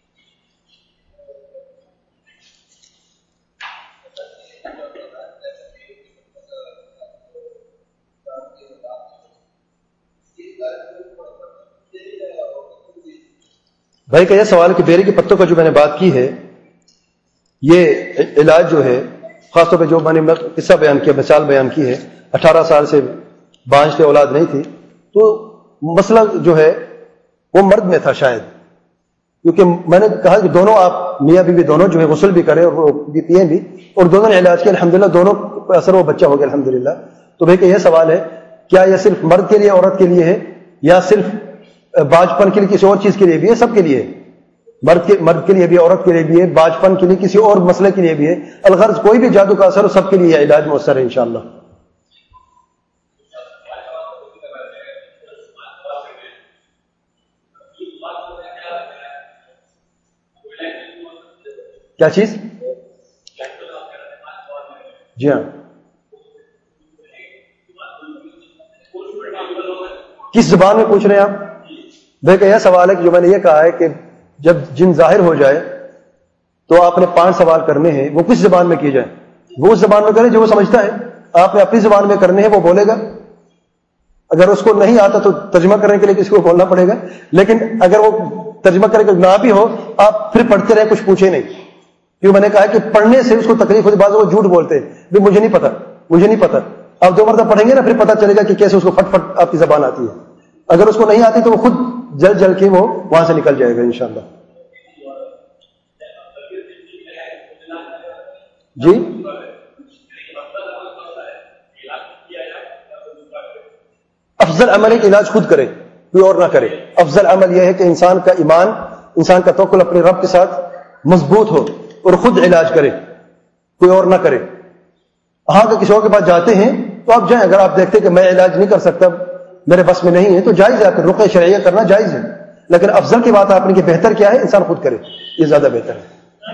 بھائی کا یہ سوال کہ بیری کے پتوں کا جو میں نے بات کی ہے, یہ علاج جو ہے خاص طور پہ جو میں نے قصہ بیان کیا, مثال بیان کی ہے, 18 سال سے بانج سے اولاد نہیں تھی, تو مسئلہ جو ہے وہ مرد میں تھا شاید, کیونکہ میں نے کہا کہ دونوں آپ میاں بیوی دونوں جو ہے غسل بھی کریں اور وہ بھی پئیں بھی, اور دونوں نے علاج کیا الحمدللہ, دونوں پر اثر وہ بچہ ہو گیا الحمدللہ. تو بھائی کہ یہ سوال ہے کیا یہ صرف مرد کے لیے عورت کے لیے ہے یا صرف باجپن کے لیے کسی اور چیز کے لیے بھی ہے؟ سب کے لیے, مرد کے لیے بھی, عورت کے لیے بھی ہے, باجپن کے لیے, کسی اور مسئلے کے لیے بھی ہے. الغرض کوئی بھی جادو کا اثر ہو سب کے لیے علاج مؤثر ہے انشاءاللہ. کیا چیز؟ جی ہاں, کس زبان میں پوچھ رہے ہیں آپ؟ دیکھیں یہ سوال ہے کہ جو میں نے یہ کہا ہے کہ جب جن ظاہر ہو جائے تو آپ نے 5 سوال کرنے ہیں, وہ کس زبان میں کیے جائیں؟ وہ اس زبان میں کریں جو وہ سمجھتا ہے. آپ نے اپنی زبان میں کرنے ہیں, وہ بولے گا. اگر اس کو نہیں آتا تو ترجمہ کرنے کے لیے کسی کو بولنا پڑے گا, لیکن اگر وہ ترجمہ کرنے کے نہ بھی ہو آپ پھر پڑھتے رہے, کچھ پوچھے نہیں. کیوں میں نے کہا کہ پڑھنے سے اس کو تکلیف ہوتی, بعض وہ جھوٹ بولتے ہیں مجھے نہیں پتا. آپ 2 مرتبہ پڑھیں گے نا, پھر پتہ چلے گا کہ کیسے اس کو فٹ فٹ آپ کی زبان آتی ہے. اگر اس کو نہیں آتی تو وہ خود جل کے وہ وہاں سے نکل جائے گا انشاءاللہ. جی افضل عمل ہے کہ علاج خود کرے, کوئی اور نہ کرے. افضل عمل یہ ہے کہ انسان کا ایمان, انسان کا توکل اپنے رب کے ساتھ مضبوط ہو اور خود علاج کرے, کوئی اور نہ کرے. ہاں کہ کسی اور کے پاس جاتے ہیں تو آپ جائیں, اگر آپ دیکھتے کہ میں علاج نہیں کر سکتا, میرے بس میں نہیں ہے, تو جائز ہے, آپ رقیہ شرعیہ کرنا جائز ہے. لیکن افضل کی بات آپ نے کہ بہتر کیا ہے, انسان خود کرے, یہ زیادہ بہتر ہے.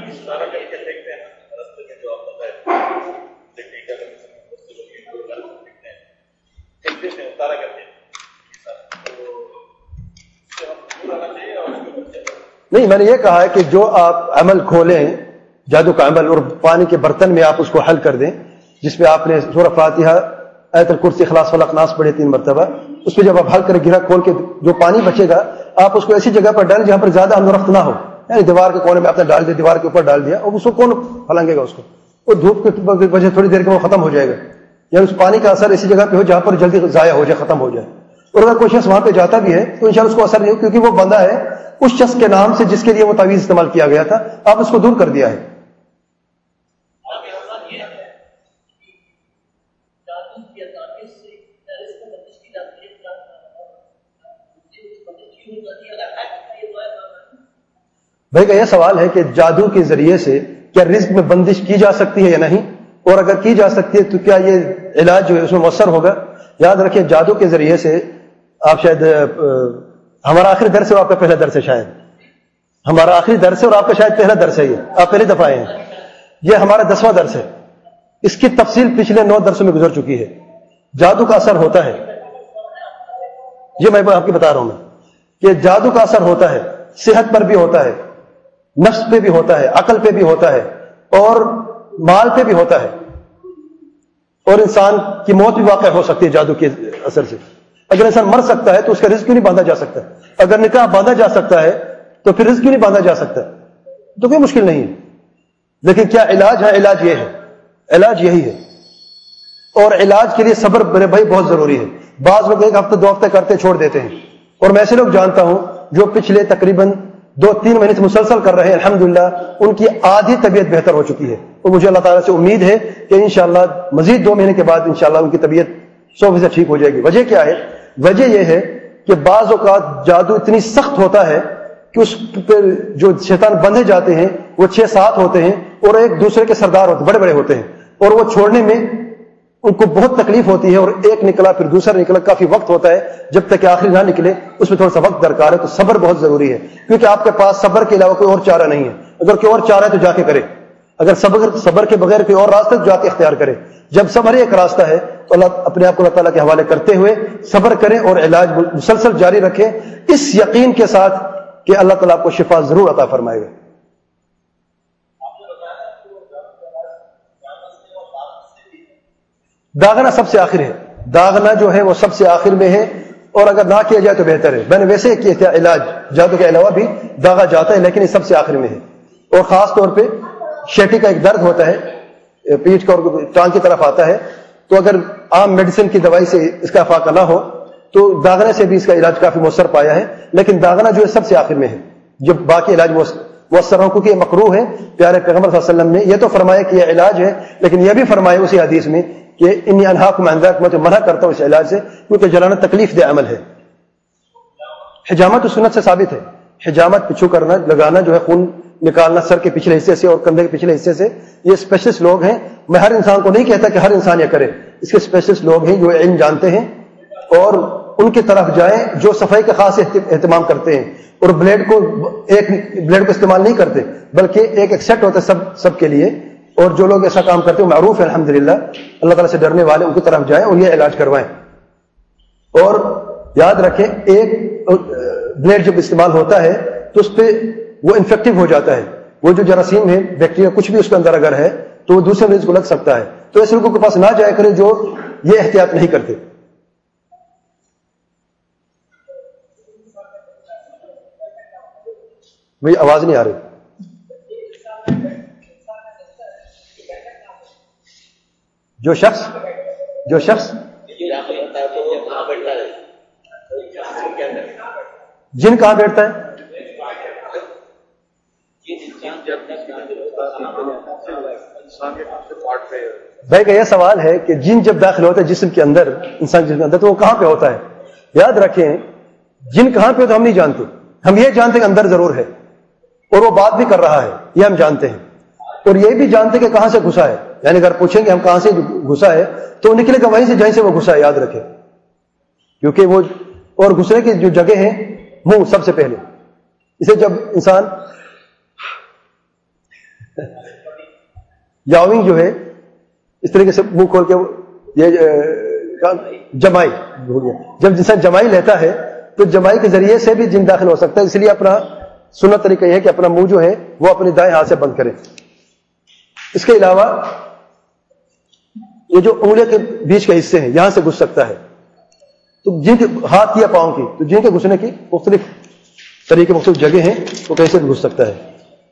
نہیں, میں نے یہ کہا ہے کہ جو آپ عمل کھولیں, جادو کا عمل, اور پانی کے برتن میں آپ اس کو حل کر دیں, جس پہ آپ نے سورہ فاتحہ, آیت الکرسی, اخلاص فلق ناس پڑھے 3 مرتبہ, اس پہ جب آپ حل کر گرا کھول کے جو پانی بچے گا آپ اس کو ایسی جگہ پر ڈالیں جہاں پر زیادہ اندرخت نہ ہو, یعنی دیوار کے کونے میں آپ نے ڈال دیا, دیوار کے اوپر ڈال دیا, اور اس کو کون پھلانگے گا اس کو, وہ دھوپ کی وجہ تھوڑی دیر کے وہ ختم ہو جائے گا. یعنی اس پانی کا اثر ایسی جگہ پہ ہو جہاں پر جلدی ضائع ہو جائے, ختم ہو جائے. اور اگر کوئی شخص وہاں پہ جاتا بھی ہے تو انشاءاللہ اس کو اثر نہیں ہو، کیونکہ وہ بندہ ہے اس شخص کے نام سے جس کے لیے وہ تعویذ استعمال کیا گیا تھا، آپ اس کو دور کر دیا ہے۔ بھائی کا یہ سوال ہے کہ جادو کے ذریعے سے کیا رزق میں بندش کی جا سکتی ہے یا نہیں، اور اگر کی جا سکتی ہے تو کیا یہ علاج جو ہے اس میں مؤثر ہوگا؟ یاد رکھیں جادو کے ذریعے سے آپ شاید ہمارا آخری درس ہے، آپ کا پہلا درس ہے، شاید ہمارا آخری درس ہے اور آپ کا شاید پہلا درس ہے، یہ آپ پہلی دفعہ آئے ہیں، یہ ہمارا 10واں درس ہے۔ اس کی تفصیل پچھلے 9 درسوں میں گزر چکی ہے۔ جادو کا اثر ہوتا ہے، یہ میں آپ کو بتا رہا ہوں میں کہ جادو کا اثر ہوتا ہے، صحت پر بھی ہوتا ہے، نفس پہ بھی ہوتا ہے، عقل پہ بھی ہوتا ہے، اور مال پہ بھی ہوتا ہے، اور انسان کی موت بھی واقع ہو سکتی ہے جادو کے اثر سے۔ اگر انسان مر سکتا ہے تو اس کا رزق کیوں نہیں باندھا جا سکتا؟ اگر نکاح باندھا جا سکتا ہے تو پھر رزق کیوں نہیں باندھا جا سکتا؟ تو کوئی مشکل نہیں ہے، لیکن کیا علاج ہے؟ علاج یہ ہے، علاج یہی ہے، اور علاج کے لیے صبر میرے بھائی بہت ضروری ہے۔ بعض لوگ 1 ہفتہ 2 ہفتے کرتے چھوڑ دیتے ہیں، اور میں ایسے لوگ جانتا ہوں جو پچھلے تقریباً 2-3 مہینے سے مسلسل کر رہے ہیں، الحمدللہ ان کی آدھی طبیعت بہتر ہو چکی ہے، اور مجھے اللہ تعالیٰ سے امید ہے کہ انشاءاللہ مزید 2 مہینے کے بعد انشاءاللہ ان کی طبیعت 100% ٹھیک ہو جائے گی۔ وجہ کیا ہے؟ وجہ یہ ہے کہ بعض اوقات جادو اتنی سخت ہوتا ہے کہ اس پر جو شیطان بندھے جاتے ہیں وہ 6-7 ہوتے ہیں، اور ایک دوسرے کے سردار ہوتے، بڑے بڑے ہوتے ہیں، اور وہ چھوڑنے میں ان کو بہت تکلیف ہوتی ہے، اور ایک نکلا پھر دوسرا نکلا، کافی وقت ہوتا ہے جب تک کہ آخری نہ نکلے، اس میں تھوڑا سا وقت درکار ہے۔ تو صبر بہت ضروری ہے، کیونکہ آپ کے پاس صبر کے علاوہ کوئی اور چارہ نہیں ہے۔ اگر کوئی اور چارہ ہے تو جا کے کرے، اگر صبر کے بغیر کوئی اور راستہ جا کے اختیار کرے۔ جب صبر ایک راستہ ہے تو اللہ اپنے آپ کو اللہ تعالیٰ کے حوالے کرتے ہوئے صبر کریں اور علاج مسلسل جاری رکھیں، اس یقین کے ساتھ کہ اللہ تعالیٰ آپ کو شفا ضرور عطا فرمائے گا۔ داغنا سب سے آخر ہے، داغنا جو ہے وہ سب سے آخر میں ہے، اور اگر نہ کیا جائے تو بہتر ہے۔ میں نے ویسے کیا تھا علاج، جادو کے علاوہ بھی داغا جاتا ہے، لیکن یہ سب سے آخر میں ہے، اور خاص طور پہ شیٹی کا ایک درد ہوتا ہے، پیٹھ کا اور ٹانگ کی طرف آتا ہے، تو اگر عام میڈیسن کی دوائی سے اس کا افاقہ نہ ہو تو داغنے سے بھی اس کا علاج کافی مؤثر پایا ہے، لیکن داغنا جو ہے سب سے آخر میں ہے، جب باقی علاج مؤثر ہو، کیونکہ یہ مکروہ ہے۔ پیارے پیغمبر صلی اللہ علیہ وسلم نے یہ تو فرمایا کہ یہ علاج ہے، لیکن یہ بھی فرمایا اسی حدیث میں کہ انی انہاکم عن ذلک، میں تو منع کرتا ہوں اس علاج سے، کیونکہ جلانا تکلیف دہ عمل ہے۔ حجامت سنت سے ثابت ہے، حجامت پچھو کرنا، لگانا جو ہے خون نکالنا سر کے پچھلے حصے سے اور کندھے کے پچھلے حصے سے، یہ اسپیشلسٹ لوگ ہیں۔ میں ہر انسان کو نہیں کہتا کہ ہر انسان یہ کرے، اس کے اسپیشلسٹ لوگ ہیں جو علم جانتے ہیں، اور ان کی طرف جائیں جو صفائی کا خاص اہتمام کرتے ہیں، اور بلیڈ کو استعمال نہیں کرتے، بلکہ ایک سیٹ ہوتا ہے سب کے لیے، اور جو لوگ ایسا کام کرتے ہیں معروف ہے الحمدللہ، اللہ تعالیٰ سے ڈرنے والے، ان کی طرف جائیں اور یہ علاج کروائیں۔ اور یاد رکھیں ایک بلیڈ جب استعمال ہوتا ہے تو اس پہ وہ انفیکٹو ہو جاتا ہے، وہ جو جراثیم ہے، بیکٹیریا، کچھ بھی اس کے اندر اگر ہے تو وہ دوسرے مریض کو لگ سکتا ہے، تو ایسے لوگوں کے پاس نہ جایا کرے جو یہ احتیاط نہیں کرتے۔ بھئی آواز نہیں آ رہی۔ جو شخص جن کہاں بیٹھتا ہے؟ بھائی کا یہ سوال ہے کہ جن جب داخل ہوتا ہے جسم کے اندر، انسان جسم کے اندر، تو وہ کہاں پہ ہوتا ہے؟ یاد رکھیں جن کہاں پہ ہوتا ہم نہیں جانتے، ہم یہ جانتے کہ اندر ضرور ہے اور وہ بات بھی کر رہا ہے، یہ ہم جانتے ہیں، اور یہ بھی جانتے کہ کہاں سے گھسا ہے، یعنی اگر پوچھیں گے ہم کہاں سے گھسا ہے تو وہ نکلے گا وہیں سے جہیں سے وہ گھسا ہے، یاد رکھیں، کیونکہ وہ اور گھسنے کی جو جگہ ہے منہ سب سے پہلے، اسے جب انسان یاونگ جو ہے اس طریقے سے منہ کھول کے یہ جمائی، جب انسان جمائی لیتا ہے تو جمائی کے ذریعے سے بھی جن داخل ہو سکتا ہے، اس لیے اپنا سنت طریقہ یہ ہے کہ اپنا منہ جو ہے وہ اپنے دائیں ہاتھ سے بند کریں۔ اس کے علاوہ یہ جو انگلیوں کے بیچ کے حصے ہیں یہاں سے گھس سکتا ہے، تو جن کے ہاتھ یا پاؤں کی، تو جن کے گھسنے کی مختلف طریقے مختلف جگہ ہیں، وہ کیسے بھی گھس سکتا ہے۔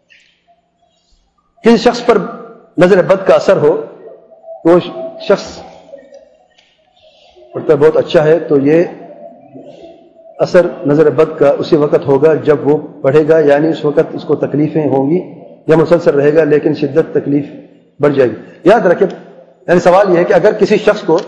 کسی شخص پر نظر بد کا اثر ہو تو شخص پڑھتا بہت اچھا ہے، تو یہ اثر نظر بد کا اسی وقت ہوگا جب وہ پڑھے گا، یعنی اس وقت اس کو تکلیفیں ہوں گی یا مسلسل رہے گا لیکن شدت تکلیف بڑھ جائے گی؟ یاد رکھیں، یعنی سوال یہ ہے کہ اگر کسی شخص کو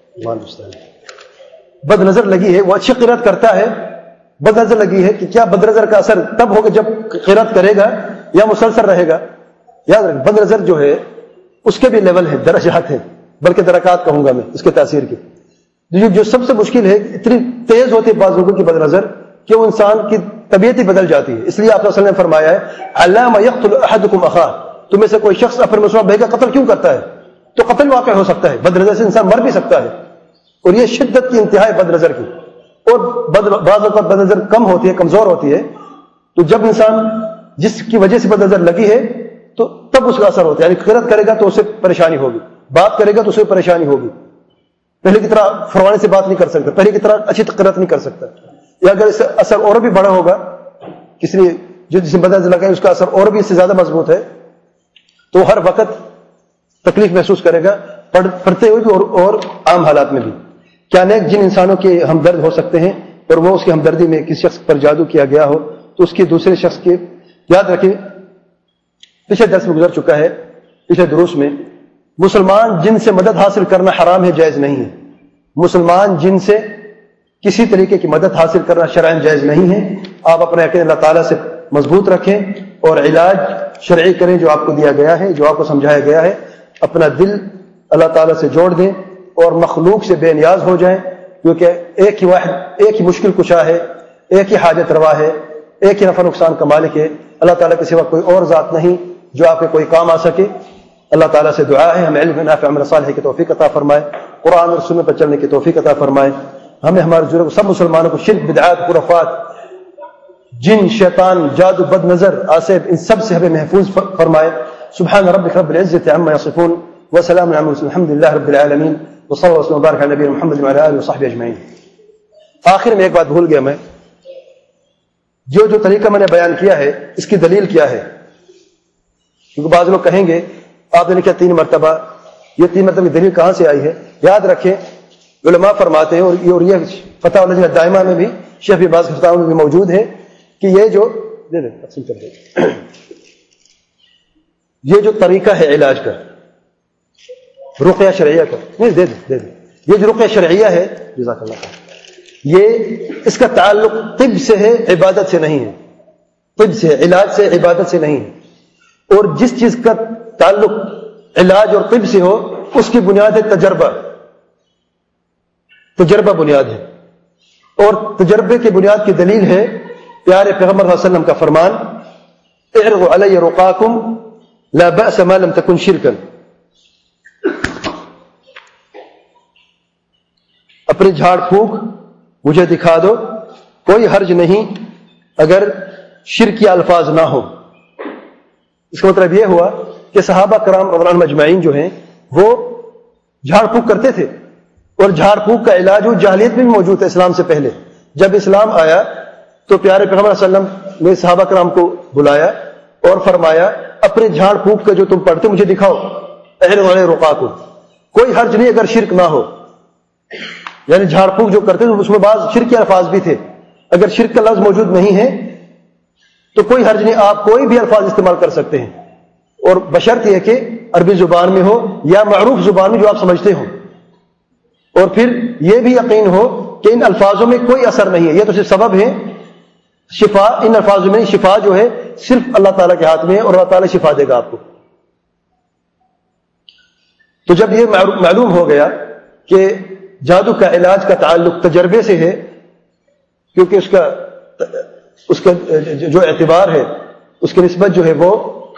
بد نظر لگی ہے، وہ اچھی قرات کرتا ہے، بد نظر لگی ہے، کہ کیا بد نظر کا اثر تب ہوگا جب قرات کرے گا یا مسلسل رہے گا؟ یاد رکھیں، بد نظر جو ہے اس کے بھی لیول ہیں، درجات ہیں، بلکہ درکات کہوں گا میں اس کے تاثیر کی۔ جو سب سے مشکل ہے، اتنی تیز ہوتی ہے بعض لوگوں کی بد نظر کہ وہ انسان کی طبیعت ہی بدل جاتی ہے۔ اس لیے آپ صلی اللہ علیہ وسلم نے فرمایا ہے، علامہ یقتل احدکم اخاہ، تم میں سے کوئی شخص اپنے مسلمان بھائی کا قتل کیوں کرتا ہے؟ تو قتل واقع ہو سکتا ہے، بد نظر سے انسان مر بھی سکتا ہے، اور یہ شدت کی انتہا ہے بد نظر کی۔ اور بعض اوقات بد نظر کم ہوتی ہے، کمزور ہوتی ہے، تو جب انسان جس کی وجہ سے بد نظر لگی ہے تو تب اس کا اثر ہوتا ہے، یعنی قرات کرے گا تو اسے پریشانی ہوگی، بات کرے گا تو اسے پریشانی ہوگی، پہلے کی طرح فروانے سے بات نہیں کر سکتا، پہلے کی طرح اچھی قرات نہیں کر سکتا، یا اگر اس سے اثر اور بھی بڑا ہوگا، کسی نے جو جسے بد نظر لگا ہے اس کا اثر اور بھی اس سے زیادہ مضبوط ہے، تو ہر وقت تکلیف محسوس کرے گا، پڑھتے ہوئے بھی اور عام حالات میں بھی۔ کیا نیک جن انسانوں کے ہمدرد ہو سکتے ہیں اور وہ اس کی ہمدردی میں کسی شخص پر جادو کیا گیا ہو تو اس کی دوسرے شخص کے، یاد رکھیں پچھلے درس میں گزر چکا ہے، پچھلے دروس میں، مسلمان جن سے مدد حاصل کرنا حرام ہے، جائز نہیں ہے۔ مسلمان جن سے کسی طریقے کی مدد حاصل کرنا شرعاً جائز نہیں ہے۔ آپ اپنے یقین اللہ تعالیٰ سے مضبوط رکھیں اور علاج شرعی کریں جو آپ کو دیا گیا ہے، جو آپ کو سمجھایا گیا ہے، اپنا دل اللہ تعالیٰ سے جوڑ دیں اور مخلوق سے بے نیاز ہو جائیں، کیونکہ ایک ہی واحد، ایک ہی مشکل کشا ہے، ایک ہی حاجت روا ہے، ایک ہی نفع نقصان کا مالک ہے، اللہ تعالیٰ کے سوا کوئی اور ذات نہیں جو آپ کے کوئی کام آ سکے۔ اللہ تعالیٰ سے دعا ہے ہمیں علم نافع عمل صالح کی توفیق عطا فرمائے، قرآن اور سنت پر چلنے کی توفیق عطا فرمائے، ہمیں ہمارے بزرگ سب مسلمانوں کو شرک، بدعات، خرافات، جن، شیطان، جادو، بد نظر، آصف، ان سب سے ہمیں محفوظ فرمائے۔ سبحان ربک رب العزة عما یصفون وسلام علی المرسلین الحمد للہ رب العالمین وصلی اللہ وسلم وبارک علی نبینا محمد وعلی آلہ وصحبہ اجمعین۔ آخر میں ایک بات بھول گیا میں، جو طریقہ میں نے بیان کیا ہے اس کی دلیل کیا ہے؟ کیونکہ بعض لوگ کہیں گے آپ نے لکھا 3 مرتبہ، یہ 3 مرتبہ کی دلیل کہاں سے آئی ہے؟ یاد رکھیں علماء فرماتے ہیں، اور یہ فتح لجنہ دائمہ میں بھی، شیخ ابن باز کے فتاوی میں بھی موجود ہے، کہ یہ جو طریقہ ہے علاج کا، رقیہ شرعیہ کا، دے دے یہ جو رقیہ شرعیہ ہے، جزاک اللہ خیر، یہ اس کا تعلق طب سے ہے، عبادت سے نہیں ہے، طب سے، علاج سے، عبادت سے نہیں ہے۔ اور جس چیز کا تعلق علاج اور طب سے ہو اس کی بنیاد ہے تجربہ بنیاد ہے، اور تجربے کی بنیاد کی دلیل ہے پیارے پیغمبر صلی اللہ علیہ وسلم کا فرمان، اعرضوا علی رقاکم لا بأس ما لم تکن شرکا، اپنے جھاڑ پھونک مجھے دکھا دو، کوئی حرج نہیں اگر شرکی الفاظ نہ ہو۔ اس کا مطلب یہ ہوا کہ صحابہ کرام رضی اللہ عنہم اجمعین جو ہیں وہ جھاڑ پھونک کرتے تھے، اور جھاڑ پھونک کا علاج وہ جاہلیت میں بھی موجود ہے، اسلام سے پہلے۔ جب اسلام آیا تو پیارے پیغمبر صلی اللہ علیہ وسلم نے صحابہ کرام کو بلایا اور فرمایا اپنے جھاڑ پھونک کا جو تم پڑھتے مجھے دکھاؤ، اعرضوا علی رقاکم، کوئی حرج نہیں اگر شرک نہ ہو، یعنی جھاڑ پھونک جو کرتے تھے اس میں بعض شرک کے الفاظ بھی تھے، اگر شرک کا لفظ موجود نہیں ہے تو کوئی حرج نہیں، آپ کوئی بھی الفاظ استعمال کر سکتے ہیں، اور بشرط یہ کہ عربی زبان میں ہو یا معروف زبان میں جو آپ سمجھتے ہو، اور پھر یہ بھی یقین ہو کہ ان الفاظوں میں کوئی اثر نہیں ہے، یہ تو صرف سبب ہے، شفا ان الفاظوں میں، شفا جو ہے صرف اللہ تعالیٰ کے ہاتھ میں ہے، اور اللہ تعالیٰ شفا دے گا آپ کو۔ تو جب یہ معلوم ہو گیا کہ جادو کا علاج کا تعلق تجربے سے ہے، کیونکہ اس کا جو اعتبار ہے، اس کی نسبت جو ہے وہ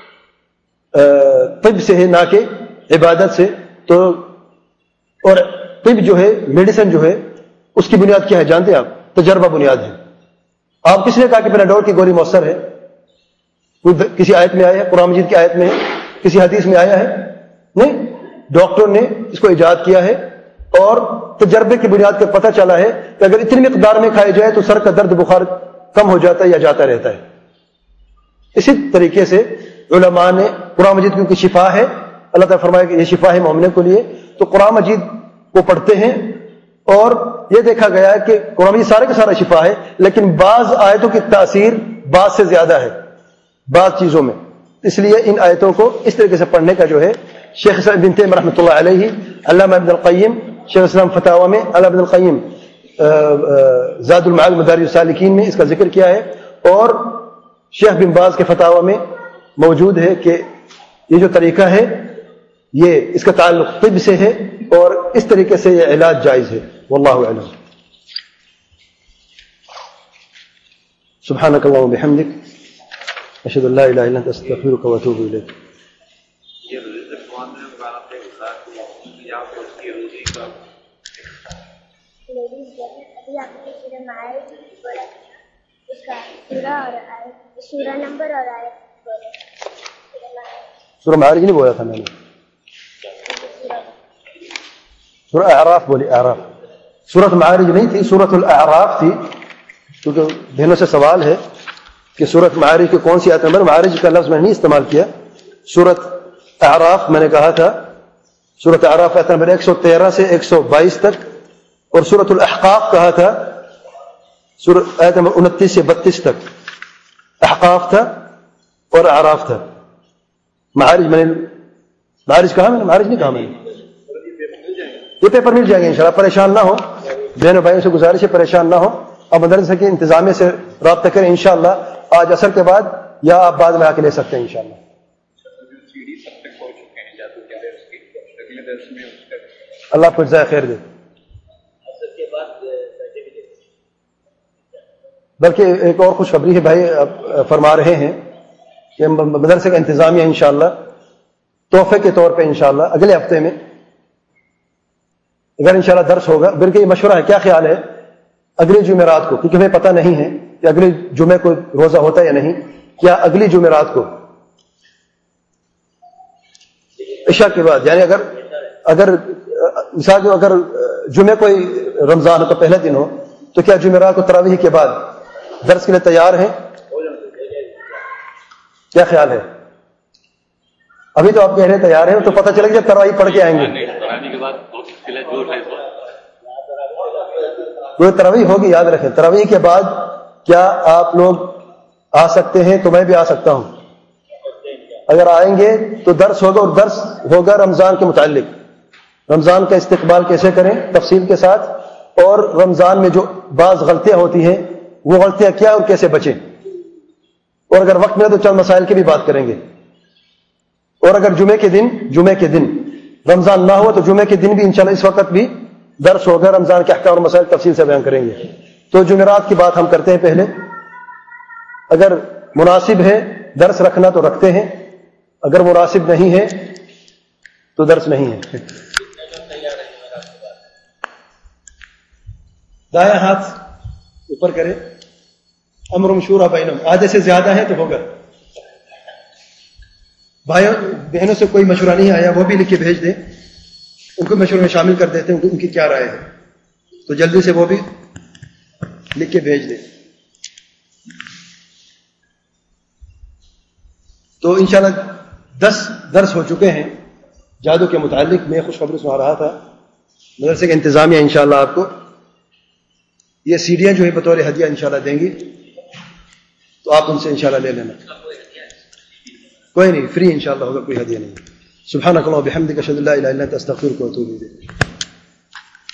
طب سے ہے نہ کہ عبادت سے، تو اور طب جو ہے، میڈیسن جو ہے، اس کی بنیاد کیا ہے جانتے ہیں آپ؟ تجربہ بنیاد ہے۔ آپ کس نے کہا کہ پیناڈول کی گولی مؤثر ہے؟ کسی آیت میں آیا ہے؟ قرآن مجید کی آیت میں ہے؟ کسی حدیث میں آیا ہے؟ نہیں، ڈاکٹر نے اس کو ایجاد کیا ہے، اور تجربے کی بنیاد پر پتہ چلا ہے کہ اگر اتنی مقدار میں کھایا جائے تو سر کا درد بخار کم ہو جاتا ہے یا جاتا رہتا ہے۔ اسی طریقے سے علماء نے قرآن مجید کیونکہ شفا ہے، اللہ تعالیٰ فرمایا کہ یہ شفا ہے مومنوں کے لیے، تو قرآن مجید کو پڑھتے ہیں اور یہ دیکھا گیا ہے کہ قرآن مجید سارے کا سارا شفا ہے، لیکن بعض آیتوں کی تاثیر بعض سے زیادہ ہے بعض چیزوں میں، اس لیے ان آیتوں کو اس طریقے سے پڑھنے کا جو ہے شیخ اسلام ابن تیمیہ رحمۃ اللہ علیہ، علامہ ابن القیم شیخ اسلام فتاوی میں، علامہ ابن القیم زاد المعاد مدارج السالکین میں اس کا ذکر کیا ہے، اور شیخ بن باز کے فتاوی میں موجود ہے کہ یہ جو طریقہ ہے یہ اس کا تعلق طب سے ہے اور اس طریقے سے یہ علاج جائز ہے، واللہ اعلم۔ سبحانک اللہم وبحمدک، اشہد ان لا الہ الا انت، استغفرک واتوب الیک۔ سورہ معارج نہیں بولا تھا میں نے، سورہ اعراف بولی، اعراف، سورۃ معارج نہیں تھی، سورۃ الاعراف تھی، کیونکہ بہنوں سے سوال ہے کہ سورۃ معارج کی کون سی آیت نمبر، معارج کا لفظ میں نے نہیں استعمال کیا، سورۃ اعراف میں نے کہا تھا، سورۃ اعراف آیت نمبر 113 سے 122 تک، اور سورۃ الاحقاف کہا تھا آیت نمبر 29 سے 32 تک، احقاف تھا اور اعراف تھا۔ معارج میں نے معارج کہا، میں نے معارج نہیں کہا، میں نے یہ پیپر مل جائیں گے انشاءاللہ، پریشان نہ ہو، بہنوں بھائیوں سے گزارش ہے پریشان نہ ہو، اب مدرسے کی انتظامیہ سے رابطہ کریں انشاءاللہ، آج عصر کے بعد یا آپ بعد میں آ کے لے سکتے ہیں انشاءاللہ۔ اللہ آپ کو جزائے خیر دے۔ بلکہ ایک اور خوشخبری ہے بھائی، فرما رہے ہیں کہ مدرسے کا انتظامیہ انشاءاللہ تحفے کے طور پہ انشاءاللہ اگلے ہفتے میں اگر انشاءاللہ درس ہوگا، بلکہ یہ مشورہ ہے، کیا خیال ہے اگلی جمعرات کو، کیونکہ ہمیں پتہ نہیں ہے کہ اگلی جمعے کو روزہ ہوتا ہے یا نہیں، کیا اگلی جمعرات کو عشاء کے بعد، یعنی اگر مثال جو اگر جمعے کو رمضان کا پہلا دن ہو تو کیا جمعرات کو تراویح کے بعد درس کے لیے تیار ہیں؟ کیا خیال ہے؟ ابھی تو آپ کہہ رہے ہیں تیار ہیں، تو پتہ چلے گا جب تراویح پڑھ کے آئیں گے، وہ تراویح ہوگی، یاد رکھیں تراویح کے بعد کیا آپ لوگ آ سکتے ہیں؟ تو میں بھی آ سکتا ہوں، اگر آئیں گے تو درس ہوگا، اور درس ہوگا رمضان کے متعلق، رمضان کا استقبال کیسے کریں تفصیل کے ساتھ، اور رمضان میں جو بعض غلطیاں ہوتی ہیں وہ غلطیاں کیا اور کیسے بچیں، اور اگر وقت ملے تو چند مسائل کی بھی بات کریں گے، اور اگر جمعے کے دن رمضان نہ ہو تو جمعے کے دن بھی انشاءاللہ اس وقت بھی درس ہوگا، رمضان کے احکام اور مسائل تفصیل سے بیان کریں گے۔ تو جمعرات کی بات ہم کرتے ہیں پہلے، اگر مناسب ہے درس رکھنا تو رکھتے ہیں، اگر مناسب نہیں ہے تو درس نہیں ہے۔ دایاں ہاتھ اوپر کرے، امر مشورہ بینہم، آدھے سے زیادہ ہے تو ہوگا۔ بھائیوں بہنوں سے کوئی مشورہ نہیں آیا وہ بھی لکھ کے بھیج دیں، ان کو مشورے میں شامل کر دیتے ہیں ان کی کیا رائے ہے، تو جلدی سے وہ بھی لکھ کے بھیج دیں۔ تو انشاءاللہ 10 درس ہو چکے ہیں جادو کے متعلق، میں خوشخبری سنا رہا تھا، مدرسے کا انتظامیہ انشاءاللہ آپ کو یہ سیڑھیاں جو ہے بطور ہدیہ انشاءاللہ دیں گی، تو آپ ان سے انشاءاللہ لے لینا، کوئی نہیں، فری انشاءاللہ ہوگا، کوئی ہدیہ نہیں۔ سبحانک اللہم وبحمدک، اشہد ان لا الہ الا انت، استغفرک واتوب الیک۔